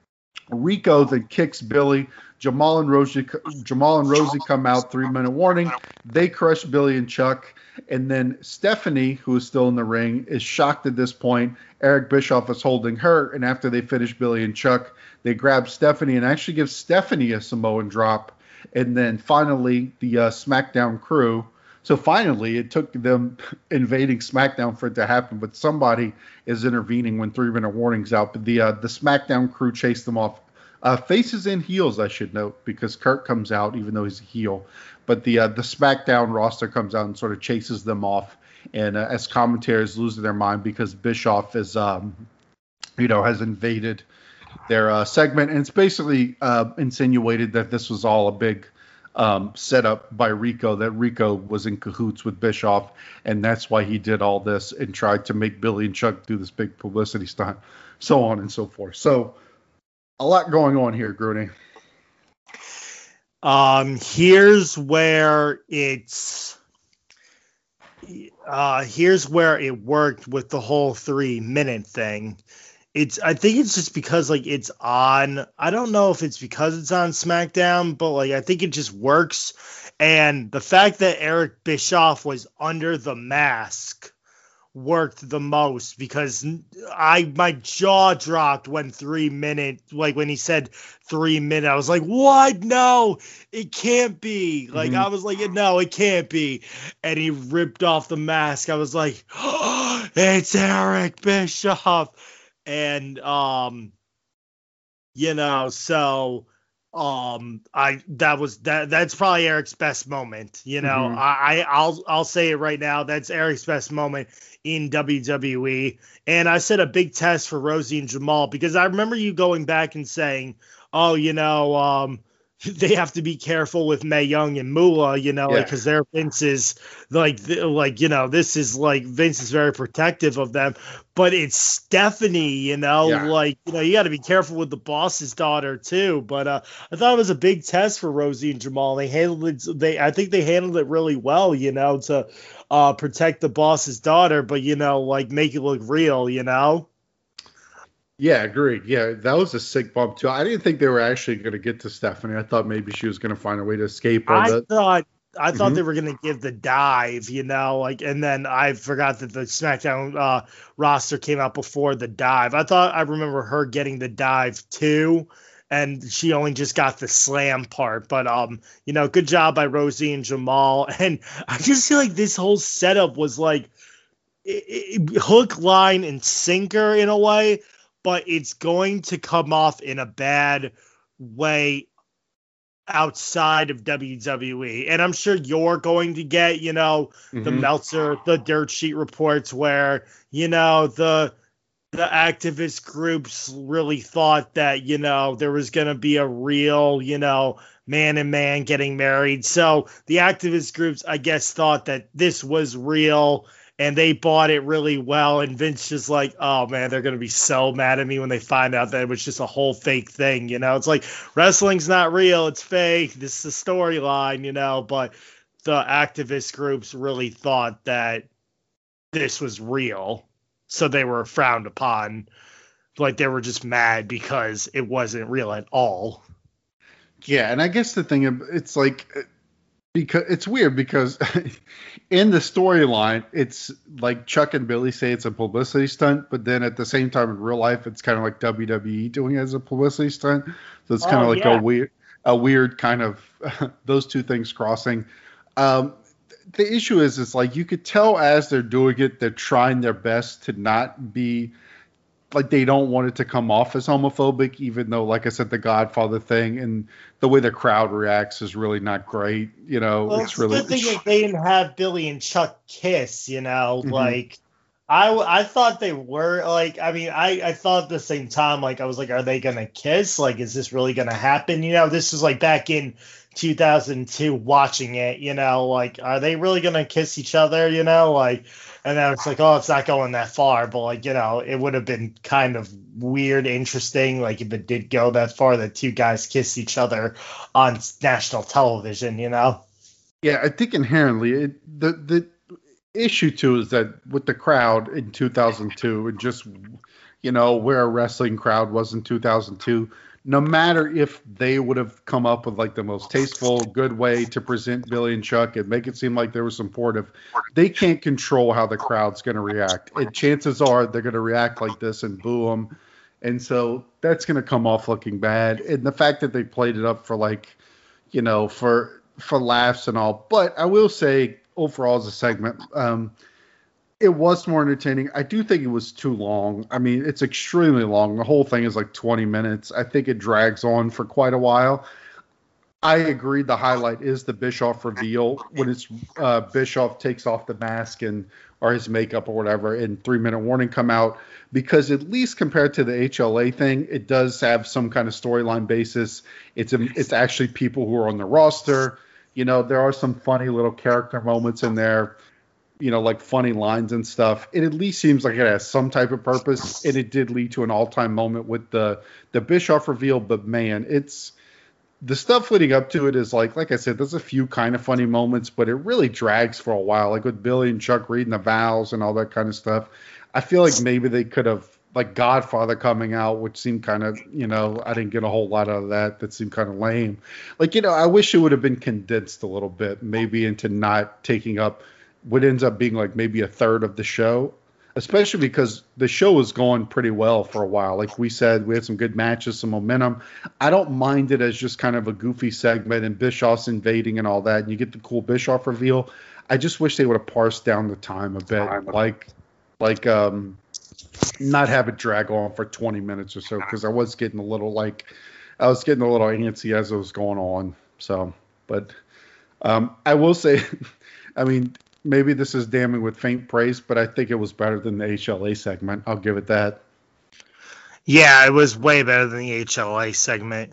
Rico then kicks Billy. Jamal and Rosie, Jamal and Rosie come out, three-minute warning. They crush Billy and Chuck. And then Stephanie, who is still in the ring, is shocked at this point. Eric Bischoff is holding her, and after they finish Billy and Chuck, they grab Stephanie and actually give Stephanie a Samoan drop. And then finally, the uh, SmackDown crew. So finally, it took them invading SmackDown for it to happen, but somebody is intervening when three-minute warning's out. But the uh, the SmackDown crew chased them off. Uh, faces and heels, I should note, because Kurt comes out, even though he's a heel. But the uh, the SmackDown roster comes out and sort of chases them off, and uh, as commentators losing their mind because Bischoff is, um, you know, has invaded their uh, segment, and it's basically uh, insinuated that this was all a big um, setup by Rico, that Rico was in cahoots with Bischoff, and that's why he did all this and tried to make Billy and Chuck do this big publicity stunt, so on and so forth. So a lot going on here, Grooney. Um, here's where it's, uh, here's where it worked with the whole three minute thing. It's, I think it's just because like it's on, I don't know if it's because it's on SmackDown, but like, I think it just works. And the fact that Eric Bischoff was under the mask worked the most, because I, my jaw dropped when three minute, like when he said three minute, I was like, what? No, it can't be. Like, mm-hmm. I was like, no, it can't be. And he ripped off the mask. I was like, oh, it's Eric Bischoff. And, um, you know, so, um, I, that was, that, that's probably Eric's best moment, you know, mm-hmm. I, I, I'll, I'll say it right now. That's Eric's best moment in W W E. And I said a big test for Rosie and Jamal, because I remember you going back and saying, oh, you know, um, they have to be careful with Mae Young and Moolah, you know, yeah. like, because they're Vince's, like, like, you know, this is like Vince is very protective of them, but it's Stephanie, you know, yeah. like, you know, you got to be careful with the boss's daughter too. But uh, I thought it was a big test for Rosie and Jamal. They handled it. They, I think they handled it really well, you know, to uh, protect the boss's daughter, but, you know, like make it look real, you know. Yeah, agreed. Yeah, that was a sick bump too. I didn't think they were actually going to get to Stephanie. I thought maybe she was going to find a way to escape. I the... thought I thought mm-hmm. they were going to give the dive, you know, like, and then I forgot that the SmackDown uh, roster came out before the dive. I thought I remember her getting the dive too, and she only just got the slam part. But um, you know, good job by Rosie and Jamal. And I just feel like this whole setup was like it, it, hook, line, and sinker in a way. But it's going to come off in a bad way outside of W W E. And I'm sure you're going to get, you know, mm-hmm. the Meltzer, the dirt sheet reports where, you know, the the activist groups really thought that, you know, there was going to be a real, you know, man and man getting married. So the activist groups, I guess, thought that this was real. And they bought it really well. And Vince just like, oh, man, they're going to be so mad at me when they find out that it was just a whole fake thing. You know, it's like wrestling's not real. It's fake. This is a storyline, you know. But the activist groups really thought that this was real. So they were frowned upon. Like they were just mad because it wasn't real at all. Yeah. And I guess the thing, it's like, because it's weird because in the storyline, it's like Chuck and Billy say it's a publicity stunt, but then at the same time in real life, it's kind of like W W E doing it as a publicity stunt. So it's kind of oh, like yeah. a weird, a weird kind of those two things crossing. Um, the issue is, it's like you could tell as they're doing it, they're trying their best to not be like they don't want it to come off as homophobic, even though, like I said, the Godfather thing and the way the crowd reacts is really not great. You know, well, it's, it's really. Good thing that they didn't have Billy and Chuck kiss. You know, mm-hmm. like I, I thought they were like. I mean, I, I thought at the same time, like I was like, are they gonna kiss? Like, is this really gonna happen? You know, this was like back in two thousand two, watching it. You know, like, are they really gonna kiss each other? You know, like. And then it's like, oh, it's not going that far. But, like, you know, it would have been kind of weird, interesting, like, if it did go that far, that two guys kiss each other on national television, you know? Yeah, I think inherently, it, the the issue, too, is that with the crowd in two thousand two, and just, you know, where a wrestling crowd was in two thousand two, no matter if they would have come up with like the most tasteful, good way to present Billy and Chuck and make it seem like they were supportive, they can't control how the crowd's going to react. And chances are they're going to react like this and boo them. And so that's going to come off looking bad. And the fact that they played it up for like, you know, for, for laughs and all. But I will say overall as a segment, um, it was more entertaining. I do think it was too long. I mean, it's extremely long. The whole thing is like twenty minutes. I think it drags on for quite a while. I agree. The highlight is the Bischoff reveal when it's uh, Bischoff takes off the mask and or his makeup or whatever, and three minute warning come out, because at least compared to the H L A thing, it does have some kind of storyline basis. It's a, it's actually people who are on the roster. You know, there are some funny little character moments in there. You know, like funny lines and stuff. It at least seems like it has some type of purpose, and it did lead to an all time moment with the the Bischoff reveal. But man, it's the stuff leading up to it is like, like I said, there's a few kind of funny moments, but it really drags for a while. Like with Billy and Chuck reading the vows and all that kind of stuff. I feel like maybe they could have, like Godfather coming out, which seemed kind of, you know, I didn't get a whole lot out of that. That seemed kind of lame. Like, you know, I wish it would have been condensed a little bit, maybe into not taking up what ends up being like maybe a third of the show. Especially because the show was going pretty well for a while. Like we said, we had some good matches, some momentum. I don't mind it as just kind of a goofy segment and Bischoff's invading and all that, and you get the cool Bischoff reveal. I just wish they would have parsed down the time a bit, like, like um, not have it drag on for twenty minutes or so, because I was getting a little like, I was getting a little antsy as it was going on. So, but um, I will say, I mean. Maybe this is damning with faint praise, but I think it was better than the H L A segment. I'll give it that. Yeah, it was way better than the H L A segment.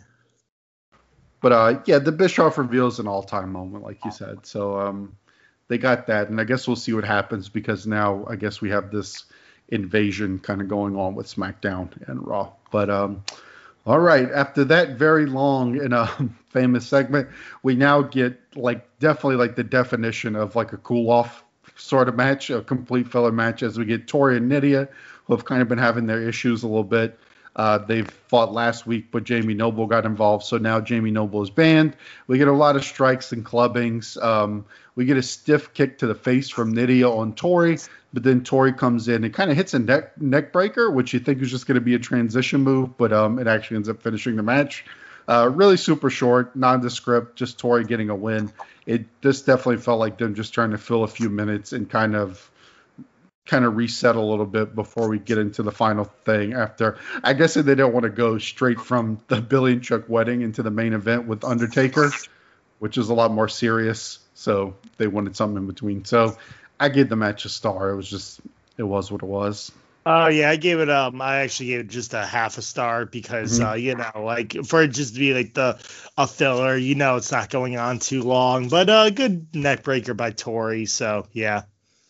But uh, yeah, the Bischoff reveal is an all-time moment, like you said. So um, they got that, and I guess we'll see what happens, because now I guess we have this invasion kind of going on with SmackDown and Raw. But um, all right, after that very long and uh, famous segment, we now get like definitely like the definition of like a cool off sort of match, a complete filler match, as we get Tori and Nydia, who have kind of been having their issues a little bit. Uh, they've fought last week, but Jamie Noble got involved, so now Jamie Noble is banned. We get a lot of strikes and clubbings. Um, we get a stiff kick to the face from Nydia on Tori, but then Tori comes in and kind of hits a neck neck breaker, which you think is just going to be a transition move, but um, it actually ends up finishing the match. Uh, really super short, nondescript, just Tori getting a win. It this definitely felt like them just trying to fill a few minutes and kind of kind of reset a little bit before we get into the final thing. After, I guess they didn't want to go straight from the Billy and Chuck wedding into the main event with Undertaker, which is a lot more serious. So they wanted something in between. So I gave the match a star. It was just, it was what it was. Oh, uh, yeah, I gave it, um, I actually gave it just a half a star because, mm-hmm. uh, you know, like, for it just to be, like, the a filler, you know, it's not going on too long. But a uh, good neck breaker by Tori, so, yeah.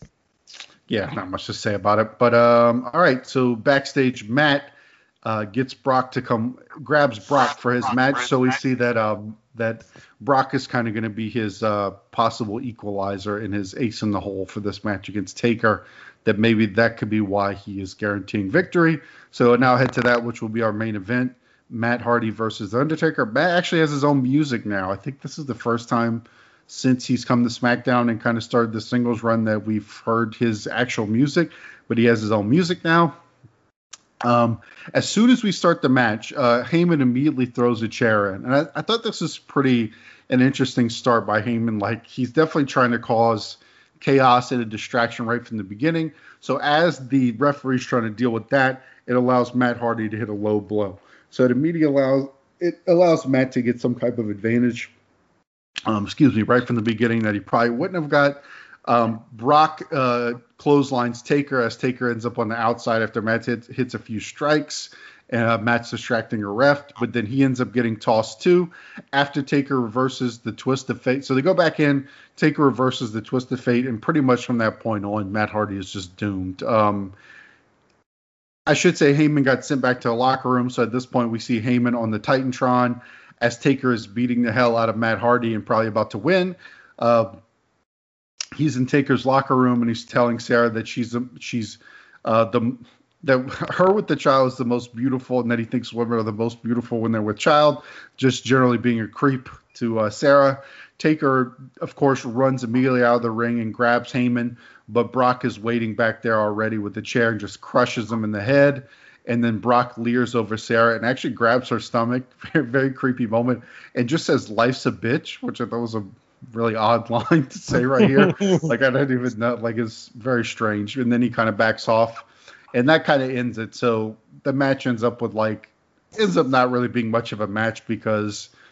Yeah, not much to say about it. But, um, all right, so backstage, Matt uh, gets Brock to come, grabs Brock for his match. So we see that um, that Brock is kind of going to be his uh, possible equalizer and his ace in the hole for this match against Taker. That maybe that could be why he is guaranteeing victory. So now head to that, which will be our main event. Matt Hardy versus The Undertaker. Matt actually has his own music now. I think this is the first time since he's come to SmackDown and kind of started the singles run that we've heard his actual music, but he has his own music now. Um, as soon as we start the match, uh, Heyman immediately throws a chair in. And I, I thought this was pretty an interesting start by Heyman. Like, he's definitely trying to cause chaos and a distraction right from the beginning. So as the referee's trying to deal with that, it allows Matt Hardy to hit a low blow. So it immediately allows it allows Matt to get some type of advantage. Um, excuse me, right from the beginning that he probably wouldn't have got. Um, Brock uh, clotheslines Taker as Taker ends up on the outside after Matt hits, hits a few strikes. Uh, Matt's distracting a ref, but then he ends up getting tossed too after Taker reverses the twist of fate. So they go back in, Taker reverses the twist of fate, and pretty much from that point on, Matt Hardy is just doomed. Um, I should say Heyman got sent back to the locker room, so at this point we see Heyman on the Titantron as Taker is beating the hell out of Matt Hardy and probably about to win. Uh, he's in Taker's locker room and he's telling Sarah that she's a, she's uh, the that her with the child is the most beautiful, and that he thinks women are the most beautiful when they're with child. Just generally being a creep to uh, Sarah. Taker, of course, runs immediately out of the ring and grabs Heyman, but Brock is waiting back there already with the chair and just crushes him in the head. And then Brock leers over Sarah and actually grabs her stomach. Very, very creepy moment. And just says, "Life's a bitch," which I thought was a really odd line to say right here. Like, I don't even know. Like, it's very strange. And then he kind of backs off. And that kind of ends it. So the match ends up with, like, ends up not really being much of a match because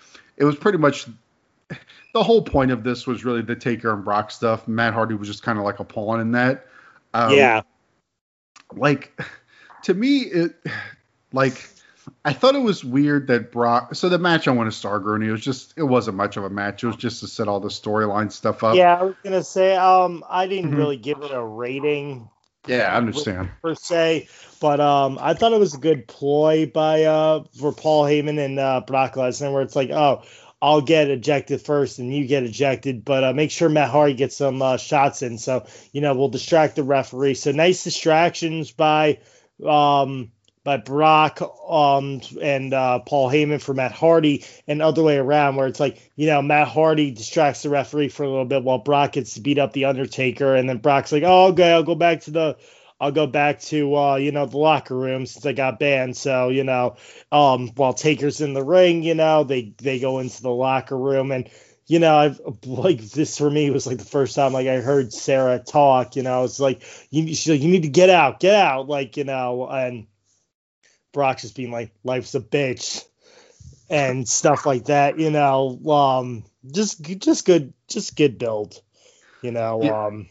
it was pretty much the whole point of this was really the Taker and Brock stuff. Matt Hardy was just kind of like a pawn in that. Um, yeah. Like, to me, it like I thought it was weird that Brock. So the match I want to star, Grooney, it was just it wasn't much of a match. It was just to set all the storyline stuff up. Yeah, I was gonna say um I didn't Mhm. really give it a rating. Yeah, I understand. Per se, but um, I thought it was a good ploy by uh for Paul Heyman and uh, Brock Lesnar, where it's like, oh, I'll get ejected first and you get ejected, but uh, make sure Matt Hardy gets some uh, shots in, so you know we'll distract the referee. So nice distractions by um by Brock um and uh, Paul Heyman for Matt Hardy, and other way around, where it's like, you know, Matt Hardy distracts the referee for a little bit while Brock gets to beat up the Undertaker, and then Brock's like, oh, okay, I'll go back to the I'll go back to uh, you know, the locker room since I got banned. So, you know, um while Taker's in the ring, you know, they they go into the locker room, and you know, I've like this for me was like the first time like I heard Sarah talk, you know, it's like you she's like, you need to get out, get out, like, you know, and Brock's just being like, life's a bitch and stuff like that, you know. Um, just, just good, just good build, you know. Yeah. Um,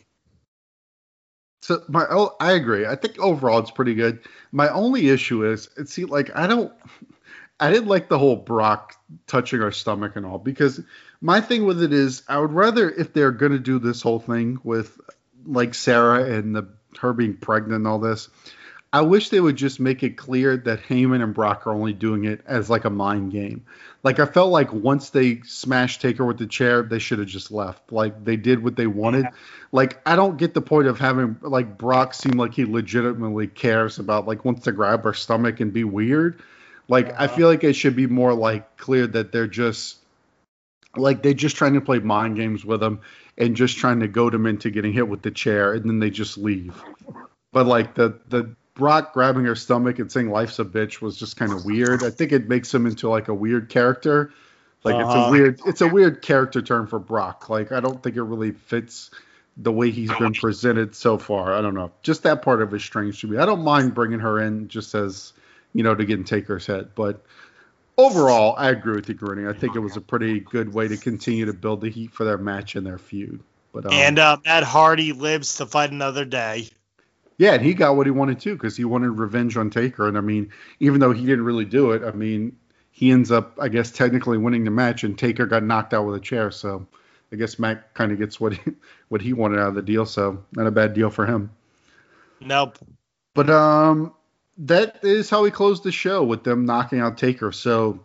So my, oh, I agree. I think overall it's pretty good. My only issue is, it see, like I don't, I didn't like the whole Brock touching our stomach and all, because my thing with it is, I would rather, if they're gonna do this whole thing with like Sarah and the her being pregnant and all this, I wish they would just make it clear that Heyman and Brock are only doing it as like a mind game. Like, I felt like once they smashed Taker with the chair, they should have just left. Like, they did what they wanted. Yeah. Like, I don't get the point of having, like, Brock seem like he legitimately cares about, like, wants to grab her stomach and be weird. Like, uh-huh. I feel like it should be more, like, clear that they're just, like, they're just trying to play mind games with him and just trying to goad him into getting hit with the chair, and then they just leave. But, like, the the... Brock grabbing her stomach and saying life's a bitch was just kind of weird. I think it makes him into like a weird character. Like uh-huh. it's a weird, it's a weird character turn for Brock. Like, I don't think it really fits the way he's been presented so far. I don't know. Just that part of it is strange to me. I don't mind bringing her in just as, you know, to get in Taker's head. But overall, I agree with you, Grooney. I think it was a pretty good way to continue to build the heat for their match and their feud. But um, And uh, Matt Hardy lives to fight another day. Yeah, and he got what he wanted too, because he wanted revenge on Taker. And I mean, even though he didn't really do it, I mean, he ends up, I guess, technically winning the match, and Taker got knocked out with a chair. So I guess Matt kind of gets what he, what he wanted out of the deal. So not a bad deal for him. Nope. But um, that is how we closed the show, with them knocking out Taker. So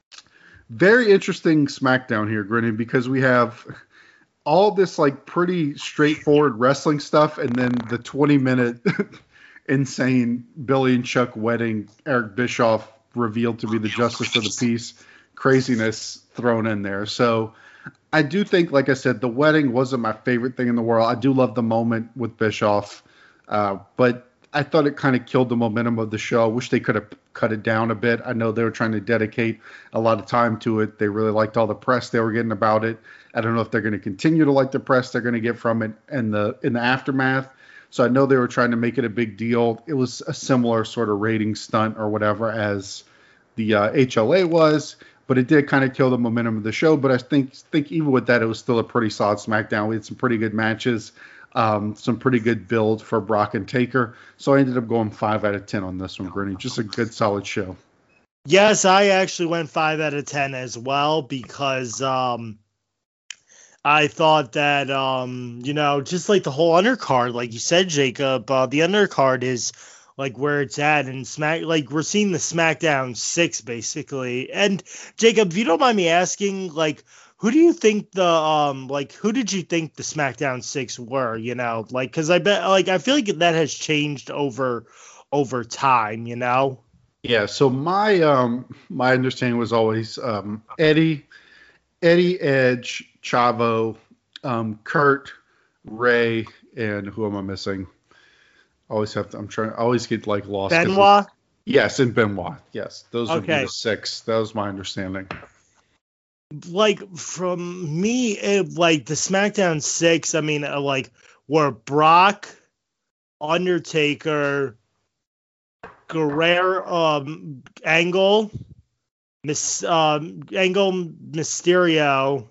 very interesting SmackDown here, Grinning, because we have all this like pretty straightforward wrestling stuff, and then the twenty minute insane Billy and Chuck wedding, Eric Bischoff revealed to be the justice of the peace craziness thrown in there. So I do think, like I said, the wedding wasn't my favorite thing in the world. I do love the moment with Bischoff, uh, but I thought it kind of killed the momentum of the show. I wish they could have cut it down a bit. I know they were trying to dedicate a lot of time to it. They really liked all the press they were getting about it. I don't know if they're going to continue to like the press they're going to get from it in the in the aftermath. So I know they were trying to make it a big deal. It was a similar sort of rating stunt or whatever as the uh, H L A was, but it did kind of kill the momentum of the show. But I think think even with that, it was still a pretty solid SmackDown. We had some pretty good matches, um, some pretty good build for Brock and Taker. So I ended up going five out of ten on this one, Grinny. Just a good, solid show. Yes, I actually went five out of ten as well, because um, I thought that, um, you know, just like the whole undercard, like you said, Jacob, uh, the undercard is like where it's at, and Smack, like we're seeing the SmackDown six basically. And Jacob, if you don't mind me asking, like, who do you think the, um, like, who did you think the SmackDown six were, you know, like, cause I bet, like, I feel like that has changed over, over time, you know? Yeah. So my, um, my understanding was always, um, Eddie, Eddie, Edge, Chavo, um, Kurt, Ray, and who am I missing? Always have to, I'm trying, I always get like lost. Benoit? Yes, and Benoit. Yes. Those would okay. be the six. That was my understanding. Like, from me, it, like, the SmackDown six, I mean, uh, like, were Brock, Undertaker, Guerrero, um, Angle, Miss um, Angle, Mysterio.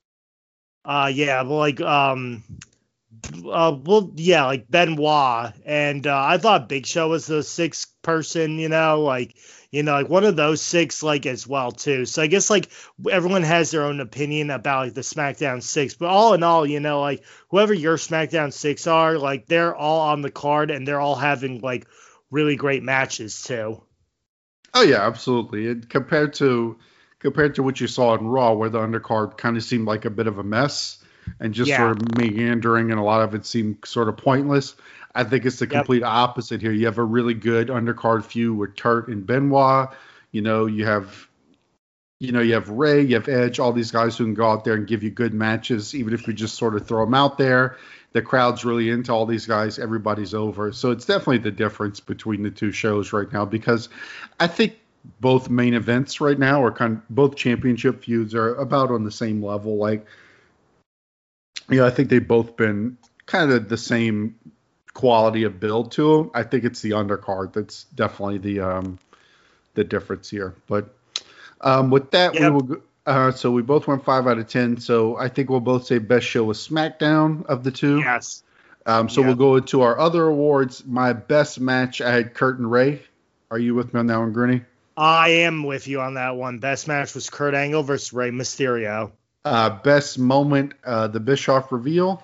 Uh, yeah, well, like um, uh, well, yeah, like Benoit, and uh, I thought Big Show was the sixth person. You know, like you know, like one of those six, like as well too. So I guess like everyone has their own opinion about like the SmackDown six, but all in all, you know, like whoever your SmackDown six are, like they're all on the card and they're all having like really great matches too. Oh yeah, absolutely. And compared to compared to what you saw in Raw, where the undercard kind of seemed like a bit of a mess and just Yeah. sort of meandering, and a lot of it seemed sort of pointless. I think it's the Yep. complete opposite here. You have a really good undercard feud with Turt and Benoit. You know, you have, you know, you have Ray, you have Edge, all these guys who can go out there and give you good matches, even if we just sort of throw them out there. The crowd's really into all these guys. Everybody's over. So it's definitely the difference between the two shows right now, because I think both main events right now are kind of, both championship feuds are about on the same level. Like, you know, I think they've both been kind of the same quality of build to them. I think it's the undercard that's definitely the um, the difference here. But um, with that, Yep. we will. Go, uh, so we both went five out of ten. So I think we'll both say best show was SmackDown of the two. Yes. Um, so Yeah. we'll go into our other awards. My best match, I had Kurt and Ray. Are you with me on that one, Grinny? I am with you on that one. Best match was Kurt Angle versus Rey Mysterio. Uh, best moment, uh, the Bischoff reveal.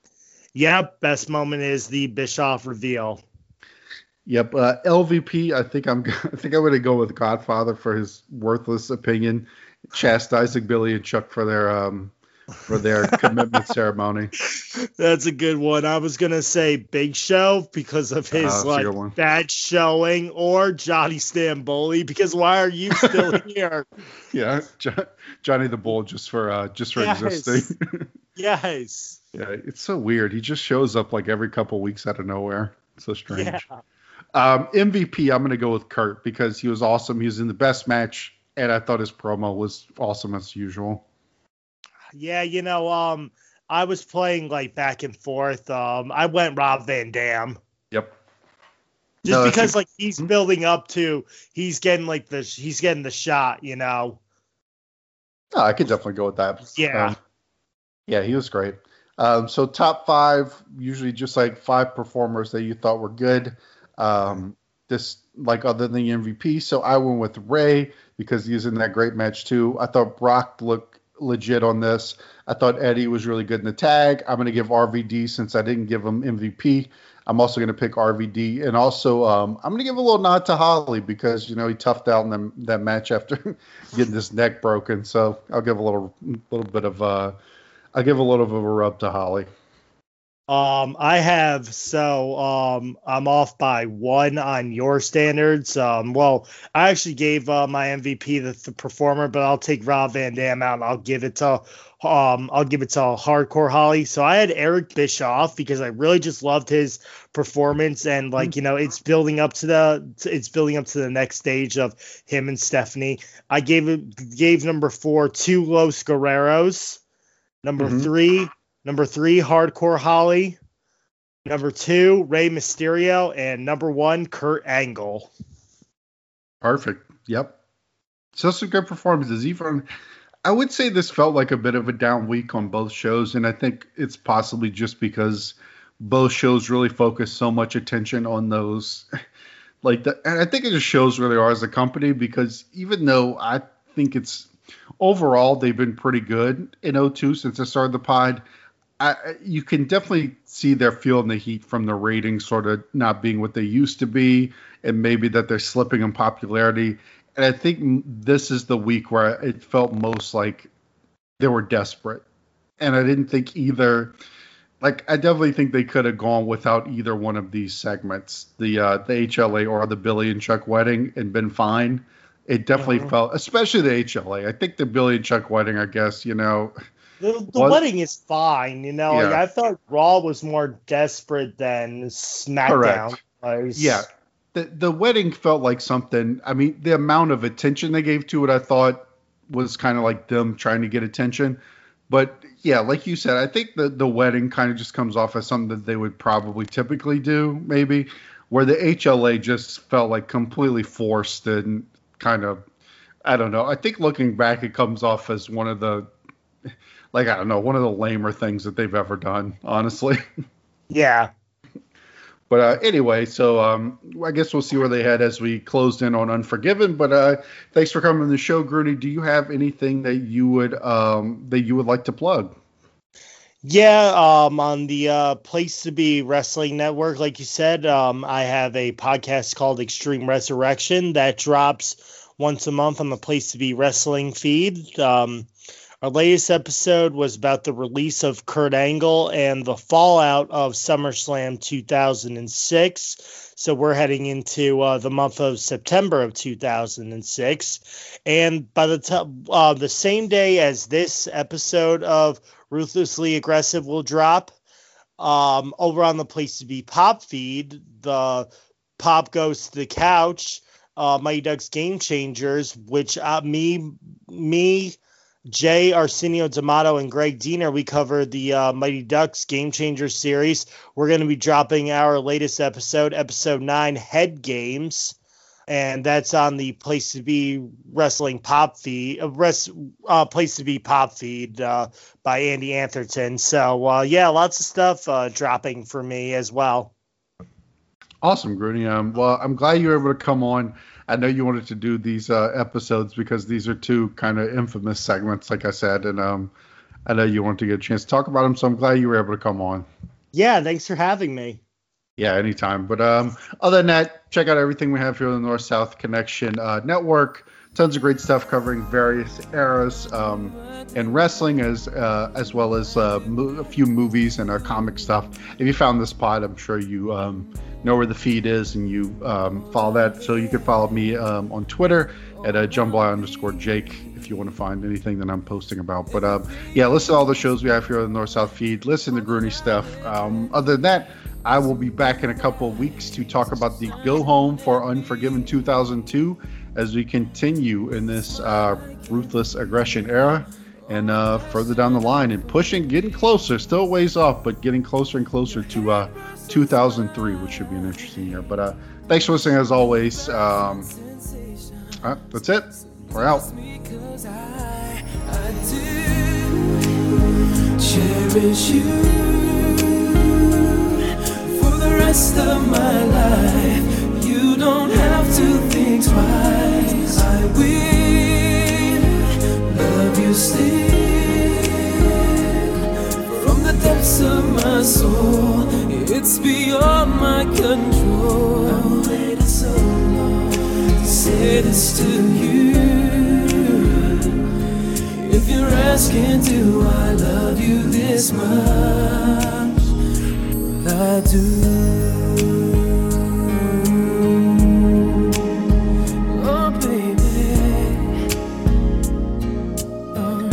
Yep, best moment is the Bischoff reveal. Yep. Uh, L V P. I think I'm. I think I'm going to go with Godfather for his worthless opinion, chastising Billy and Chuck for their um for their commitment ceremony. That's a good one. I was gonna say Big Show because of his that's a good one. like bad showing, or Johnny Stamboli because why are you still here? Yeah, jo- Johnny the Bull just for uh, just for Yes. existing. Yes. Yeah, it's so weird. He just shows up like every couple weeks out of nowhere. It's so strange. Yeah. Um, M V P, I'm going to go with Kurt because he was awesome. He was in the best match, and I thought his promo was awesome as usual. Yeah, you know, um, I was playing like back and forth. Um, I went Rob Van Dam. Yep. Just No, that's because a- like he's building up to he's getting like the he's getting the shot, you know. Oh, I could definitely go with that. Yeah. Um, yeah, he was great. Um, so top five, usually just like five performers that you thought were good. Um, this like other than the M V P. So I went with Ray because he was in that great match too. I thought Brock looked legit on this. I thought Eddie was really good in the tag. I'm going to give R V D since I didn't give him M V P. I'm also going to pick R V D, and also um, I'm going to give a little nod to Holly because you know he toughed out in the, that match after getting his neck broken. So I'll give a little little bit of uh, I'll give a little bit of a rub to Holly. Um, I have so um, I'm off by one on your standards. Um, well, I actually gave uh, my M V P to the performer, but I'll take Rob Van Dam out and I'll give it to um, I'll give it to Hardcore Holly. So I had Eric Bischoff because I really just loved his performance, and like you know, it's building up to the it's building up to the next stage of him and Stephanie. I gave it gave number four to Los Guerreros, number Mhm. three. Number three, Hardcore Holly. Number two, Rey Mysterio. And number one, Kurt Angle. Perfect. Yep. So some good performances. Even I would say this felt like a bit of a down week on both shows, and I think it's possibly just because both shows really focus so much attention on those. Like the, and I think it just shows where they are as a company, because even though I think it's overall they've been pretty good in oh two since I started the pod, I, you can definitely see they're feeling the heat from the ratings sort of not being what they used to be, and maybe that they're slipping in popularity. And I think this is the week where it felt most like they were desperate. And I didn't think either, like, I definitely think they could have gone without either one of these segments, the uh, the H L A or the Billy and Chuck wedding, and been fine. It definitely Mhm. felt, especially the H L A. I think the Billy and Chuck wedding, I guess, you know, The, the What? wedding is fine, you know. Like, Yeah. I thought Raw was more desperate than SmackDown. Correct. was. yeah, the the wedding felt like something. I mean, the amount of attention they gave to it, I thought was kind of like them trying to get attention. But yeah, like you said, I think the the wedding kind of just comes off as something that they would probably typically do, maybe, where the H L A just felt like completely forced and kind of. I don't know. I think looking back, it comes off as one of the, like, I don't know, one of the lamer things that they've ever done, honestly. Yeah. But uh, anyway, so um, I guess we'll see where they head as we closed in on Unforgiven. But uh, thanks for coming on the show, Grooney. Do you have anything that you would um, that you would like to plug? Yeah, um, on the uh, Place to Be Wrestling Network, like you said, um, I have a podcast called Extreme Resurrection that drops once a month on the Place to Be Wrestling feed. Um, Our latest episode was about the release of Kurt Angle and the fallout of SummerSlam two thousand six. So we're heading into uh, the month of September of two thousand six. And by the time uh, the same day as this episode of Ruthlessly Aggressive will drop, um, over on the Place to Be Pop feed, the Pop Goes to the Couch, uh, Mighty Ducks Game Changers, which uh, me, me, Jay Arsenio D'Amato and Greg Diener, we covered the uh, Mighty Ducks Game Changer series. We're going to be dropping our latest episode, episode nine, Head Games, and that's on the Place to Be Wrestling Pop feed, uh, res, uh, Place to Be Pop feed uh, by Andy Antherton. So uh, yeah, lots of stuff uh, dropping for me as well. Awesome, Grooney. Um, well, I'm glad you were able to come on. I know you wanted to do these uh, episodes because these are two kind of infamous segments, like I said, and um, I know you wanted to get a chance to talk about them, so I'm glad you were able to come on. Yeah, thanks for having me. Yeah, anytime. But um, other than that, check out everything we have here on the North-South Connection uh, Network. Tons of great stuff covering various eras um, in wrestling, as uh, as well as uh, mo- a few movies and uh, comic stuff. If you found this pod, I'm sure you um, know where the feed is and you um, follow that. So you can follow me um, on Twitter at uh, Jumbly underscore Jake if you want to find anything that I'm posting about. But um, yeah, listen to all the shows we have here on the North-South feed. Listen to Grooney stuff. Um, other than that, I will be back in a couple of weeks to talk about the Go Home for Unforgiven two thousand two as we continue in this uh, ruthless aggression era and uh, further down the line and pushing, getting closer, still ways off, but getting closer and closer to uh, two thousand three, which should be an interesting year. But uh, thanks for listening as always. Um, all right, that's it. We're out. Cherish you for the rest of my life. You don't have to think twice. I will love you still from the depths of my soul. It's beyond my control. I waited so long to say this to you. If you're asking, do I love you this much? Well, I do. Oh, baby. Oh.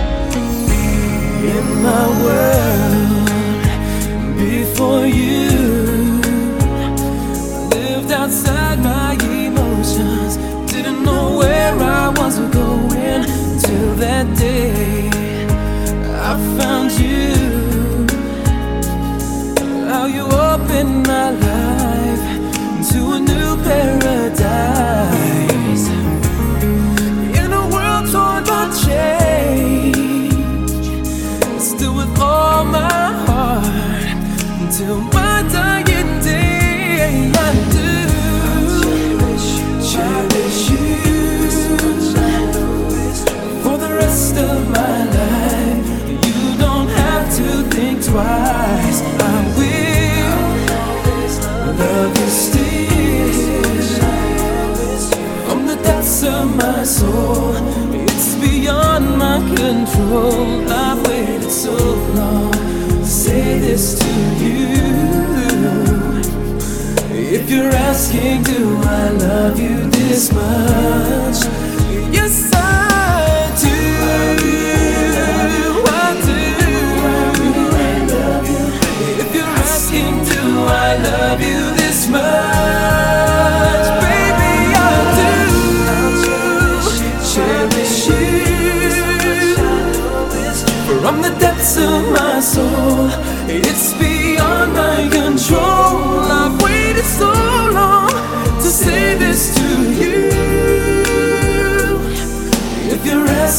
In my world, before you, lived outside my emotions. Didn't know where I was going till that day I found you. How you opened my life to a new paradise. In a world torn by change, still with all my heart until my dying day. I do cherish you for the rest of my life. You don't have to think twice. I will love you still from the depths of my soul. It's beyond my control. I've waited so long to say this to you. If you're asking, do I love you this much? Yes, I do. I do. If you're asking, do I love you this much? Baby, I do. Cherish you from the depths of my soul. It's beyond my control. I've waited so long to say this to you.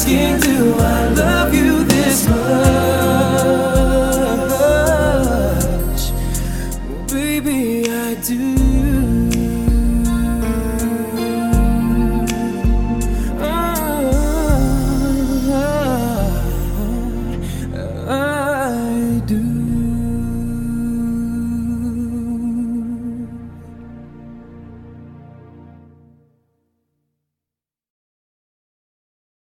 asking, do I love you this much? Well, baby, I do.